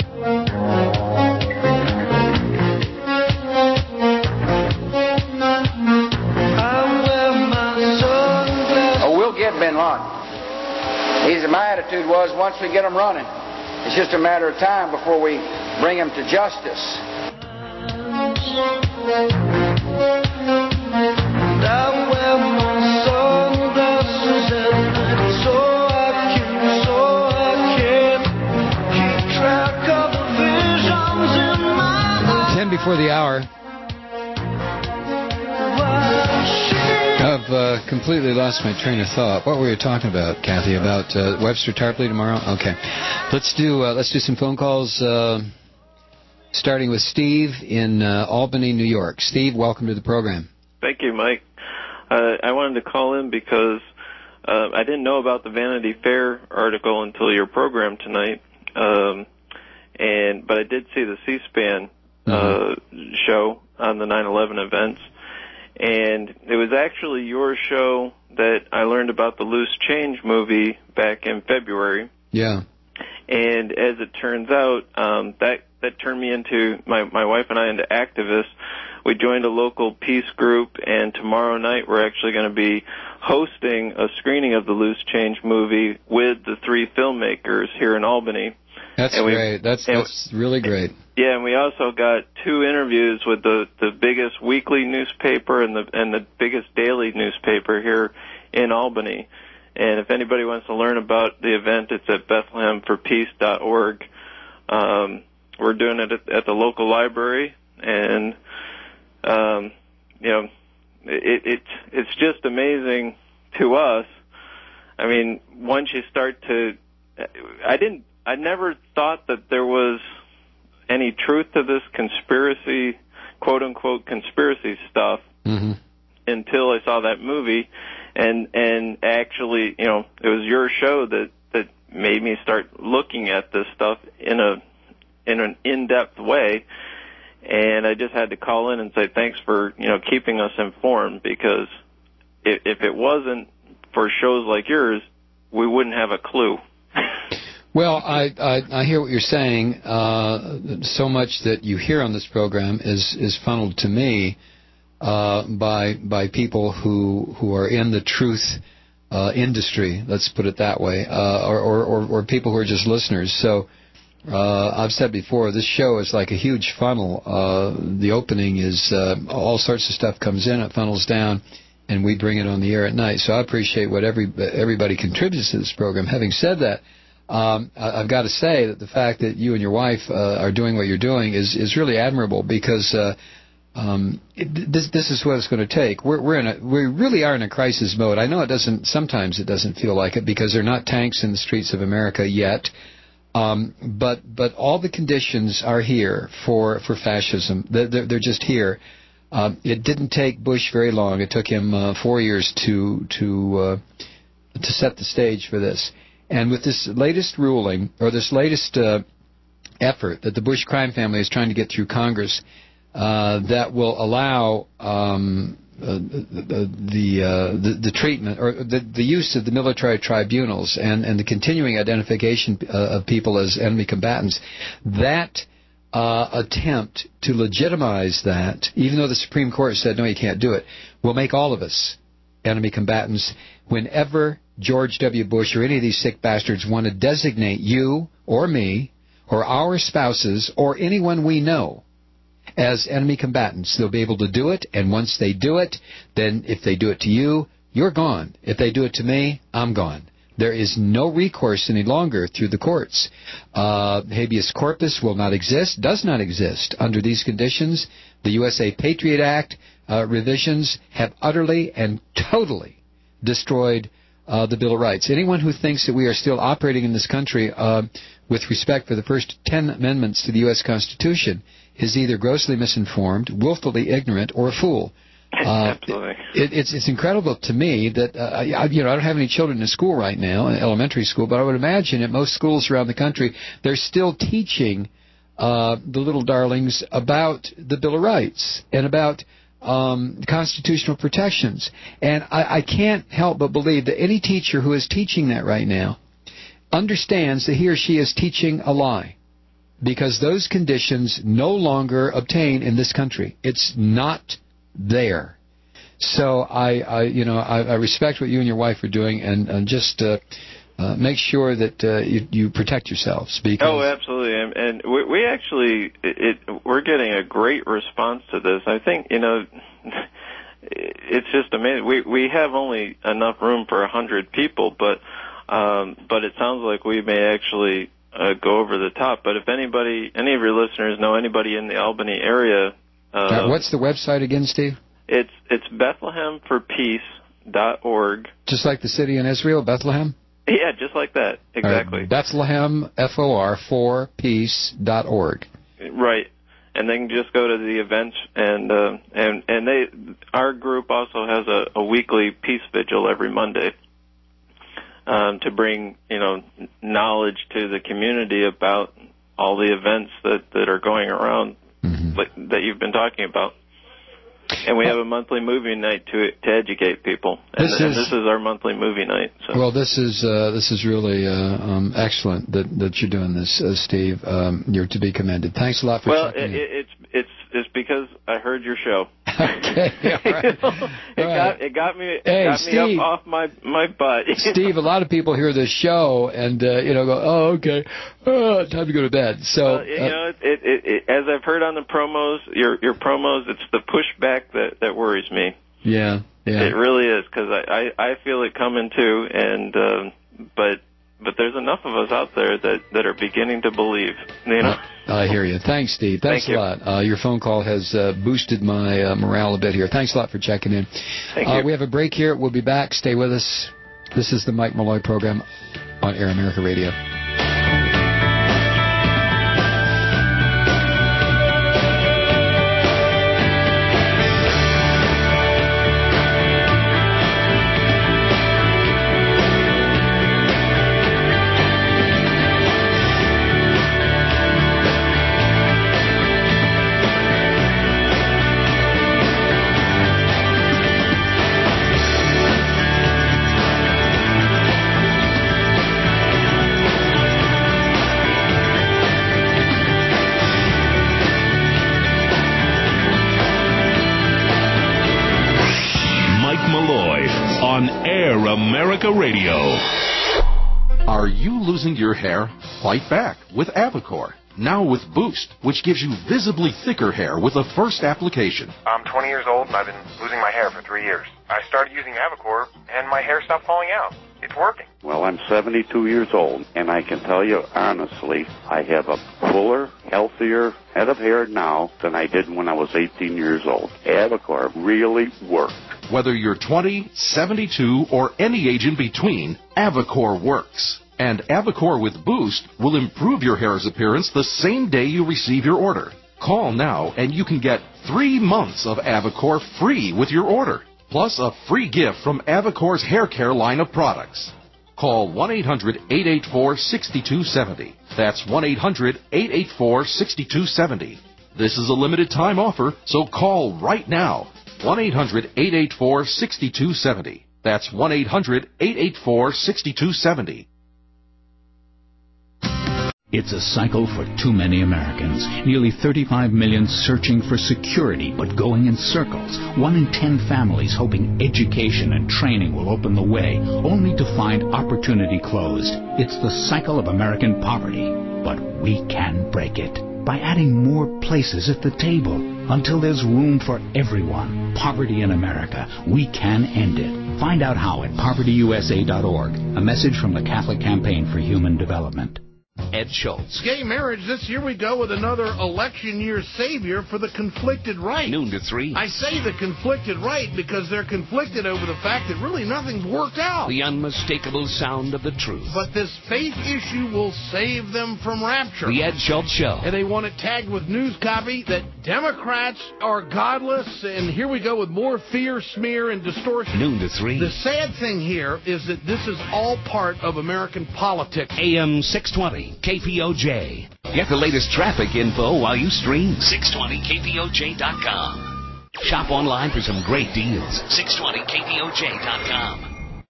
S2: Oh, we'll get Bin Laden. Easy, my attitude was once we get them running, it's just a matter of time before we bring him to justice.
S3: Ten before the hour. I've uh, completely lost my train of thought. What were you talking about, Kathy? About uh, Webster Tarpley tomorrow? Okay, let's do uh, let's do some phone calls. Uh, starting with Steve in uh, Albany, New York. Steve, welcome to the program.
S20: Thank you, Mike. Uh, I wanted to call in because uh, I didn't know about the Vanity Fair article until your program tonight, um, and but I did see the C-SPAN uh, mm-hmm. show on the nine eleven events. And it was actually your show that I learned about the Loose Change movie back in February.
S3: Yeah.
S20: And as it turns out, um, that that turned me into, my, my wife and I, into activists. We joined a local peace group, and tomorrow night we're actually going to be hosting a screening of the Loose Change movie with the three filmmakers here in Albany.
S3: That's
S20: and
S3: great. That's that's really great.
S20: Yeah, and we also got two interviews with the, the biggest weekly newspaper and the and the biggest daily newspaper here in Albany. And if anybody wants to learn about the event, it's at Bethlehem for Peace dot org. Um, we're doing it at, at the local library, and um, you know, it, it it's just amazing to us. I mean, once you start to, I didn't. I never thought that there was any truth to this conspiracy, quote-unquote conspiracy stuff, mm-hmm. until I saw that movie. And and actually, you know, it was your show that, that made me start looking at this stuff in a in an in-depth way. And I just had to call in and say thanks for, you know, keeping us informed, because if, if it wasn't for shows like yours, we wouldn't have a clue.
S3: Well, I, I I hear what you're saying. Uh, so much that you hear on this program is is funneled to me uh, by by people who who are in the truth uh, industry. Let's put it that way, uh, or, or, or or people who are just listeners. So uh, I've said before, this show is like a huge funnel. Uh, the opening is uh, all sorts of stuff comes in, it funnels down, and we bring it on the air at night. So I appreciate what every everybody contributes to this program. Having said that, Um, I've got to say that the fact that you and your wife uh, are doing what you're doing is, is really admirable, because uh, um, it, this this is what it's going to take. We're we're in a we really are in a crisis mode. I know it doesn't sometimes it doesn't feel like it, because there are not tanks in the streets of America yet, um, but but all the conditions are here for for fascism. They're, they're just here. Um, it didn't take Bush very long. It took him uh, four years to to uh, to set the stage for this. And with this latest ruling, or this latest uh, effort that the Bush crime family is trying to get through Congress, uh, that will allow um, uh, the the, uh, the the treatment or the, the use of the military tribunals and, and the continuing identification uh, of people as enemy combatants, that uh, attempt to legitimize that, even though the Supreme Court said, no, you can't do it, will make all of us enemy combatants whenever George W. Bush or any of these sick bastards want to designate you or me or our spouses or anyone we know as enemy combatants. They'll be able to do it, and once they do it, then if they do it to you, you're gone. If they do it to me, I'm gone. There is no recourse any longer through the courts. Uh, habeas corpus will not exist, does not exist under these conditions. The U S A Patriot Act uh, revisions have utterly and totally destroyed Uh, the Bill of Rights. Anyone who thinks that we are still operating in this country uh, with respect for the first ten amendments to the U S Constitution is either grossly misinformed, willfully ignorant, or a fool. Uh,
S20: Absolutely.
S3: It, it's it's incredible to me that uh, I, you know I don't have any children in school right now, in elementary school, but I would imagine at most schools around the country they're still teaching uh, the little darlings about the Bill of Rights and about Um, constitutional protections. And I, I can't help but believe that any teacher who is teaching that right now understands that he or she is teaching a lie, because those conditions no longer obtain in this country. It's not there. So I, I you know, I, I respect what you and your wife are doing, and, and just uh, uh, make sure that uh, you, you protect yourselves. Because
S20: oh, absolutely, and, and we, we actually, it, it, we're getting a great response to this. I think, you know, it's just amazing. We we have only enough room for a hundred people, but um, but it sounds like we may actually uh, go over the top. But if anybody, any of your listeners know anybody in the Albany area, uh,
S3: now, what's the website again, Steve?
S20: It's it's Bethlehem for Peace dot org.
S3: Just like the city in Israel, Bethlehem.
S20: Yeah, just like that. Exactly.
S3: Right. Bethlehem, F O R, for peace dot org.
S20: Right. And they can just go to the events, and uh, and and they our group also has a, a weekly peace vigil every Monday um, to bring you know knowledge to the community about all the events that, that are going around mm-hmm. like, that you've been talking about. And we have a monthly movie night to to educate people, and this, and is, this is our monthly movie night. So. Well,
S3: this is uh, this is really uh, um, excellent that that you're doing this, uh, Steve. Um, you're to be commended. Thanks a lot for.
S20: Well,
S3: checking
S20: it,
S3: in.
S20: it's it's it's because I heard your show.
S3: Okay, all right.
S20: you know, it
S3: all
S20: got
S3: right.
S20: it got me it
S3: hey,
S20: got
S3: Steve,
S20: me up off my my butt.
S3: Steve, know? A lot of people hear this show and uh, you know go, oh okay, oh, time to go to bed. So
S20: well, you uh, know, it, it, it, it, as I've heard on the promos, your your promos, it's the pushback that that worries me.
S3: Yeah, yeah.
S20: It really is, because I, I I feel it coming too, and um, but. But there's enough of us out there that, that are beginning to believe, you know.
S3: Uh, I hear you. Thanks, Steve. Thanks
S20: Thank
S3: a lot. Uh, your phone call has uh, boosted my uh, morale a bit here. Thanks a lot for checking in.
S20: Thank
S3: uh,
S20: you.
S3: We have a break here. We'll be back. Stay with us. This is the Mike Malloy program on Air America Radio.
S12: America Radio.
S18: Are you losing your hair? Fight back with Avocor. Now with Boost, which gives you visibly thicker hair with a first application.
S1: I'm twenty years old and I've been losing my hair for three years. I started using Avocor and my hair stopped falling out. It's working.
S4: Well, I'm seventy-two years old, and I can tell you honestly, I have a fuller, healthier head of hair now than I did when I was eighteen years old. Avocor really worked.
S18: Whether you're twenty, seventy-two, or any age in between, Avocor works. And Avocor with Boost will improve your hair's appearance the same day you receive your order. Call now and you can get three months of Avocor free with your order. plus a free gift from Avicor's hair care line of products. Call one eight hundred, eight eight four, six two seven zero. That's one eight hundred, eight eight four, six two seven zero. This is a limited time offer, so call right now. one eight hundred, eight eight four, six two seven zero. That's one eight hundred, eight eight four, six two seven zero.
S6: It's a cycle for too many Americans. Nearly thirty-five million searching for security, but going in circles. One in ten families hoping education and training will open the way, only to find opportunity closed. It's the cycle of American poverty. But we can break it by adding more places at the table. Until there's room for everyone. Poverty in America. We can end it. Find out how at poverty u s a dot org. A message from the Catholic Campaign for Human Development.
S12: Ed Schultz.
S24: Gay marriage, this year we go with another election year savior for the conflicted right.
S12: Noon to three.
S24: I say the conflicted right because they're conflicted over the fact that really nothing's worked out.
S12: The unmistakable sound of the truth.
S24: But this faith issue will save them from rapture.
S12: The Ed Schultz Show.
S24: And they want it tagged with news copy that Democrats are godless, and here we go with more fear, smear, and distortion.
S12: Noon to three.
S24: The sad thing here is that this is all part of American politics.
S12: A M six twenty. K P O J. Get the latest traffic info while you stream. six twenty K P O J dot com. Shop online for some great deals. six twenty K P O J dot com.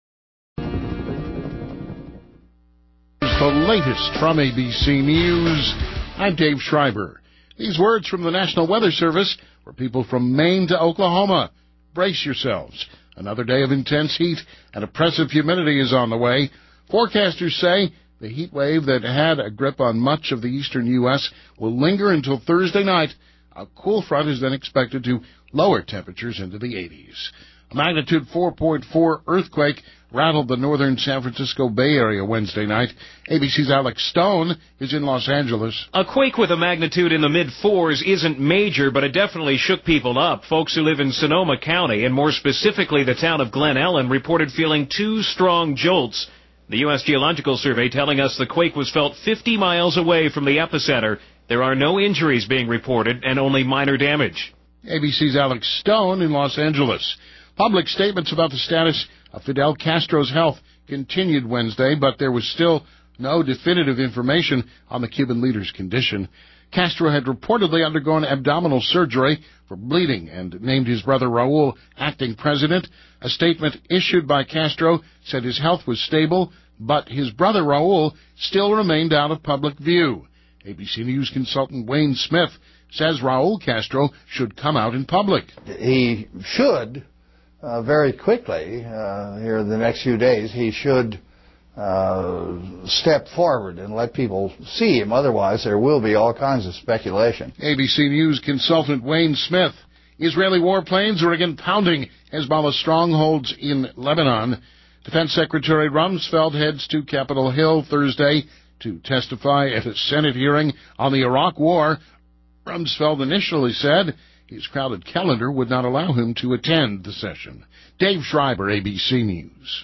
S24: The latest from A B C News. I'm Dave Schreiber. These words from the National Weather Service for people from Maine to Oklahoma. Brace yourselves. Another day of intense heat and oppressive humidity is on the way. Forecasters say the heat wave that had a grip on much of the eastern U S will linger until Thursday night. A cool front is then expected to lower temperatures into the eighties. A magnitude four point four earthquake rattled the northern San Francisco Bay Area Wednesday night. A B C's Alex Stone is in Los Angeles.
S8: A quake with a magnitude in the mid-fours isn't major, but it definitely shook people up. Folks who live in Sonoma County, and more specifically the town of Glen Ellen, reported feeling two strong jolts. The U S Geological Survey telling us the quake was felt fifty miles away from the epicenter. There are no injuries being reported and only minor damage.
S24: A B C's Alex Stone in Los Angeles. Public statements about the status of Fidel Castro's health continued Wednesday, but there was still no definitive information on the Cuban leader's condition. Castro had reportedly undergone abdominal surgery for bleeding and named his brother Raul acting president. A statement issued by Castro said his health was stable, but his brother Raul still remained out of public view. A B C News consultant Wayne Smith says Raul Castro should come out in public.
S9: He should, uh, very quickly, uh, here in the next few days, he should uh, step forward and let people see him. Otherwise, there will be all kinds of speculation.
S24: A B C News consultant Wayne Smith. Israeli warplanes are again pounding Hezbollah strongholds in Lebanon. Defense Secretary Rumsfeld heads to Capitol Hill Thursday to testify at a Senate hearing on the Iraq War. Rumsfeld initially said his crowded calendar would not allow him to attend the session. Dave Schreiber, A B C News.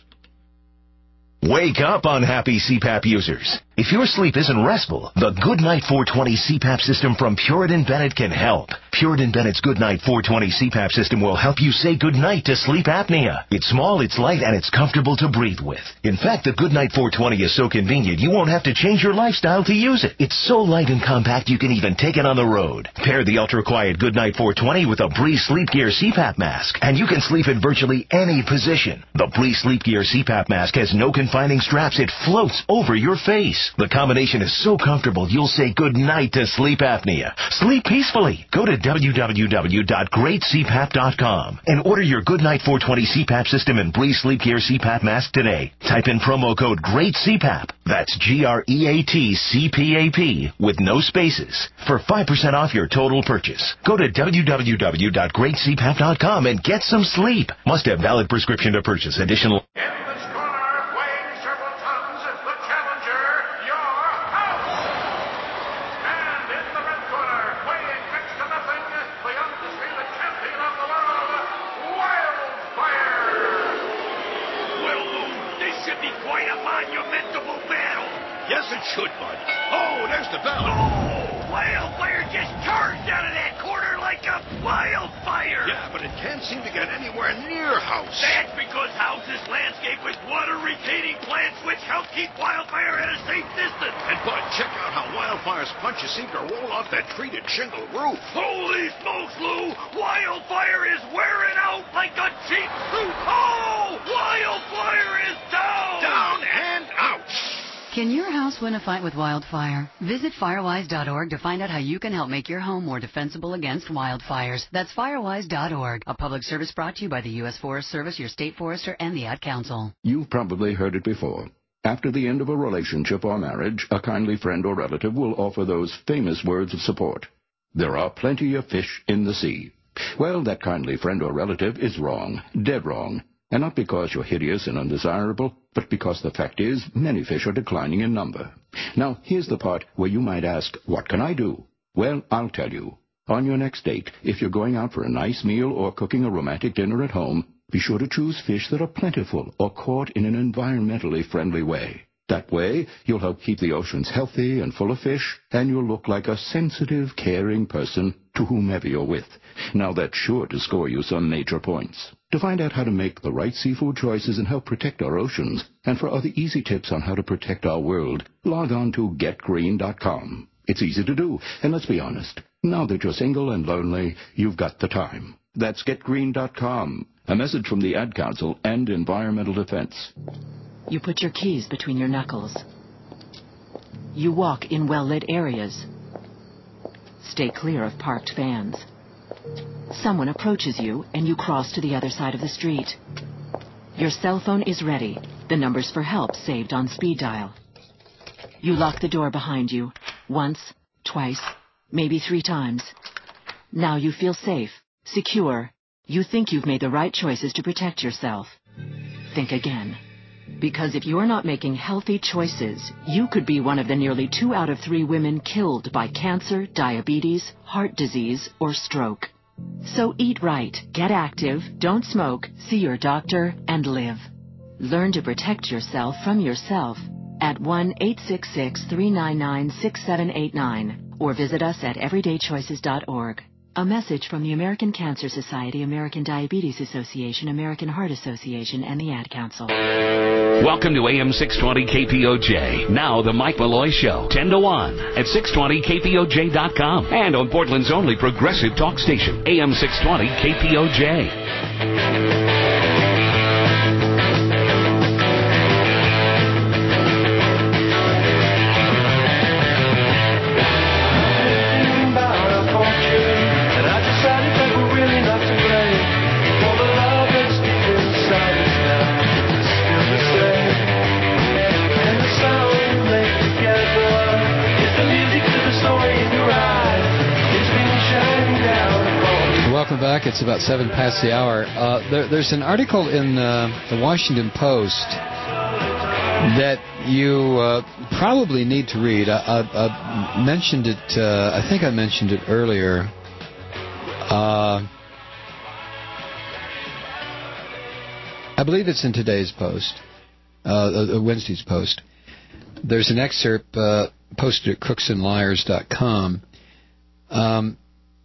S21: Wake up, unhappy C PAP users. If your sleep isn't restful, the Goodnight four twenty C PAP system from Puritan Bennett can help. Puritan Bennett's Goodnight four twenty C PAP system will help you say goodnight to sleep apnea. It's small, it's light, and it's comfortable to breathe with. In fact, the Goodnight four twenty is so convenient you won't have to change your lifestyle to use it. It's so light and compact you can even take it on the road. Pair the ultra-quiet Goodnight four twenty with a Breeze Sleep Gear C PAP mask, and you can sleep in virtually any position. The Breeze Sleep Gear C PAP mask has no confining straps. It floats over your face. The combination is so comfortable you'll say goodnight to sleep apnea. Sleep peacefully. Go to w w w dot great c pap dot com and order your Goodnight four twenty C PAP system and Breeze Sleep Gear C PAP mask today. Type in promo code GREATCPAP. That's G R E A T C P A P with no spaces for five percent off your total purchase. Go to w w w dot great c pap dot com and get some sleep. Must have valid prescription to purchase. Additional...
S22: Should, bud. Oh, there's the bell. Oh, wildfire just charged out of that corner like a wildfire. Yeah, but it can't see seem to get anywhere near House.
S34: That's because House is landscaped with water-retaining plants which help keep wildfire at a safe distance.
S22: And Bud, check out how wildfire's punches seem to roll off that treated shingle roof.
S34: Holy smokes, Lou! Wildfire is wearing out like a cheap suit. Oh! Wildfire is down!
S22: Down and out!
S5: Can your house win a fight with wildfire? Visit firewise dot org to find out how you can help make your home more defensible against wildfires. That's firewise dot org. A public service brought to you by the U S Forest Service, your state forester, and the Ad Council.
S10: You've probably heard it before. After the end of a relationship or marriage, a kindly friend or relative will offer those famous words of support. There are plenty of fish in the sea. Well, that kindly friend or relative is wrong, dead wrong. And not because you're hideous and undesirable, but because the fact is many fish are declining in number. Now, here's the part where you might ask, what can I do? Well, I'll tell you. On your next date, if you're going out for a nice meal or cooking a romantic dinner at home, be sure to choose fish that are plentiful or caught in an environmentally friendly way. That way, you'll help keep the oceans healthy and full of fish, and you'll look like a sensitive, caring person to whomever you're with. Now, that's sure to score you some major points. To find out how to make the right seafood choices and help protect our oceans, and for other easy tips on how to protect our world, log on to get green dot com. It's easy to do, and let's be honest, now that you're single and lonely, you've got the time. That's get green dot com. A message from the Ad Council and Environmental Defense.
S5: You put your keys between your knuckles. You walk in well-lit areas. Stay clear of parked vans. Someone approaches you, and you cross to the other side of the street. Your cell phone is ready, the numbers for help saved on speed dial. You lock the door behind you, once, twice, maybe three times. Now you feel safe, secure. You think you've made the right choices to protect yourself. Think again. Because if you're not making healthy choices, you could be one of the nearly two out of three women killed by cancer, diabetes, heart disease, or stroke. So eat right, get active, don't smoke, see your doctor, and live. Learn to protect yourself from yourself at one eight six six, three nine nine, six seven eight nine or visit us at everyday choices dot org. A message from the American Cancer Society, American Diabetes Association, American Heart Association, and the Ad Council.
S12: Welcome to A M six twenty K P O J. Now the Mike Malloy Show, ten to one at six twenty K P O J dot com and on Portland's only progressive talk station, A M six twenty K P O J.
S3: Welcome back. It's about seven past the hour. Uh, there, there's an article in uh, the Washington Post that you uh, probably need to read. I, I, I mentioned it. Uh, I think I mentioned it earlier. Uh, I believe it's in today's Post, uh, Wednesday's Post. There's an excerpt uh, posted at crooks and liars dot com. Um,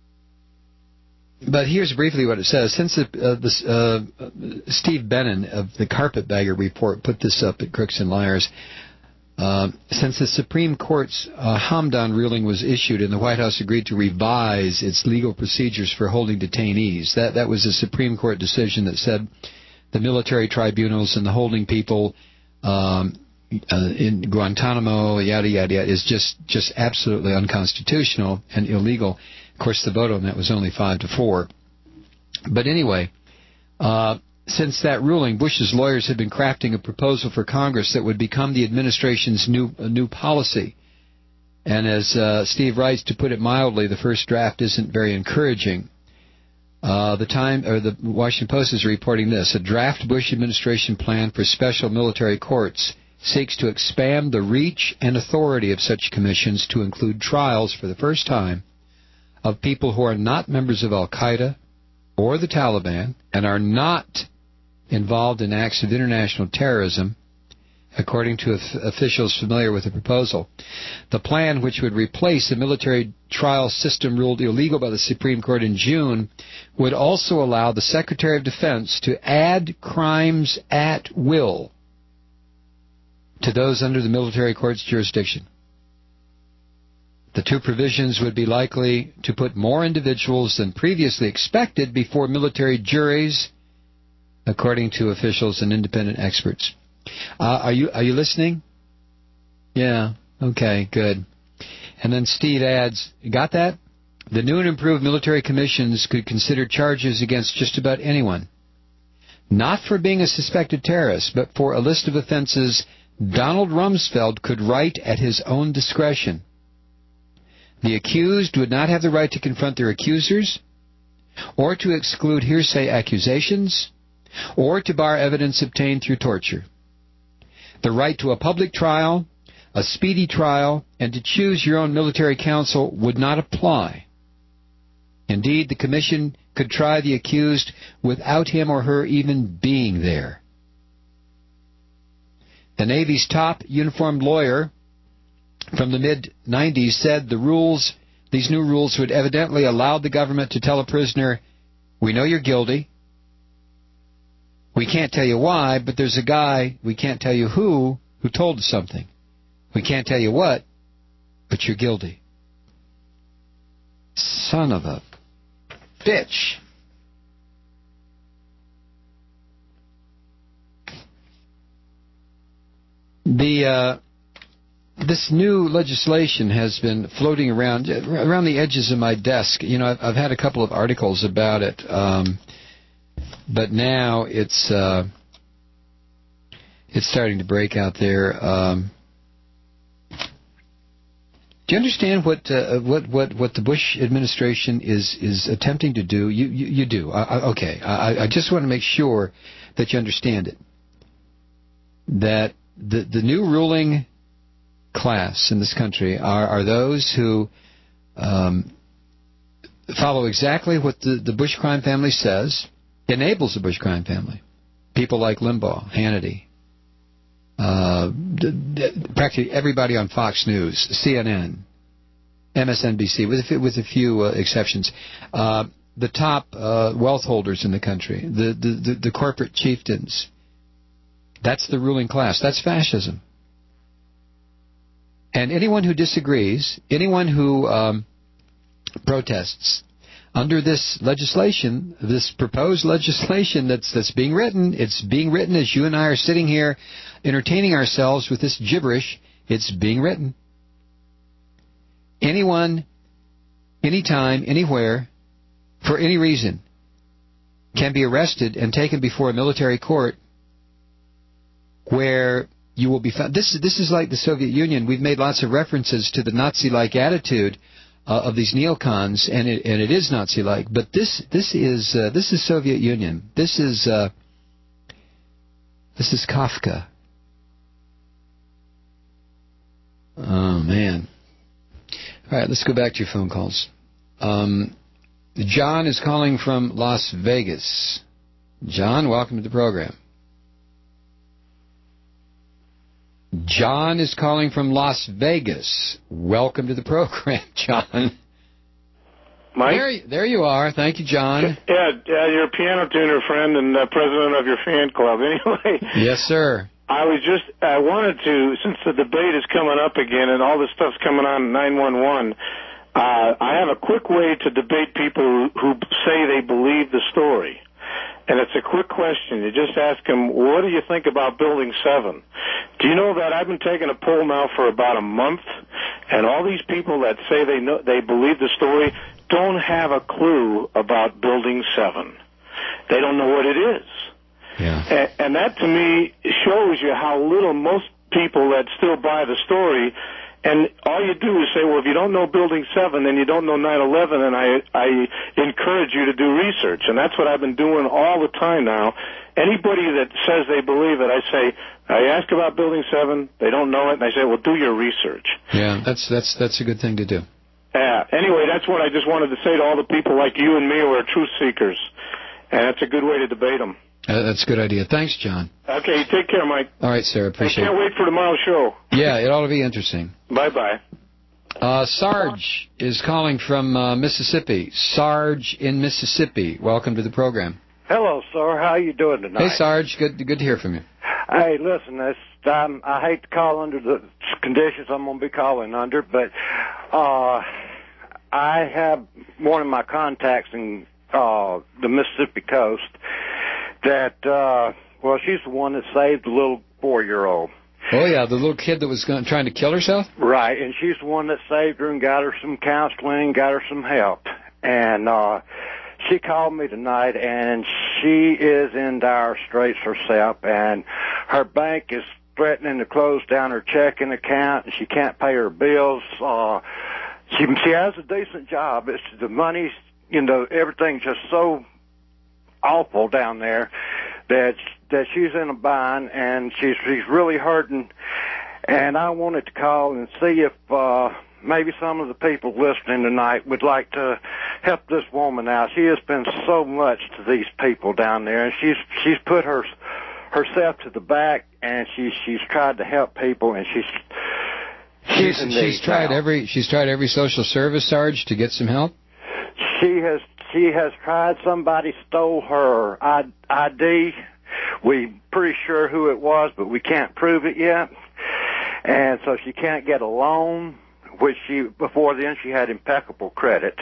S3: But here's briefly what it says. Since the, uh, this, uh, Steve Bannon of the Carpetbagger Report put this up at Crooks and Liars, uh, since the Supreme Court's uh, Hamdan ruling was issued and the White House agreed to revise its legal procedures for holding detainees, that, that was a Supreme Court decision that said the military tribunals and the holding people um, uh, in Guantanamo, yada, yada, yada, is just, just absolutely unconstitutional and illegal. Of course, the vote on that was only five to four. But anyway, uh, since that ruling, Bush's lawyers had been crafting a proposal for Congress that would become the administration's new uh, new policy. And as uh, Steve writes, to put it mildly, the first draft isn't very encouraging. Uh, the time or the Washington Post is reporting this: a draft Bush administration plan for special military courts seeks to expand the reach and authority of such commissions to include trials for the first time of people who are not members of Al-Qaeda or the Taliban and are not involved in acts of international terrorism according to officials familiar with the proposal. The plan, which would replace a military trial system ruled illegal by the Supreme Court in June, would also allow the Secretary of Defense to add crimes at will to those under the military court's jurisdiction. The two provisions would be likely to put more individuals than previously expected before military juries, according to officials and independent experts. Uh, are you are you listening? Yeah. Okay, good. And then Steve adds, got that? The new and improved military commissions could consider charges against just about anyone. Not for being a suspected terrorist, but for a list of offenses Donald Rumsfeld could write at his own discretion. The accused would not have the right to confront their accusers, or to exclude hearsay accusations, or to bar evidence obtained through torture. The right to a public trial, a speedy trial, and to choose your own military counsel would not apply. Indeed, the commission could try the accused without him or her even being there. The Navy's top uniformed lawyer from the mid nineties said the rules, these new rules would evidently allow the government to tell a prisoner, we know you're guilty. We can't tell you why, but there's a guy, we can't tell you who, who told us something. We can't tell you what, but you're guilty. Son of a bitch. The uh, this new legislation has been floating around around the edges of my desk. You know, I've, I've had a couple of articles about it, um, but now it's uh, it's starting to break out there. Um, do you understand what uh, what what what the Bush administration is is attempting to do? You you, you do. I, I, okay, I, I just want to make sure that you understand it. That the the new ruling class in this country are, are those who um, follow exactly what the, the Bush crime family says, enables the Bush crime family. People like Limbaugh, Hannity, uh, d- d- practically everybody on Fox News, C N N, M S N B C, with a, with a few uh, exceptions. Uh, the top uh, wealth holders in the country, the, the, the, the corporate chieftains. That's the ruling class. That's fascism. And anyone who disagrees, anyone who um, protests under this legislation, this proposed legislation that's that's being written, it's being written as you and I are sitting here entertaining ourselves with this gibberish. It's being written. Anyone, anytime, anywhere, for any reason, can be arrested and taken before a military court where you will be found. This, this is like the Soviet Union. We've made lots of references to the Nazi-like attitude uh, of these neocons, and it, and it is Nazi-like. But this this is uh, this is Soviet Union. This is uh, this is Kafka. Oh man! All right, let's go back to your phone calls. Um, John is calling from Las Vegas. John, welcome to the program. John is calling from Las Vegas. Welcome to the program, John.
S7: Mike?
S3: There, there you are. Thank you, John.
S7: Yeah, yeah, you're a piano tuner friend and uh, president of your fan club. Anyway.
S3: Yes, sir.
S7: I was just, I wanted to, since the debate is coming up again and all this stuff's coming on nine one one, uh, I have a quick way to debate people who, who say they believe the story. And it's a quick question. You just ask them, what do you think about Building seven? Do you know that I've been taking a poll now for about a month, and all these people that say they know, they believe the story don't have a clue about Building seven. They don't know what it is.
S3: Yeah.
S7: And, and that, to me, shows you how little most people that still buy the story. And all you do is say, well, if you don't know Building seven, then you don't know nine eleven, and I I encourage you to do research. And that's what I've been doing all the time now. Anybody that says they believe it, I say, I ask about Building seven, they don't know it, and I say, well, do your research.
S3: Yeah, that's that's that's a good thing to do.
S7: Yeah. Anyway, that's what I just wanted to say to all the people like you and me who are truth seekers. And that's a good way to debate them.
S3: Uh, that's a good idea. Thanks, John.
S7: Okay, take care, Mike.
S3: All right, sir. Appreciate
S7: I can't
S3: it.
S7: wait for tomorrow's show.
S3: Yeah, it ought to be interesting.
S7: Bye-bye.
S3: Uh, Sarge is calling from uh, Mississippi. Sarge in Mississippi. Welcome to the program.
S11: Hello, sir. How you doing tonight?
S3: Hey, Sarge. Good, good to hear from you.
S11: Hey, listen, this, I'm, I hate to call under the conditions I'm going to be calling under, but uh, I have one of my contacts in uh, the Mississippi coast that, uh, well, she's the one that saved the little four-year-old.
S3: Oh, yeah, the little kid that was going, trying to kill herself?
S11: Right, and she's the one that saved her and got her some counseling, got her some help. And uh, she called me tonight, and she is in dire straits herself, and her bank is threatening to close down her checking account, and she can't pay her bills. Uh, she, she has a decent job. It's the money's, you know, everything's just so awful down there that that she's in a bind, and she's she's really hurting. And I wanted to call and see if uh, maybe some of the people listening tonight would like to help this woman out. She has been so much to these people down there, and she's she's put her herself to the back, and she's she's tried to help people, and she's she's
S3: She's,
S11: in
S3: she's
S11: need
S3: tried
S11: now.
S3: every she's tried every social service, Sarge, to get some help.
S11: She has she has tried. Somebody stole her I D. We're pretty sure who it was, but we can't prove it yet. And so she can't get a loan, which she before then she had impeccable credit.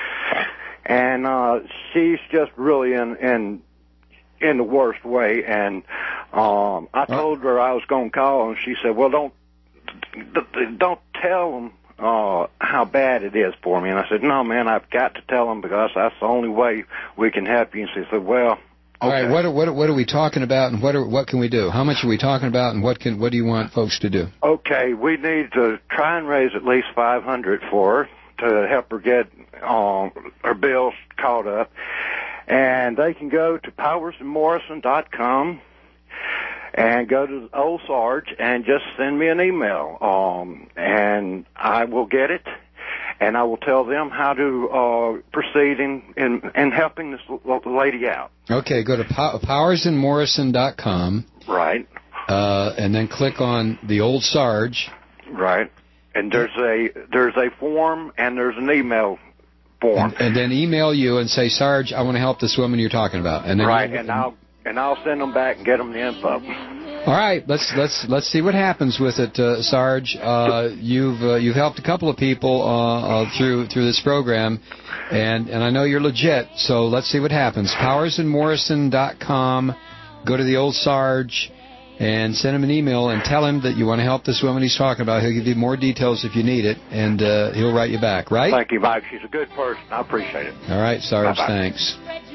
S11: And uh, she's just really in in in the worst way. And um, I told her I was going to call, and she said, "Well, don't don't tell them uh, how bad it is for me." And I said, "No, man, I've got to tell them because that's the only way we can help you." And she said, "Well."
S3: All right, what are, what are, what are we talking about, and what are, what can we do? How much are we talking about, and what can what do you want folks to do?
S11: Okay, we need to try and raise at least five hundred for her to help her get um, her bills caught up, and they can go to powers and morrison dot com and go to Old Sarge and just send me an email, um, and I will get it. And I will tell them how to uh, proceed in, in, in helping this l- lady out.
S3: Okay, go to pow- powers and morrison dot com.
S11: Right.
S3: Uh, and then click on the Old Sarge.
S11: Right. And there's a there's a form and there's an email form.
S3: And, and then email you and say, Sarge, I want to help this woman you're talking about. And then
S11: right.
S3: you,
S11: And I'll and I'll send them back and get them the info.
S3: All right, let's let's let's see what happens with it, uh, Sarge. Uh, you've uh, you've helped a couple of people uh, uh, through through this program, and and I know you're legit. So let's see what happens. powers and morrison dot com. Go to the Old Sarge and send him an email and tell him that you want to help this woman he's talking about. He'll give you more details if you need it, and uh, he'll write you back. Right?
S11: Thank you, Mike. She's a good person. I appreciate it.
S3: All right, Sarge.
S11: Bye-bye.
S3: Thanks.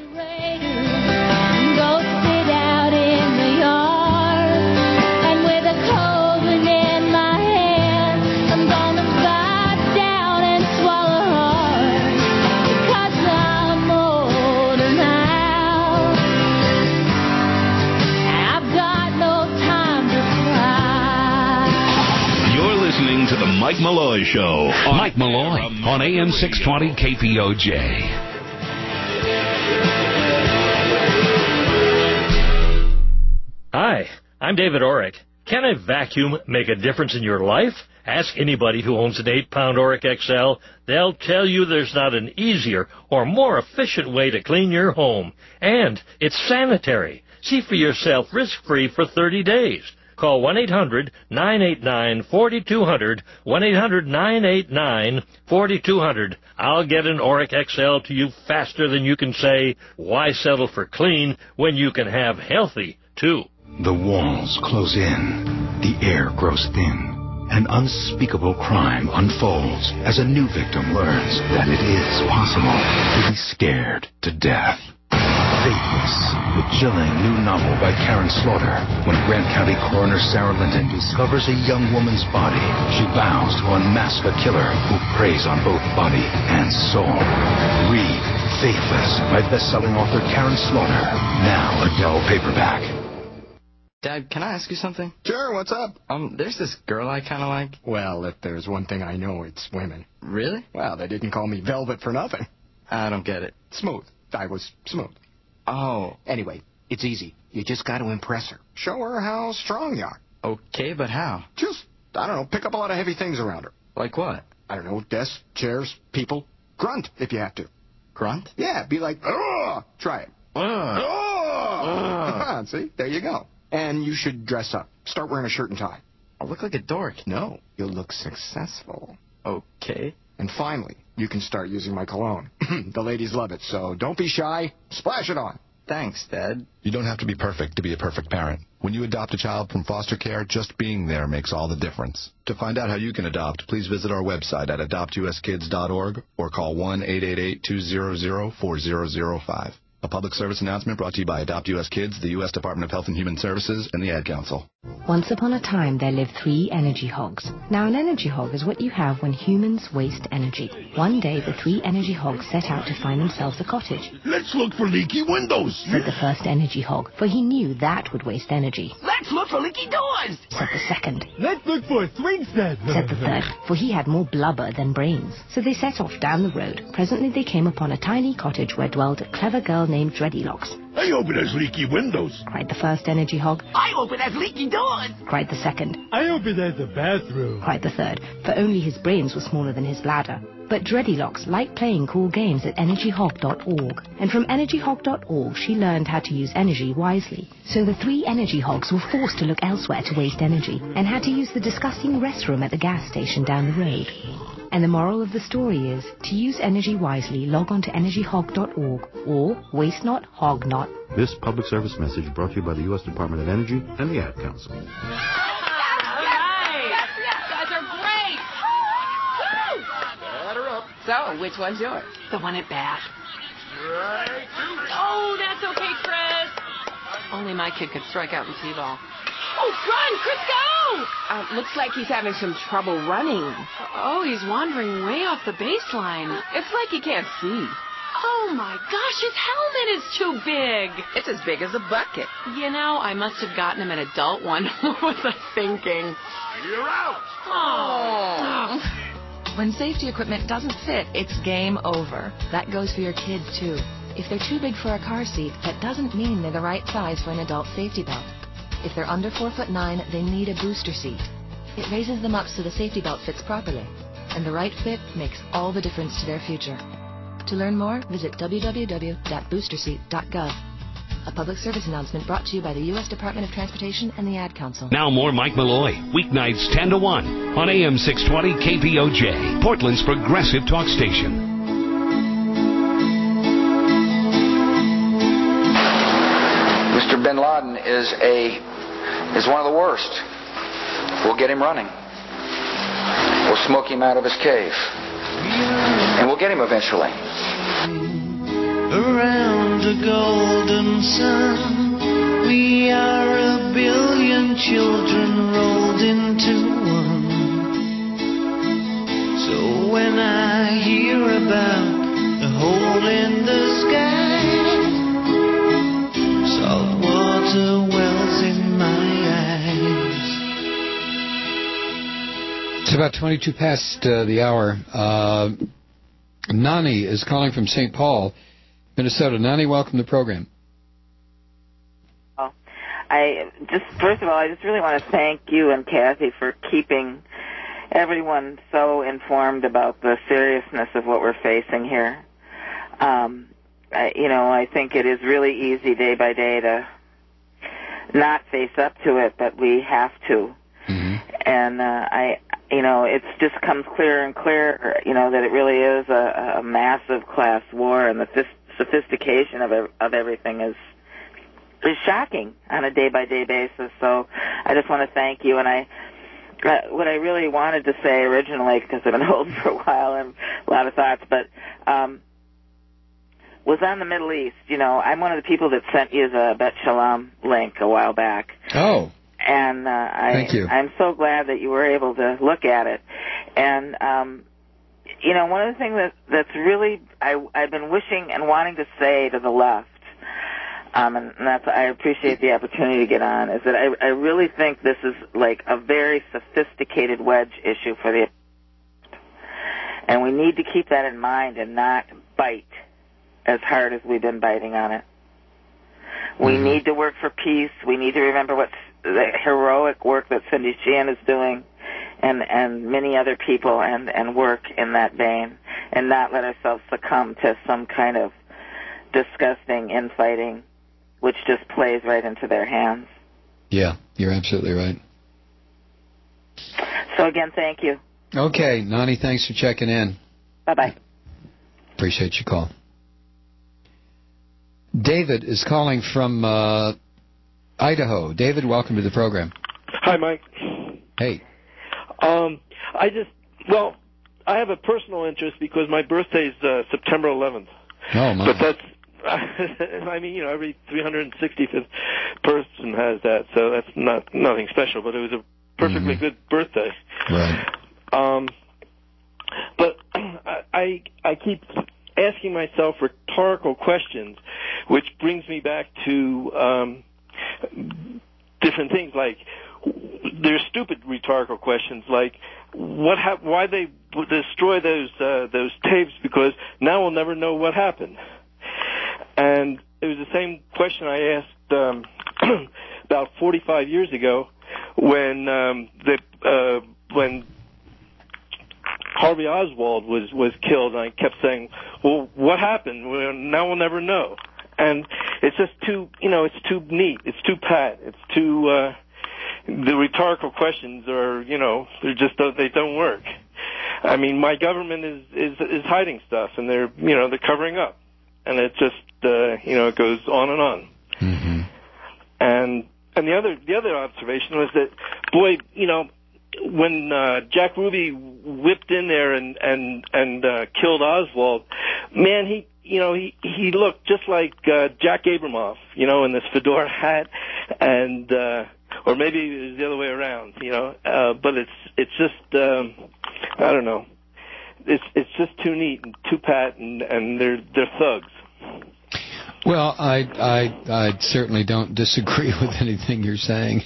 S13: Go sit out in the yard, and with a Coleman in my hand, I'm gonna bite down and swallow hard, because I'm older now. I've got no time to cry.
S12: You're listening to The Mike Malloy Show. Mike Malloy on A M six twenty K P O J.
S14: Hi, I'm David Orick. Can a vacuum make a difference in your life? Ask anybody who owns an eight pound Orick X L. They'll tell you there's not an easier or more efficient way to clean your home. And it's sanitary. See for yourself risk-free for thirty days. Call one eight hundred nine eight nine four two zero zero, one eight hundred nine eight nine four two zero zero. I'll get an Orick X L to you faster than you can say, why settle for clean when you can have healthy, too?
S15: The walls close in. The air grows thin. An unspeakable crime unfolds as a new victim learns that it is possible to be scared to death. Faithless, the chilling new novel by Karen Slaughter. When Grant County Coroner Sarah Linton discovers a young woman's body, she vows to unmask a killer who preys on both body and soul. Read Faithless by best-selling author Karen Slaughter, now a Dell paperback.
S16: Dad, can I ask you something?
S23: Sure, what's up?
S16: Um, there's this girl I kind of like.
S23: Well, if there's one thing I know, it's women.
S16: Really?
S23: Well, they didn't call me Velvet for nothing.
S16: I don't get it.
S23: Smooth. I was smooth.
S16: Oh.
S23: Anyway, It's easy. You just got to impress her. Show her how strong you are.
S16: Okay, but how?
S23: Just, I don't know, pick up a lot of heavy things around her.
S16: Like what?
S23: I don't know, desks, chairs, people. Grunt if you have to.
S16: Grunt?
S23: Yeah, be like, ugh! Try it.
S16: Ugh.
S23: Ugh. See, there you go. And you should dress up. Start wearing a shirt and tie.
S16: I'll look like a dork.
S23: No, you'll look successful.
S16: Okay.
S23: And finally, you can start using my cologne. The ladies love it, so don't be shy. Splash it on.
S16: Thanks, Dad.
S1: You don't have to be perfect to be a perfect parent. When you adopt a child from foster care, just being there makes all the difference. To find out how you can adopt, please visit our website at adopt u s kids dot org or call one eight eight eight, two hundred, four thousand five. A public service announcement brought to you by Adopt U S Kids, the U S Department of Health and Human Services, and the Ad Council.
S2: Once upon a time, there lived three energy hogs. Now, an energy hog is what you have when humans waste energy. One day, the three energy hogs set out to find themselves a cottage.
S34: Let's look for leaky windows,
S2: said the first energy hog, for he knew that would waste energy.
S17: Let's look for leaky doors,
S2: said the second.
S17: Let's look for a swing set,
S2: said the third, for he had more blubber than brains. So they set off down the road. Presently, they came upon a tiny cottage where dwelled a clever girl named Dreadylocks.
S34: I hope it has leaky windows,
S2: cried the first energy hog.
S17: I hope it has leaky doors,
S2: cried the second.
S17: I hope it has a bathroom,
S2: cried the third, for only his brains were smaller than his bladder. But Dreadylocks liked playing cool games at energy hog dot org, and from energy hog dot org she learned how to use energy wisely. So the three energy hogs were forced to look elsewhere to waste energy, and had to use the disgusting restroom at the gas station down the road. And the moral of the story is, to use energy wisely, log on to energy hog dot org, or waste not, hog not.
S19: This public service message brought to you by the U S Department of Energy and the Ad Council.
S20: So, which one's yours?
S25: The one at bat.
S17: Right.
S25: Oh, that's okay, Chris. Only my kid could strike out in T-ball.
S20: Oh, run, Chris, go! Uh, looks like he's having some trouble running.
S25: Oh, he's wandering way off the baseline.
S20: It's like he can't see.
S25: Oh, my gosh, his helmet is too big.
S20: It's as big as a bucket.
S25: You know, I must have gotten him an adult one. What was I thinking?
S17: You're out.
S25: Oh.
S20: oh. When safety equipment doesn't fit, it's game over.
S26: That goes for your kid, too. If they're too big for a car seat, that doesn't mean they're the right size for an adult safety belt. If they're under four foot nine, they need a booster seat. It raises them up so the safety belt fits properly. And the right fit makes all the difference to their future. To learn more, visit w w w dot booster seat dot gov. A public service announcement brought to you by the U S Department of Transportation and the Ad Council.
S12: Now more Mike Malloy, weeknights ten to one on A M six twenty K P O J, Portland's progressive talk station.
S27: Mister Bin Laden is a is one of the worst. We'll get him running. We'll smoke him out of his cave. And we'll get him eventually.
S28: Around a golden sun, we are a billion children rolled into one. So when I hear about the hole in the sky, salt water wells in my eyes.
S3: It's about twenty-two past uh, the hour. Uh, Nani is calling from Saint Paul, Minnesota. Nani, welcome to the program.
S29: Oh, I just, first of all, I just really want to thank you and Kathy for keeping everyone so informed about the seriousness of what we're facing here. Um, I, you know, I think it is really easy day by day to not face up to it, but we have to.
S3: Mm-hmm.
S29: And uh, I, you know, it just comes clearer and clearer, you know, that it really is a, a massive class war, and the th- sophistication of of everything is is shocking on a day-by-day basis. So I just want to thank you. And I, uh, what I really wanted to say originally, because I've been holding for a while and a lot of thoughts, but um, was on the Middle East. You know, I'm one of the people that sent you the Bet Shalom link a while back.
S3: Oh.
S29: And uh, I,
S3: Thank you.
S29: I'm so glad that you were able to look at it. And, um, you know, one of the things that, that's really I, I've been wishing and wanting to say to the left, um, and that's I appreciate the opportunity to get on, is that I, I really think this is like a very sophisticated wedge issue for the, and we need to keep that in mind and not bite as hard as we've been biting on it. We
S3: Mm-hmm.
S29: need to work for peace. We need to remember what the heroic work that Cindy Sheehan is doing, and and many other people, and and work in that vein, and not let ourselves succumb to some kind of disgusting infighting, which just plays right into their hands.
S3: Yeah, you're absolutely right.
S29: So again, thank you.
S3: Okay, Nani, thanks for checking in.
S29: Bye-bye.
S3: Appreciate your call. David is calling from uh, Idaho. David, welcome to the program.
S4: Hi, Mike.
S3: Hey.
S4: Um, I just, well, I have a personal interest because my birthday is uh, September eleventh.
S3: Oh, my.
S4: But that's, I mean, you know, every three hundred sixty-fifth person has that, so that's not nothing special, but it was a perfectly
S3: Mm-hmm.
S4: good birthday.
S3: Right.
S4: Um, but I, I I keep asking myself rhetorical questions, which brings me back to um, different things. Like, there's stupid rhetorical questions, like what hap- why they destroy those uh, those tapes, because now we'll never know what happened. And it was the same question I asked um, about forty-five years ago when um, the uh, when Harvey Oswald was was killed, and I kept saying, "Well, what happened? Well, now we'll never know." And it's just too, you know, it's too neat, it's too pat, it's too. Uh, the rhetorical questions are, you know, they're just they don't work. I mean, my government is is is hiding stuff, and they're, you know, they're covering up, and it just, uh, you know, it goes on and on.
S3: Mm-hmm.
S4: And and the other the other observation was that, boy, you know, when uh, Jack Ruby whipped in there and and and uh, killed Oswald, man, he you know he he looked just like uh, Jack Abramoff, you know, in this fedora hat, and uh, or maybe it was the other way around, you know. Uh, but it's it's just um, I don't know. It's it's just too neat and too pat, and and they're they're thugs.
S3: Well, I I I certainly don't disagree with anything you're saying.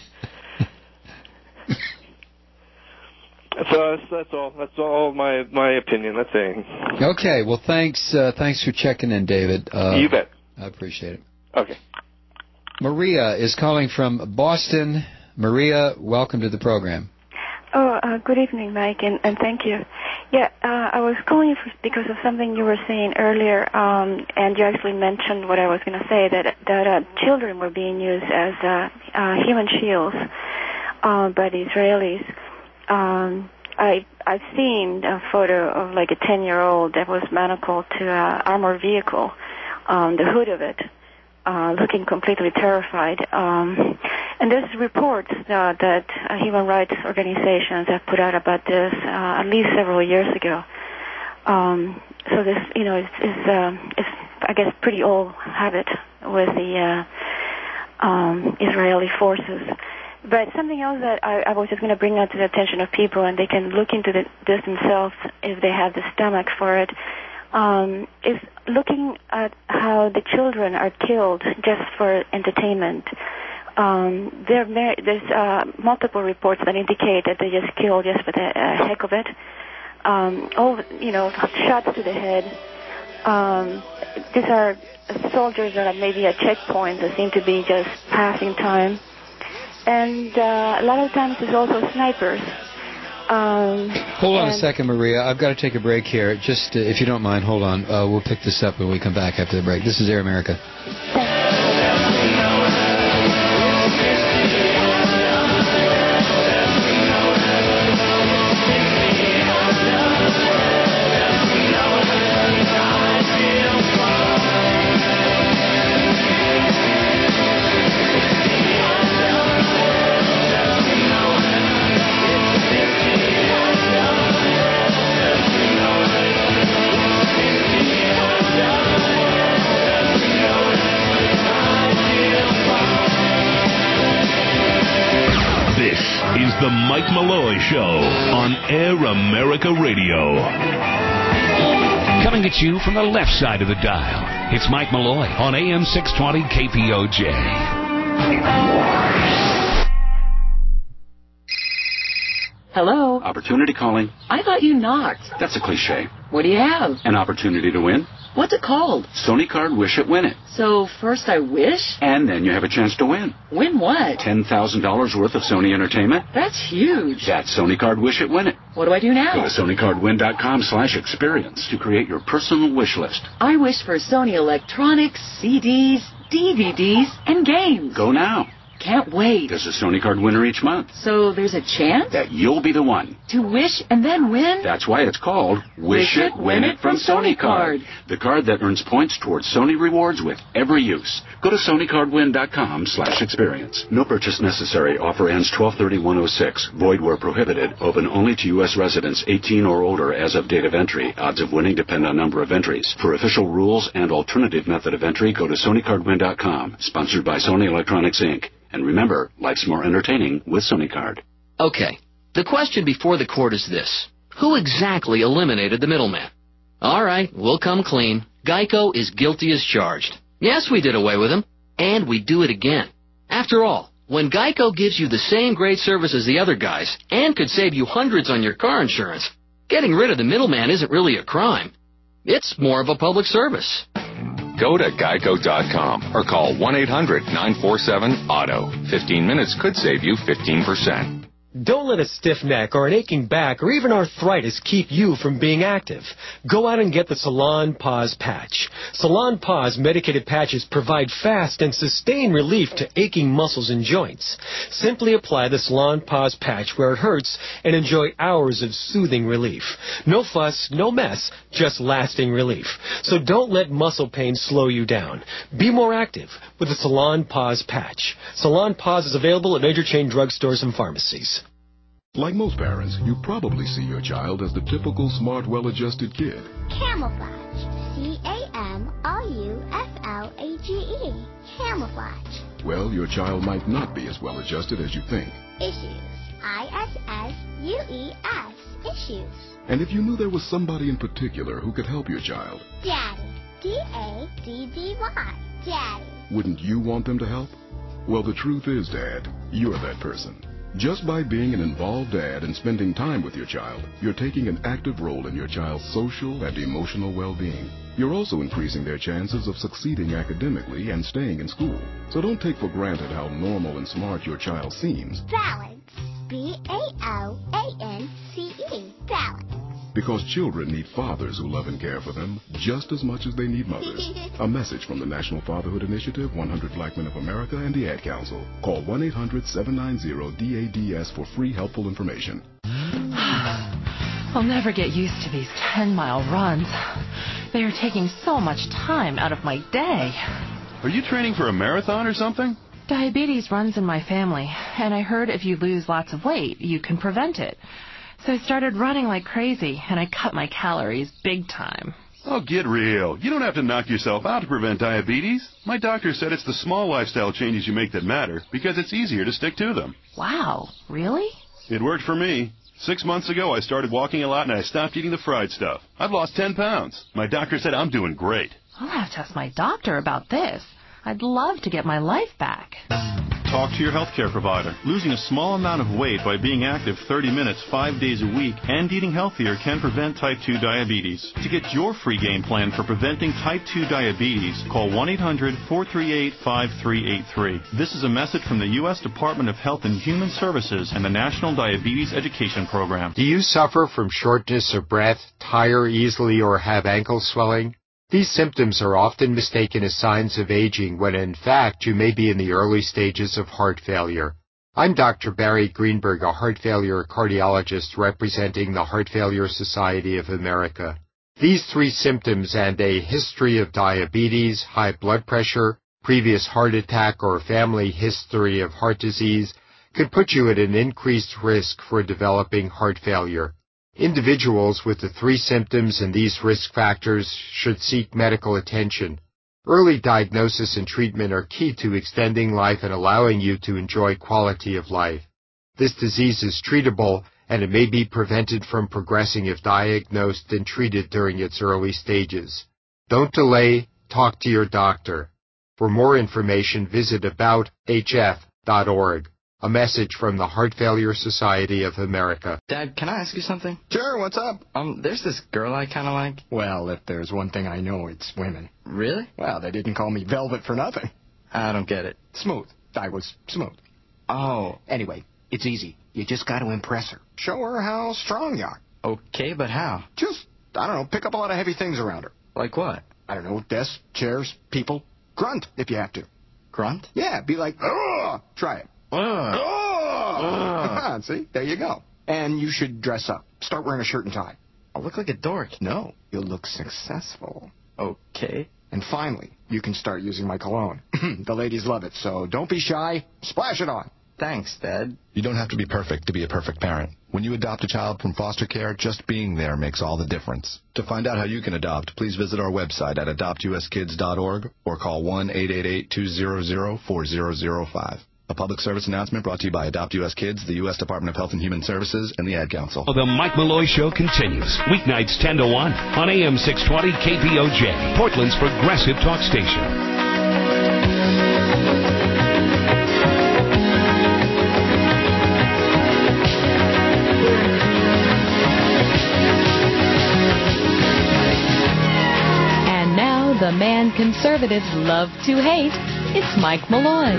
S4: So that's, that's all. That's all my my opinion. That's it.
S3: Okay. Well, thanks. Uh, thanks for checking in, David. Uh,
S4: You bet.
S3: I appreciate it.
S4: Okay.
S3: Maria is calling from Boston. Maria, welcome to the program.
S5: Oh, uh, good evening, Mike, and, and thank you. Yeah, uh, I was calling for, because of something you were saying earlier, um, and you actually mentioned what I was going to say, that that uh, children were being used as uh, uh, human shields uh, by the Israelis. Um, I, I've seen a photo of like a ten-year-old that was manacled to an armored vehicle, um, the hood of it, uh, looking completely terrified. Um, and there's reports uh, that uh, human rights organizations have put out about this uh, at least several years ago. Um, so this, you know, is, is, um, is I guess, pretty old habit with the uh, um, Israeli forces. But something else that I, I was just going to bring out to the attention of people, and they can look into the, this themselves if they have the stomach for it, um, is looking at how the children are killed just for entertainment. Um, there, there's uh, multiple reports that indicate that they just kill just for the uh, heck of it. Um, all, you know, shots to the head. Um, these are soldiers that are maybe at checkpoints that seem to be just passing time. And uh, a lot of times it's also snipers. Um,
S3: hold on a second, Maria. I've got to take a break here. Just, uh, if you don't mind, hold on. Uh, we'll pick this up when we come back after the break. This is Air America.
S12: Is the Mike Malloy Show on Air America Radio. Coming at you from the left side of the dial, it's Mike Malloy on A M six twenty K P O J.
S25: Hello?
S6: Opportunity calling.
S25: I thought you knocked.
S6: That's a cliche.
S20: What do you have?
S6: An opportunity to win.
S20: What's it called?
S6: Sony Card Wish It Win It.
S20: So first I wish?
S6: And then you have a chance to win.
S20: Win what?
S6: ten thousand dollars worth of Sony entertainment.
S20: That's huge.
S6: That's Sony Card Wish It Win It.
S20: What do I do now?
S6: Go to Sony Card Win dot com slash experience to create your personal wish list.
S20: I wish for Sony electronics, C Ds, D V Ds, and games.
S6: Go now.
S20: Can't wait.
S6: There's a Sony Card winner each month.
S20: So there's a chance?
S6: That you'll be the one.
S20: To wish and then win?
S6: That's why it's called Wish,
S20: Wish It, Win It from Sony Card.
S6: The card that earns points towards Sony rewards with every use. Go to Sony Card Win dot com slash experience. No purchase necessary. Offer ends twelve thirty one oh six. Void where prohibited. Open only to U S residents eighteen or older as of date of entry. Odds of winning depend on number of entries. For official rules and alternative method of entry, go to Sony Card Win dot com. Sponsored by Sony Electronics, Incorporated. And remember, life's more entertaining with Sony Card.
S7: Okay, the question before the court is this. Who exactly eliminated the middleman? All right, we'll come clean. Geico is guilty as charged. Yes, we did away with him, and we do it again. After all, when Geico gives you the same great service as the other guys and could save you hundreds on your car insurance, getting rid of the middleman isn't really a crime. It's more of a public service.
S8: Go to geico dot com or call one eight hundred nine four seven auto. fifteen minutes could save you fifteen percent.
S9: Don't let a stiff neck or an aching back or even arthritis keep you from being active. Go out and get the Salon Pause Patch. Salon Pause medicated patches provide fast and sustained relief to aching muscles and joints. Simply apply the Salon Pause Patch where it hurts and enjoy hours of soothing relief. No fuss, no mess, just lasting relief. So don't let muscle pain slow you down. Be more active with the Salon Pause Patch. Salon Pause is available at major chain drugstores and pharmacies.
S10: Like most parents, you probably see your child as the typical smart, well-adjusted kid.
S11: Camouflage. C A M O U F L A G E. Camouflage.
S10: Well, your child might not be as well-adjusted as you think.
S11: Issues. I S S U E S. Issues.
S10: And if you knew there was somebody in particular who could help your child.
S11: Daddy. D A D D Y. Daddy.
S10: Wouldn't you want them to help? Well, the truth is, Dad, you're that person. Just by being an involved dad and spending time with your child, you're taking an active role in your child's social and emotional well-being. You're also increasing their chances of succeeding academically and staying in school. So don't take for granted how normal and smart your child seems.
S11: Balance. B A O A N C E. Balance.
S10: Because children need fathers who love and care for them just as much as they need mothers. A message from the National Fatherhood Initiative, one hundred Black Men of America, and the Ad Council. Call one eight hundred seven nine zero D A D S for free helpful information.
S18: I'll never get used to these ten-mile runs. They are taking so much time out of my day.
S21: Are you training for a marathon or something?
S18: Diabetes runs in my family, and I heard if you lose lots of weight, you can prevent it. So I started running like crazy, and I cut my calories big time.
S21: Oh, get real. You don't have to knock yourself out to prevent diabetes. My doctor said it's the small lifestyle changes you make that matter, because it's easier to stick to them.
S18: Wow, really?
S21: It worked for me. Six months ago, I started walking a lot, and I stopped eating the fried stuff. I've lost ten pounds. My doctor said I'm doing great.
S18: I'll have to ask my doctor about this. I'd love to get my life back.
S21: Talk to your healthcare provider. Losing a small amount of weight by being active thirty minutes, five days a week, and eating healthier can prevent type two diabetes. To get your free game plan for preventing type two diabetes, call one eight hundred four three eight five three eight three. This is a message from the U S Department of Health and Human Services and the National Diabetes Education Program.
S22: Do you suffer from shortness of breath, tire easily, or have ankle swelling? These symptoms are often mistaken as signs of aging when in fact you may be in the early stages of heart failure. I'm Doctor Barry Greenberg, a heart failure cardiologist representing the Heart Failure Society of America. These three symptoms and a history of diabetes, high blood pressure, previous heart attack, or family history of heart disease could put you at an increased risk for developing heart failure. Individuals with the three symptoms and these risk factors should seek medical attention. Early diagnosis and treatment are key to extending life and allowing you to enjoy quality of life. This disease is treatable, and it may be prevented from progressing if diagnosed and treated during its early stages. Don't delay, talk to your doctor. For more information, visit about H F dot org. A message from the Heart Failure Society of America.
S1: Dad, can I ask you something?
S2: Sure, what's up?
S1: Um, there's this girl I kind of like.
S2: Well, if there's one thing I know, it's women.
S1: Really?
S2: Well, they didn't call me Velvet for nothing.
S1: I don't get it.
S2: Smooth. I was smooth.
S1: Oh.
S2: Anyway, it's easy. You just got to impress her. Show her how strong you are.
S1: Okay, but how?
S2: Just, I don't know, pick up a lot of heavy things around her.
S1: Like what?
S2: I don't know, desks, chairs, people. Grunt, if you have to.
S1: Grunt?
S2: Yeah, be like, ugh! Try it.
S1: Ugh.
S2: Ugh! See, there you go. And you should dress up. Start wearing a shirt and tie.
S1: I'll look like a dork.
S2: No, you'll look successful.
S1: Okay.
S2: And finally, you can start using my cologne. The ladies love it, so don't be shy. Splash it on.
S1: Thanks, Dad.
S13: You don't have to be perfect to be a perfect parent. When you adopt a child from foster care, just being there makes all the difference. To find out how you can adopt, please visit our website at adopt u s kids dot org or call one eight eight eight, two hundred, four thousand five. A public service announcement brought to you by Adopt U S Kids, the U S Department of Health and Human Services, and the Ad Council.
S12: The Mike Malloy Show continues, weeknights ten to one on A M six twenty K P O J, Portland's progressive talk station.
S14: The man conservatives love to hate. It's Mike Malloy.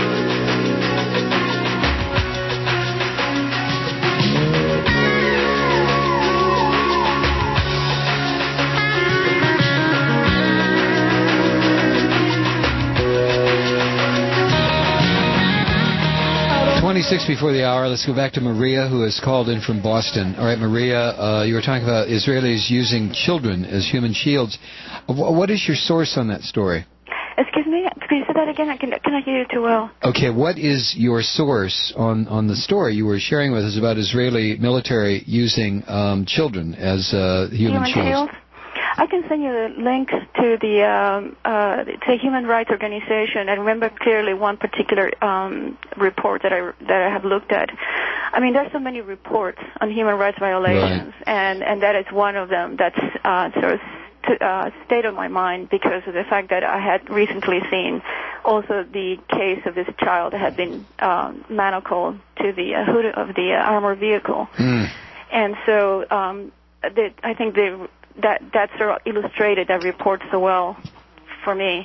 S3: twenty-six before the hour. Let's go back to Maria, who has called in from Boston. All right, Maria, uh, you were talking about Israelis using children as human shields. What is your source on that story?
S5: Excuse me? Can you say that again? I can, cannot hear you too well.
S3: Okay, what is your source on, on the story you were sharing with us about Israeli military using um, children as uh, human,
S5: human
S3: shields?
S5: shields? I can send you the link to the um, uh, to a human rights organization. I remember clearly one particular um, report that I that I have looked at. I mean, there's so many reports on human rights violations, right. and and that is one of them that's uh, sort of st- uh, stayed on my mind because of the fact that I had recently seen also the case of this child that had been um, manacled to the uh, hood of the uh, armored vehicle, mm. and so um, the, I think the That that sort of illustrated that report so well for me.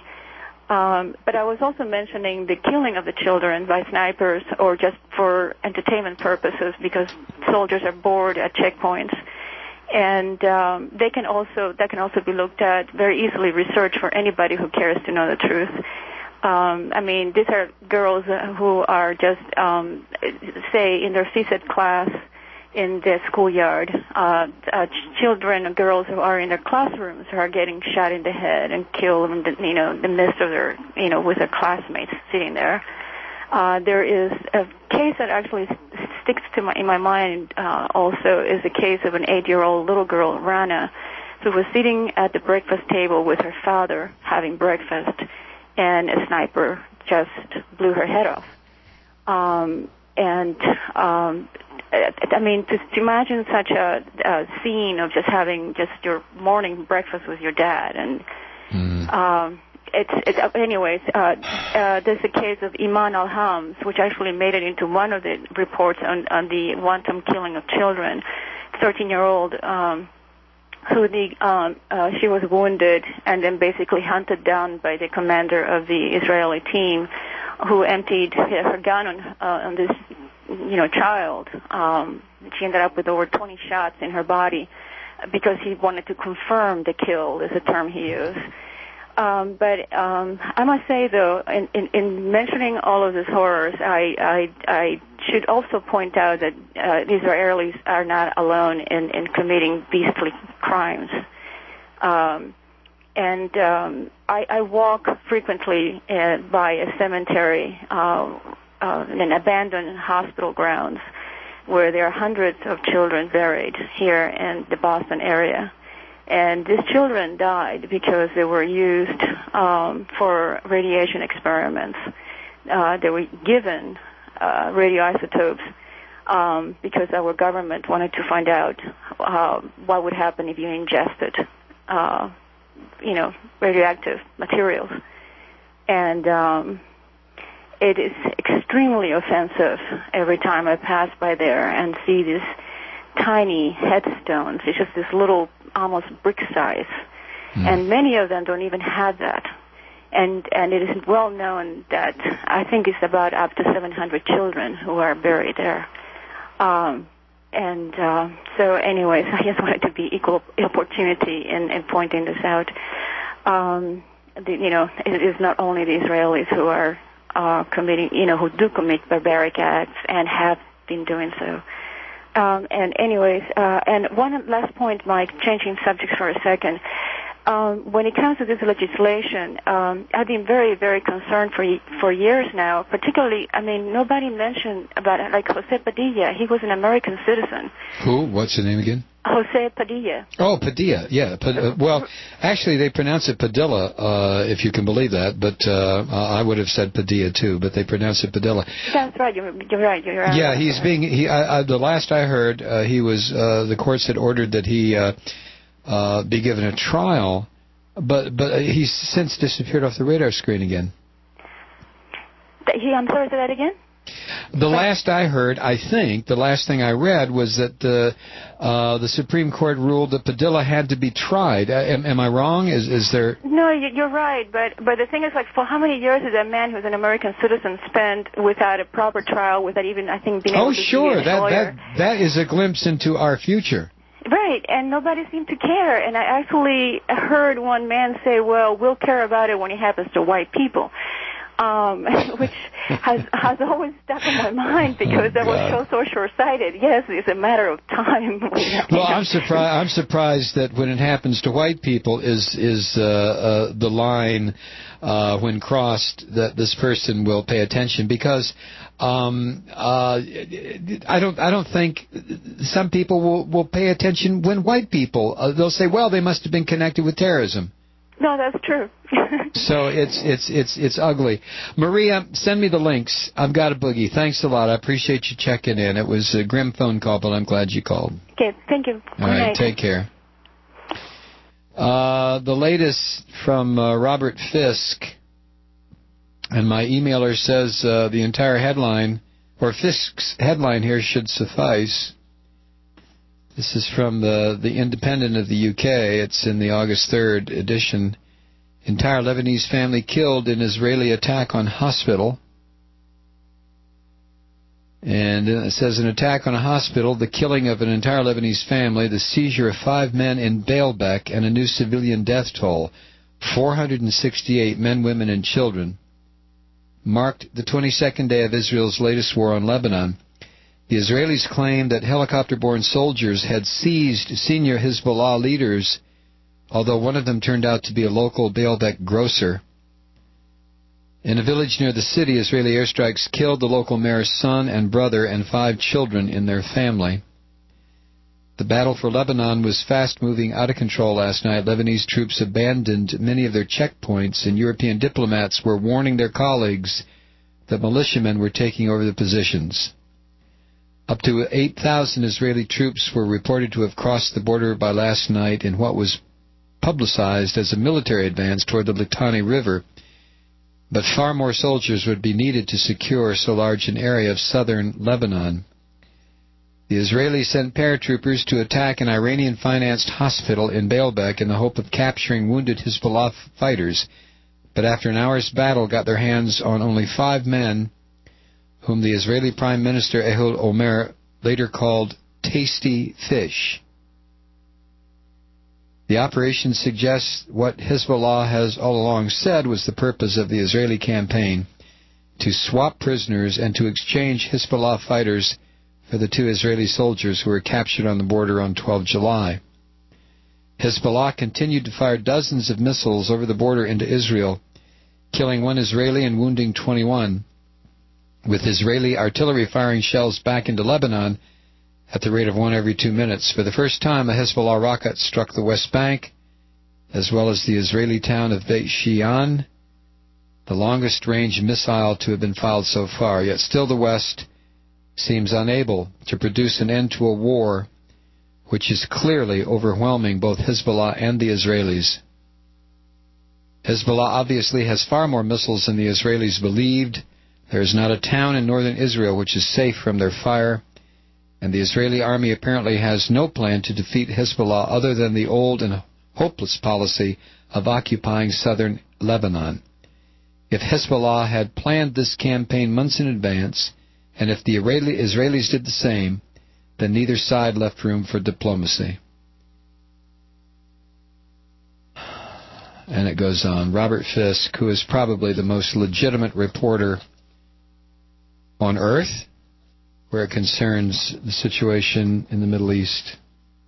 S5: Um, but I was also mentioning the killing of the children by snipers or just for entertainment purposes because soldiers are bored at checkpoints. And um, they can also that can also be looked at very easily, researched for anybody who cares to know the truth. Um, I mean, these are girls who are just, um, say, in their C S E D class, in the schoolyard, uh, uh, children and girls who are in their classrooms who are getting shot in the head and killed in the, you know, the midst of their, you know, with their classmates sitting there. Uh, there is a case that actually sticks to my, in my mind, uh, also is the case of an eight-year-old little girl, Rana, who was sitting at the breakfast table with her father having breakfast, and a sniper just blew her head off. Um, and, um, I mean, to, to imagine such a, a scene of just having just your morning breakfast with your dad, and mm. um, it's, it's anyways. Uh, uh, there's a case of Iman Al-Hams, which actually made it into one of the reports on, on the wanton killing of children. thirteen-year-old um, who the um, uh, she was wounded and then basically hunted down by the commander of the Israeli team, who emptied her gun on uh, on this. you know, child. Um, she ended up with over twenty shots in her body because he wanted to confirm the kill, is the term he used. Um, but um, I must say, though, in, in, in mentioning all of these horrors, I, I, I should also point out that uh, the Israelis are not alone in, in committing beastly crimes. Um, and um, I, I walk frequently uh, by a cemetery uh, Uh, in abandoned hospital grounds where there are hundreds of children buried here in the Boston area. And these children died because they were used um, for radiation experiments. Uh, they were given uh, radioisotopes um, because our government wanted to find out uh, what would happen if you ingested, uh, you know, radioactive materials. And um it is extremely offensive every time I pass by there and see these tiny headstones. It's just this little, almost brick size. Mm. And many of them don't even have that. And and it is well known that I think it's about up to seven hundred children who are buried there. Um, and uh, so anyways, I just wanted to be equal opportunity in, in pointing this out. Um, the, you know, it is not only the Israelis who are uh, committing, you know, who do commit barbaric acts and have been doing so. Um, and anyways, uh, and one last point, Mike, changing subjects for a second. Um, when it comes to this legislation, um, I've been very, very concerned for for years now. Particularly, I mean, nobody mentioned about it, like Jose Padilla. He was an American citizen.
S3: Who? What's the name again?
S5: Jose Padilla.
S3: Oh, Padilla. Yeah. Pa- uh, well, actually, they pronounce it Padilla, uh, if you can believe that. But uh, I would have said Padilla too, but they pronounce it Padilla.
S5: That's right. You're, you're right. You're right.
S3: Yeah, he's being. He. I, I, the last I heard, uh, he was. Uh, the courts had ordered that he. Uh, Uh, be given a trial, but but he's since disappeared off the radar screen again.
S5: He, I'm sorry, say that again?
S3: The last I heard, I think, the last thing I read was that the uh, the Supreme Court ruled that Padilla had to be tried. Uh, am, am I wrong? Is is there?
S5: No, you're right. But but the thing is, like, for how many years has a man who's an American citizen spent without a proper trial, without even, I think, being able
S3: oh,
S5: to
S3: sure.
S5: see a
S3: that
S5: lawyer?
S3: that that is a glimpse into our future.
S5: Right, and nobody seemed to care. And I actually heard one man say, well, we'll care about it when it happens to white people, um, which has has always stuck in my mind because
S3: oh,
S5: that was so, so short-sighted. Yes, it's a matter of time.
S3: Well, I'm surprised. I'm surprised that when it happens to white people is is uh, uh, the line uh, when crossed that this person will pay attention because. Um, uh, I don't. I don't think some people will, will pay attention when white people. Uh, they'll say, "Well, they must have been connected with terrorism."
S5: No, that's true.
S3: So it's it's it's it's ugly. Maria, send me the links. I've got a boogie. Thanks a lot. I appreciate you checking in. It was a grim phone call, but I'm glad you called.
S5: Okay, thank you.
S3: All right, night. Take care. Uh, the latest from uh, Robert Fisk. And my emailer says uh, the entire headline, or Fisk's headline here should suffice. This is from the, the Independent of the U K. It's in the August third edition. Entire Lebanese family killed in Israeli attack on hospital. And it says an attack on a hospital, the killing of an entire Lebanese family, the seizure of five men in Baalbek, and a new civilian death toll. four hundred sixty-eight men, women, and children. Marked the twenty-second day of Israel's latest war on Lebanon. The Israelis claimed that helicopter-borne soldiers had seized senior Hezbollah leaders, although one of them turned out to be a local Baalbek grocer. In a village near the city, Israeli airstrikes killed the local mayor's son and brother and five children in their family. The battle for Lebanon was fast-moving out of control last night. Lebanese troops abandoned many of their checkpoints, and European diplomats were warning their colleagues that militiamen were taking over the positions. Up to eight thousand Israeli troops were reported to have crossed the border by last night in what was publicized as a military advance toward the Litani River, but far more soldiers would be needed to secure so large an area of southern Lebanon. The Israelis sent paratroopers to attack an Iranian-financed hospital in Baalbek in the hope of capturing wounded Hezbollah fighters, but after an hour's battle got their hands on only five men, whom the Israeli Prime Minister Ehud Olmert later called tasty fish. The operation suggests what Hezbollah has all along said was the purpose of the Israeli campaign, to swap prisoners and to exchange Hezbollah fighters for the two Israeli soldiers who were captured on the border on the twelfth of July. Hezbollah continued to fire dozens of missiles over the border into Israel, killing one Israeli and wounding twenty-one, with Israeli artillery firing shells back into Lebanon at the rate of one every two minutes. For the first time, a Hezbollah rocket struck the West Bank, as well as the Israeli town of Beit Shean, the longest-range missile to have been fired so far. Yet still the West seems unable to produce an end to a war which is clearly overwhelming both Hezbollah and the Israelis. Hezbollah obviously has far more missiles than the Israelis believed. There is not a town in northern Israel which is safe from their fire, and the Israeli army apparently has no plan to defeat Hezbollah other than the old and hopeless policy of occupying southern Lebanon. If Hezbollah had planned this campaign months in advance, and if the Israelis did the same, then neither side left room for diplomacy. And it goes on. Robert Fisk, who is probably the most legitimate reporter on earth, where it concerns the situation in the Middle East.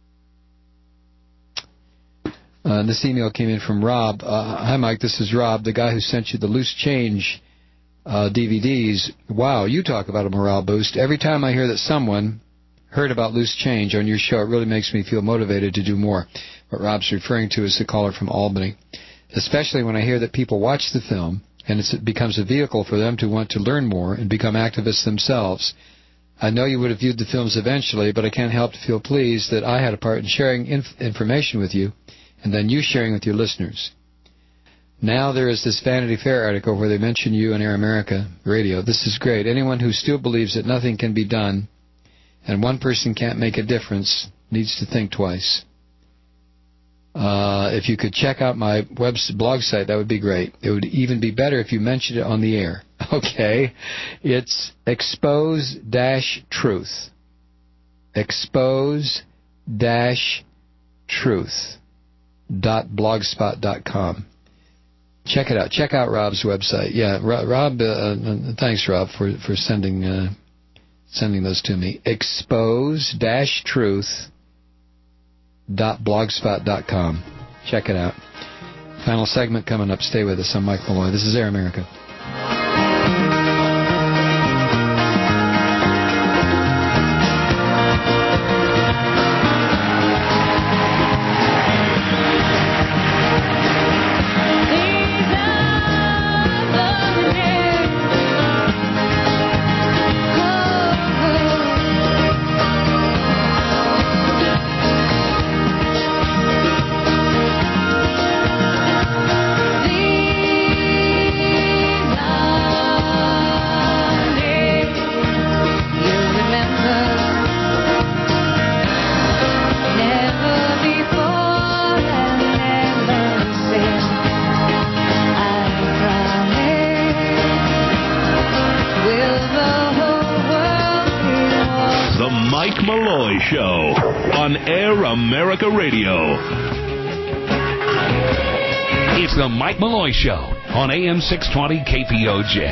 S3: Uh, this email came in from Rob. Uh, Hi, Mike. This is Rob, the guy who sent you the Loose Change uh, D V Ds. Wow, you talk about a morale boost. Every time I hear that someone heard about Loose Change on your show, it really makes me feel motivated to do more. What Rob's referring to is the caller from Albany. Especially when I hear that people watch the film and it becomes a vehicle for them to want to learn more and become activists themselves. I know you would have viewed the films eventually, but I can't help to feel pleased that I had a part in sharing inf- information with you and then you sharing with your listeners. Now there is this Vanity Fair article where they mention you on Air America Radio. This is great. Anyone who still believes that nothing can be done and one person can't make a difference needs to think twice. Uh, if you could check out my web blog site, that would be great. It would even be better if you mentioned it on the air. Okay. It's expose dash truth. Expose dash truth dot blogspot dot com. Check it out. Check out Rob's website. Yeah, Rob, uh, thanks, Rob, for, for sending, uh, sending those to me. expose dash truth dot blogspot dot com. Check it out. Final segment coming up. Stay with us. I'm Mike Malloy. This is Air America.
S12: America Radio. It's the Mike Malloy Show on A M six twenty K P O J.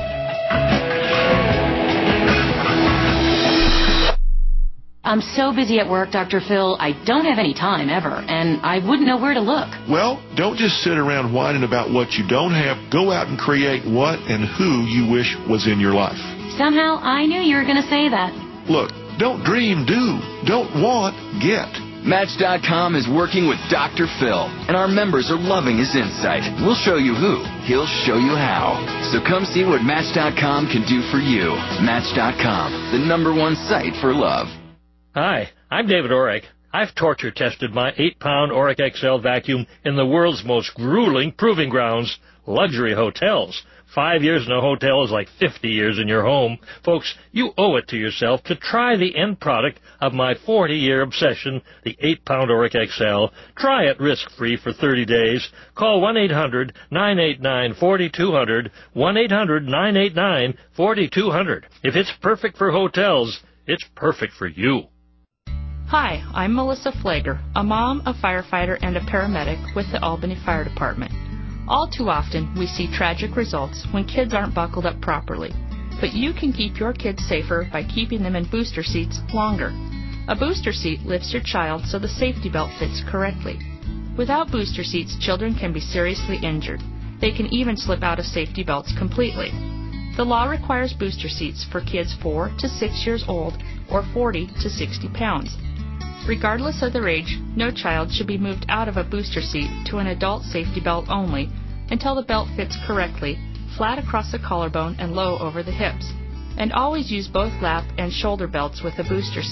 S15: I'm so busy at work, Doctor Phil, I don't have any time ever, and I wouldn't know where to look.
S16: Well, don't just sit around whining about what you don't have. Go out and create what and who you wish was in your life.
S15: Somehow I knew you were going to say that.
S16: Look, don't dream, do. Don't want, get.
S17: Match dot com is working with Doctor Phil, and our members are loving his insight. We'll show you who. He'll show you how. So come see what Match dot com can do for you. Match dot com, the number one site for love.
S19: Hi, I'm David Orrick. I've torture tested my eight pound Orrick X L vacuum in the world's most grueling proving grounds, luxury hotels. Five years in a hotel is like fifty years in your home. Folks, you owe it to yourself to try the end product of my forty-year obsession, the eight pound Orrick X L. Try it risk-free for thirty days. Call one eight hundred nine eight nine four two zero zero, one eight hundred nine eight nine four two zero zero. If it's perfect for hotels, it's perfect for you.
S23: Hi, I'm Melissa Flager, a mom, a firefighter, and a paramedic with the Albany Fire Department. All too often, we see tragic results when kids aren't buckled up properly. But you can keep your kids safer by keeping them in booster seats longer. A booster seat lifts your child so the safety belt fits correctly. Without booster seats, children can be seriously injured. They can even slip out of safety belts completely. The law requires booster seats for kids four to six years old or forty to sixty pounds. Regardless of their age, no child should be moved out of a booster seat to an adult safety belt only until the belt fits correctly, flat across the collarbone and low over the hips. And always use both lap and shoulder belts with a booster seat.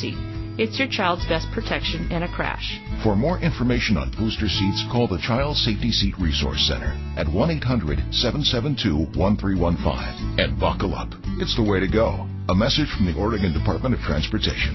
S23: It's your child's best protection in a crash.
S4: For more information on booster seats, call the Child Safety Seat Resource Center at one eight hundred seven seven two one three one five. And buckle up. It's the way to go. A message from the Oregon Department of Transportation.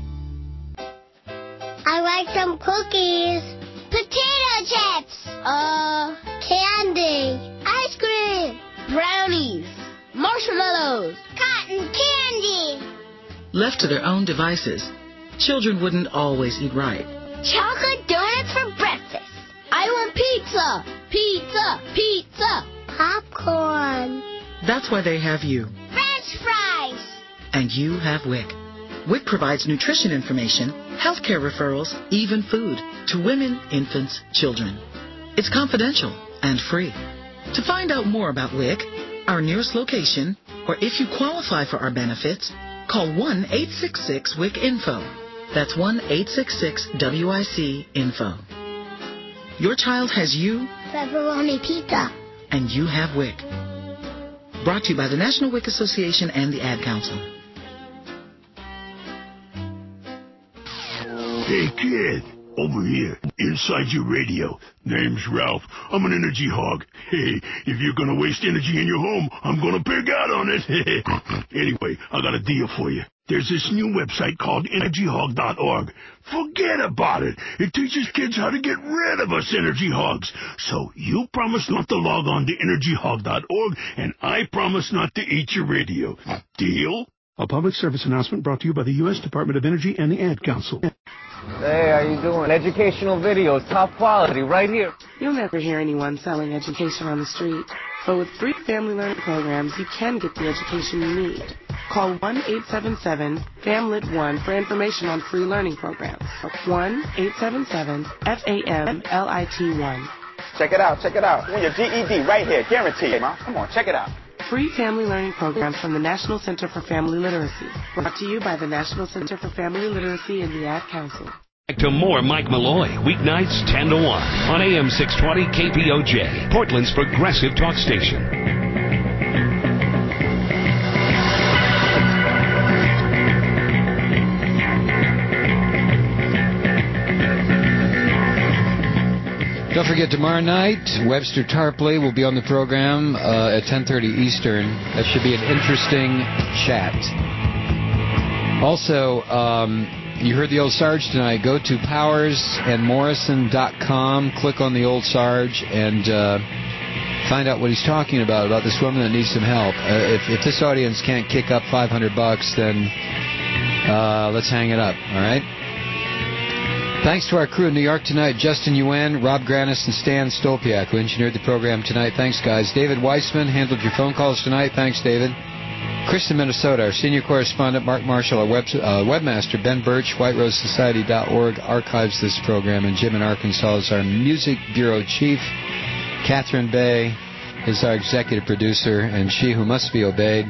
S11: I like some cookies. Potato chips. Uh, candy. Ice cream. Brownies. Marshmallows. Cotton candy.
S6: Left to their own devices, children wouldn't always eat right.
S11: Chocolate donuts for breakfast. I want pizza. Pizza. Pizza. Popcorn.
S6: That's why they have you.
S11: French fries.
S6: And you have W I C. W I C provides nutrition information, healthcare referrals, even food to women, infants, children. It's confidential and free. To find out more about W I C, our nearest location, or if you qualify for our benefits, call one eight six six W I C info. That's one eight six six W I C info. Your child has you.
S11: Pepperoni pizza.
S6: And you have W I C. Brought to you by the National W I C Association and the Ad Council.
S20: Hey, kid. Over here, inside your radio. Name's Ralph. I'm an energy hog. Hey, if you're gonna waste energy in your home, I'm gonna pig out on it. Anyway, I got a deal for you. There's this new website called energy hog dot org. Forget about it. It teaches kids how to get rid of us energy hogs. So you promise not to log on to energy hog dot org, and I promise not to eat your radio. Deal?
S24: A public service announcement brought to you by the U S Department of Energy and the Ad Council.
S25: Hey, how you doing? Educational videos, top quality, right here.
S26: You'll never hear anyone selling education on the street. But with free family learning programs, you can get the education you need. Call one eight seven seven FAMLIT one for information on free learning programs. one eight seven seven F A M L I T one.
S27: Check it out, check it out. Win your G E D right here, guaranteed. Come on, check it out.
S26: Free family learning programs from the National Center for Family Literacy. Brought to you by the National Center for Family Literacy and the Ad Council.
S12: Back to more Mike Malloy, weeknights ten to one on A M six twenty K P O J, Portland's progressive talk station.
S3: Don't forget, tomorrow night, Webster Tarpley will be on the program uh, at ten thirty Eastern. That should be an interesting chat. Also, um, you heard the old Sarge tonight. Go to powers and morrison dot com, click on the old Sarge, and uh, find out what he's talking about, about this woman that needs some help. Uh, if, if this audience can't kick up five hundred bucks, then uh, let's hang it up, all right? Thanks to our crew in New York tonight, Justin Yuen, Rob Granis, and Stan Stolpiak, who engineered the program tonight. Thanks, guys. David Weissman handled your phone calls tonight. Thanks, David. Chris in Minnesota, our senior correspondent, Mark Marshall, our web, uh, webmaster, Ben Birch, white rose society dot org, archives this program, and Jim in Arkansas is our music bureau chief. Catherine Bay is our executive producer, and she who must be obeyed.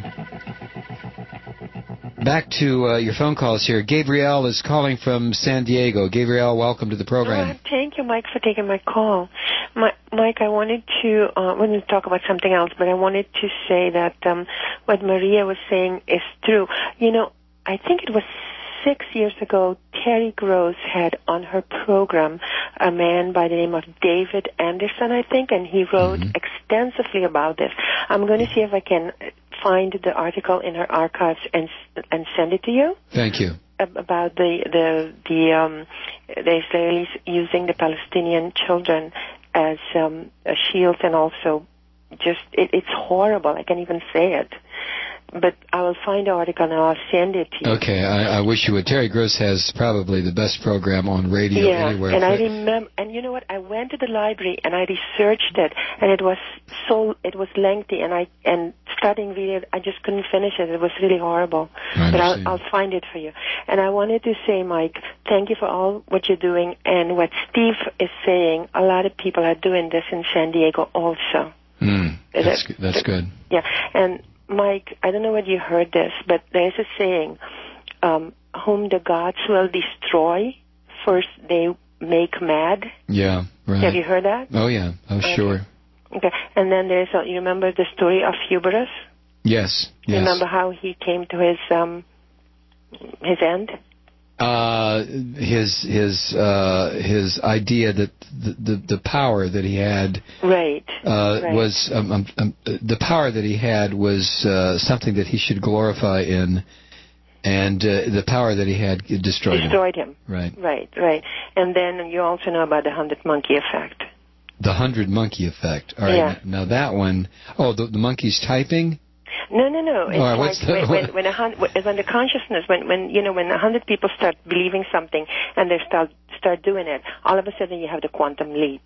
S3: Back to uh, your phone calls here. Gabrielle is calling from San Diego. Gabrielle, welcome to the program.
S28: Uh, thank you, Mike, for taking my call. My, Mike, I wanted to, uh, I wanted to talk about something else, but I wanted to say that um, what Maria was saying is true. You know, I think it was six years ago, Terry Gross had on her program a man by the name of David Anderson, I think, and he wrote mm-hmm. extensively about this. I'm going to see if I can find the article in her archives and and send it to you.
S3: Thank you.
S28: About the the the um, the Israelis using the Palestinian children as um, a shield, and also just it, it's horrible. I can't even say it. But I will find the article and I'll send it to you.
S3: Okay, I, I wish you would. Terry Gross has probably the best program on radio
S28: yeah,
S3: anywhere.
S28: And I remember, and you know what? I went to the library and I researched it, and it was so it was lengthy, and I and starting reading it, I just couldn't finish it. It was really horrible. But I'll, I'll find it for you. And I wanted to say, Mike, thank you for all what you're doing, and what Steve is saying. A lot of people are doing this in San Diego also.
S3: Mm, that's that, that's good.
S28: Yeah, and. Mike, I don't know whether you heard this, but there's a saying, um, whom the gods will destroy, first they make mad.
S3: Yeah, right.
S28: Have you heard that?
S3: Oh, yeah. Oh,
S28: okay.
S3: Sure.
S28: Okay, and then there's, a, you remember the story of Hubris?
S3: Yes, yes.
S28: You remember how he came to his, um, his end?
S3: uh, his his uh, his idea that the, the the power that he had
S28: right,
S3: uh,
S28: right.
S3: was um, um, um, the power that he had was uh, something that he should glorify in, and uh, the power that he had destroyed,
S28: destroyed him.
S3: him. Right,
S28: right, right. And then you also know about the hundred monkey effect.
S3: The hundred monkey effect. All right.
S28: Yeah.
S3: Now that one, oh, the, the monkey's typing.
S28: No, no, no. It's
S3: right,
S28: like
S3: the,
S28: when, when, when, a hun- when the consciousness, when, when you know, when a hundred people start believing something and they start start doing it, all of a sudden you have the quantum leap.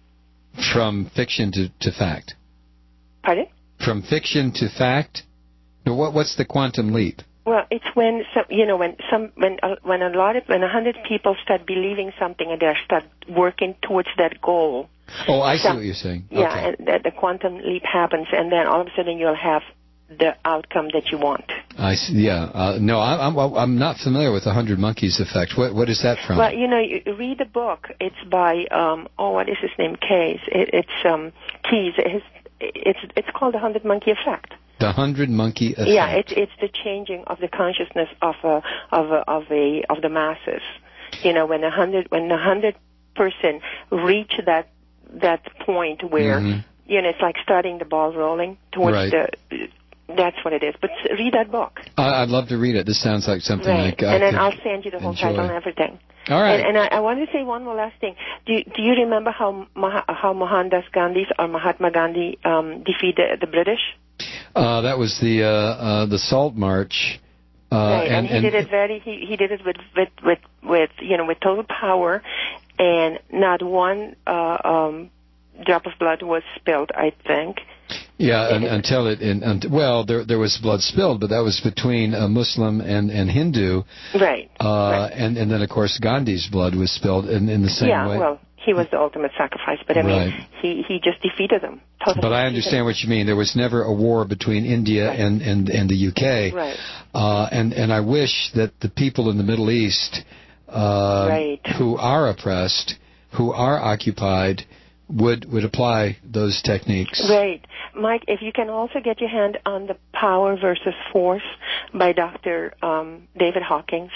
S3: From fiction to, to fact.
S28: Pardon?
S3: From fiction to fact. No, what what's the quantum leap?
S28: Well, it's when some, you know, when some, when uh, when a lot of when a hundred people start believing something and they start working towards that goal.
S3: Oh, I see
S28: some,
S3: what you're saying.
S28: Yeah,
S3: okay.
S28: and the, the quantum leap happens, and then all of a sudden you'll have the outcome that you want.
S3: I see, yeah. Uh, no, I, I'm I'm not familiar with the Hundred Monkeys effect. What what is that from?
S28: Well, you know, you read the book. It's by um oh, what is his name? Case. It, it's um Keys. His, it's it's called the Hundred Monkey Effect.
S3: The Hundred Monkey Effect.
S28: Yeah, it's it's the changing of the consciousness of a of a, of a of the masses. You know, when a hundred when a hundred person reach that that point where
S3: mm-hmm.
S28: you know it's like starting the ball rolling towards
S3: right.
S28: the. That's what it is. But read that book.
S3: I, I'd love to read it. This sounds like something
S28: right.
S3: like I
S28: and then
S3: could
S28: I'll send you the whole
S3: enjoy.
S28: title and everything.
S3: All right.
S28: And, and I, I want to say one more last thing. Do you, do you remember how Mah- how Mohandas Gandhi or Mahatma Gandhi um, defeated the British?
S3: Uh, that was the uh, uh, the Salt March. Uh,
S28: right, and,
S3: and
S28: he
S3: and
S28: did it very. He, he did it with, with with with you know with total power, and not one uh, um, drop of blood was spilled. I think.
S3: Yeah, and, until it, in, and, well, there there was blood spilled, but that was between a Muslim and, and Hindu.
S28: Right.
S3: Uh,
S28: right.
S3: And, and then, of course, Gandhi's blood was spilled in, in the same
S28: yeah,
S3: way.
S28: Yeah, well, he was the ultimate sacrifice, but I
S3: right.
S28: mean, he, he just defeated them. Totally
S3: but I understand what you mean. There was never a war between India
S28: right.
S3: and, and, and the U K.
S28: Right.
S3: Uh, and, and I wish that the people in the Middle East uh,
S28: right.
S3: who are oppressed, who are occupied, would would apply those techniques.
S28: Right. Mike, if you can also get your hand on The Power versus Force by Doctor Um, David Hawkins,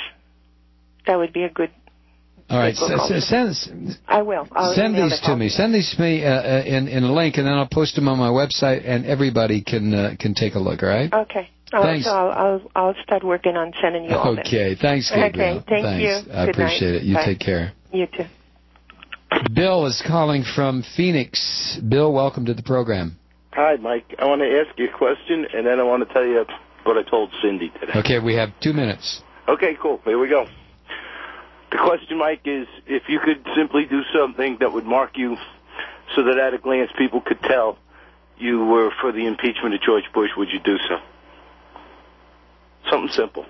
S28: that would be a good
S3: All right. S- s- send,
S28: I will. I'll
S3: send these to me. Send these to me uh, in, in a link, and then I'll post them on my website, and everybody can uh, can take a look, all right?
S28: Okay. I'll,
S3: Thanks.
S28: So I'll, I'll, I'll start working on sending you all this.
S3: Okay. Thanks, Gabriel.
S28: Okay. Thank
S3: Thanks.
S28: you.
S3: I
S28: Good
S3: appreciate
S28: night.
S3: it. You
S28: Bye.
S3: take care.
S28: You too.
S3: Bill is calling from Phoenix. Bill, welcome to the program.
S2: Hi, Mike. I want to ask you a question, and then I want to tell you what I told Cindy today.
S3: Okay, we have two minutes.
S2: Okay, cool. Here we go. The question, Mike, is if you could simply do something that would mark you so that at a glance people could tell you were for the impeachment of George Bush, would you do so? Something simple.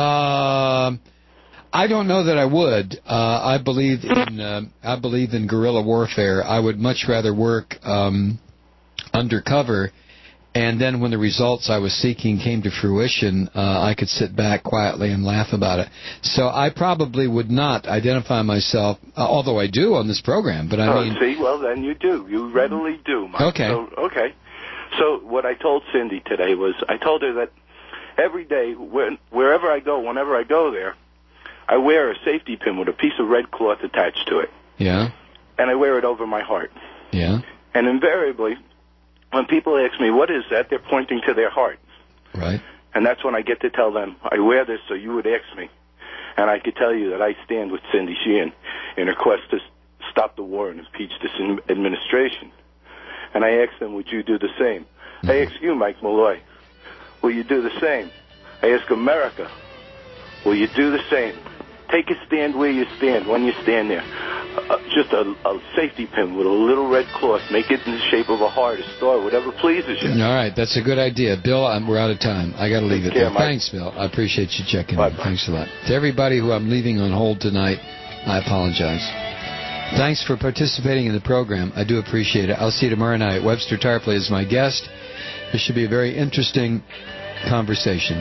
S3: Um... I don't know that I would. Uh, I believe in uh, I believe in guerrilla warfare. I would much rather work um, undercover, and then when the results I was seeking came to fruition, uh, I could sit back quietly and laugh about it. So I probably would not identify myself, uh, although I do on this program. But I
S2: oh,
S3: mean,
S2: see, well then you do. You readily do, Mike.
S3: Okay.
S2: So, okay. So what I told Cindy today was I told her that every day, when, wherever I go, whenever I go there, I wear a safety pin with a piece of red cloth attached to it.
S3: Yeah.
S2: And I wear it over my heart.
S3: Yeah.
S2: And invariably, when people ask me, what is that, they're pointing to their heart.
S3: Right.
S2: And that's when I get to tell them, I wear this so you would ask me. And I could tell you that I stand with Cindy Sheehan in her quest to stop the war and impeach this administration. And I ask them, would you do the same? Mm-hmm. I ask you, Mike Malloy, will you do the same? I ask America, will you do the same? Take a stand where you stand when you stand there. Uh, just a, a safety pin with a little red cloth. Make it in the shape of a heart, a star, whatever pleases you.
S3: All right, that's a good idea. Bill, I'm, we're out of time. I got to leave
S2: Take
S3: it
S2: care,
S3: there.
S2: Mike.
S3: Thanks, Bill. I appreciate you checking
S2: Bye
S3: in.
S2: bye.
S3: Thanks a lot. To everybody who I'm leaving on hold tonight, I apologize. Thanks for participating in the program. I do appreciate it. I'll see you tomorrow night. Webster Tarpley is my guest. This should be a very interesting conversation.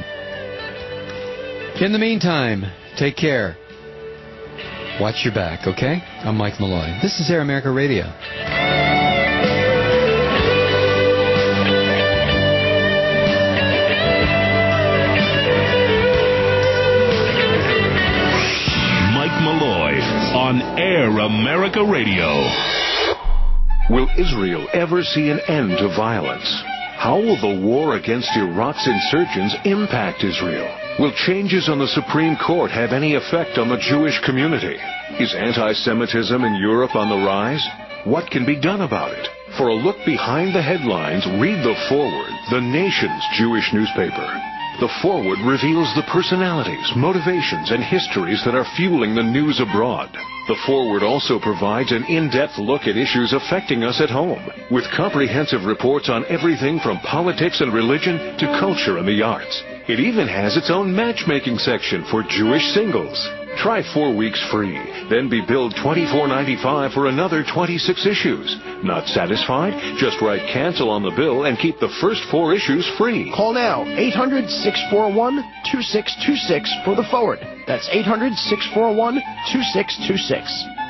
S3: In the meantime, take care. Watch your back, okay? I'm Mike Malloy. This is Air America Radio.
S1: on Air America Radio.
S7: Will Israel ever see an end to violence? How will the war against Iraq's insurgents impact Israel? Will changes on the Supreme Court have any effect on the Jewish community? Is anti-Semitism in Europe on the rise? What can be done about it? For a look behind the headlines, read The Forward, the nation's Jewish newspaper. The Forward reveals the personalities, motivations, and histories that are fueling the news abroad. The Forward also provides an in-depth look at issues affecting us at home, with comprehensive reports on everything from politics and religion to culture and the arts. It even has its own matchmaking section for Jewish singles. Try four weeks free, then be billed twenty-four ninety-five for another twenty-six issues. Not satisfied? Just write cancel on the bill and keep the first four issues free.
S8: Call now, eight hundred, six four one, two six two six for The Forward. That's eight hundred, six four one, two six two six.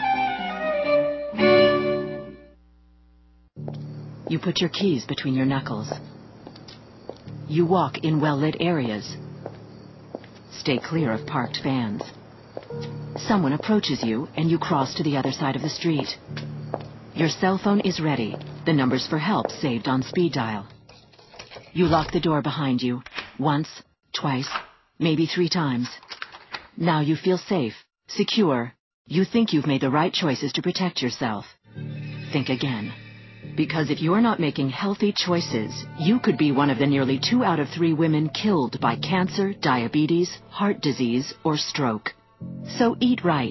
S9: You put your keys between your knuckles. You walk in well-lit areas. Stay clear of parked vans. Someone approaches you and you cross to the other side of the street. Your cell phone is ready, the numbers for help saved on speed dial. You lock the door behind you, once, twice, maybe three times. Now you feel safe, secure. You think you've made the right choices to protect yourself. Think again. Because if you're not making healthy choices, you could be one of the nearly two out of three women killed by cancer, diabetes, heart disease, or stroke. So eat right.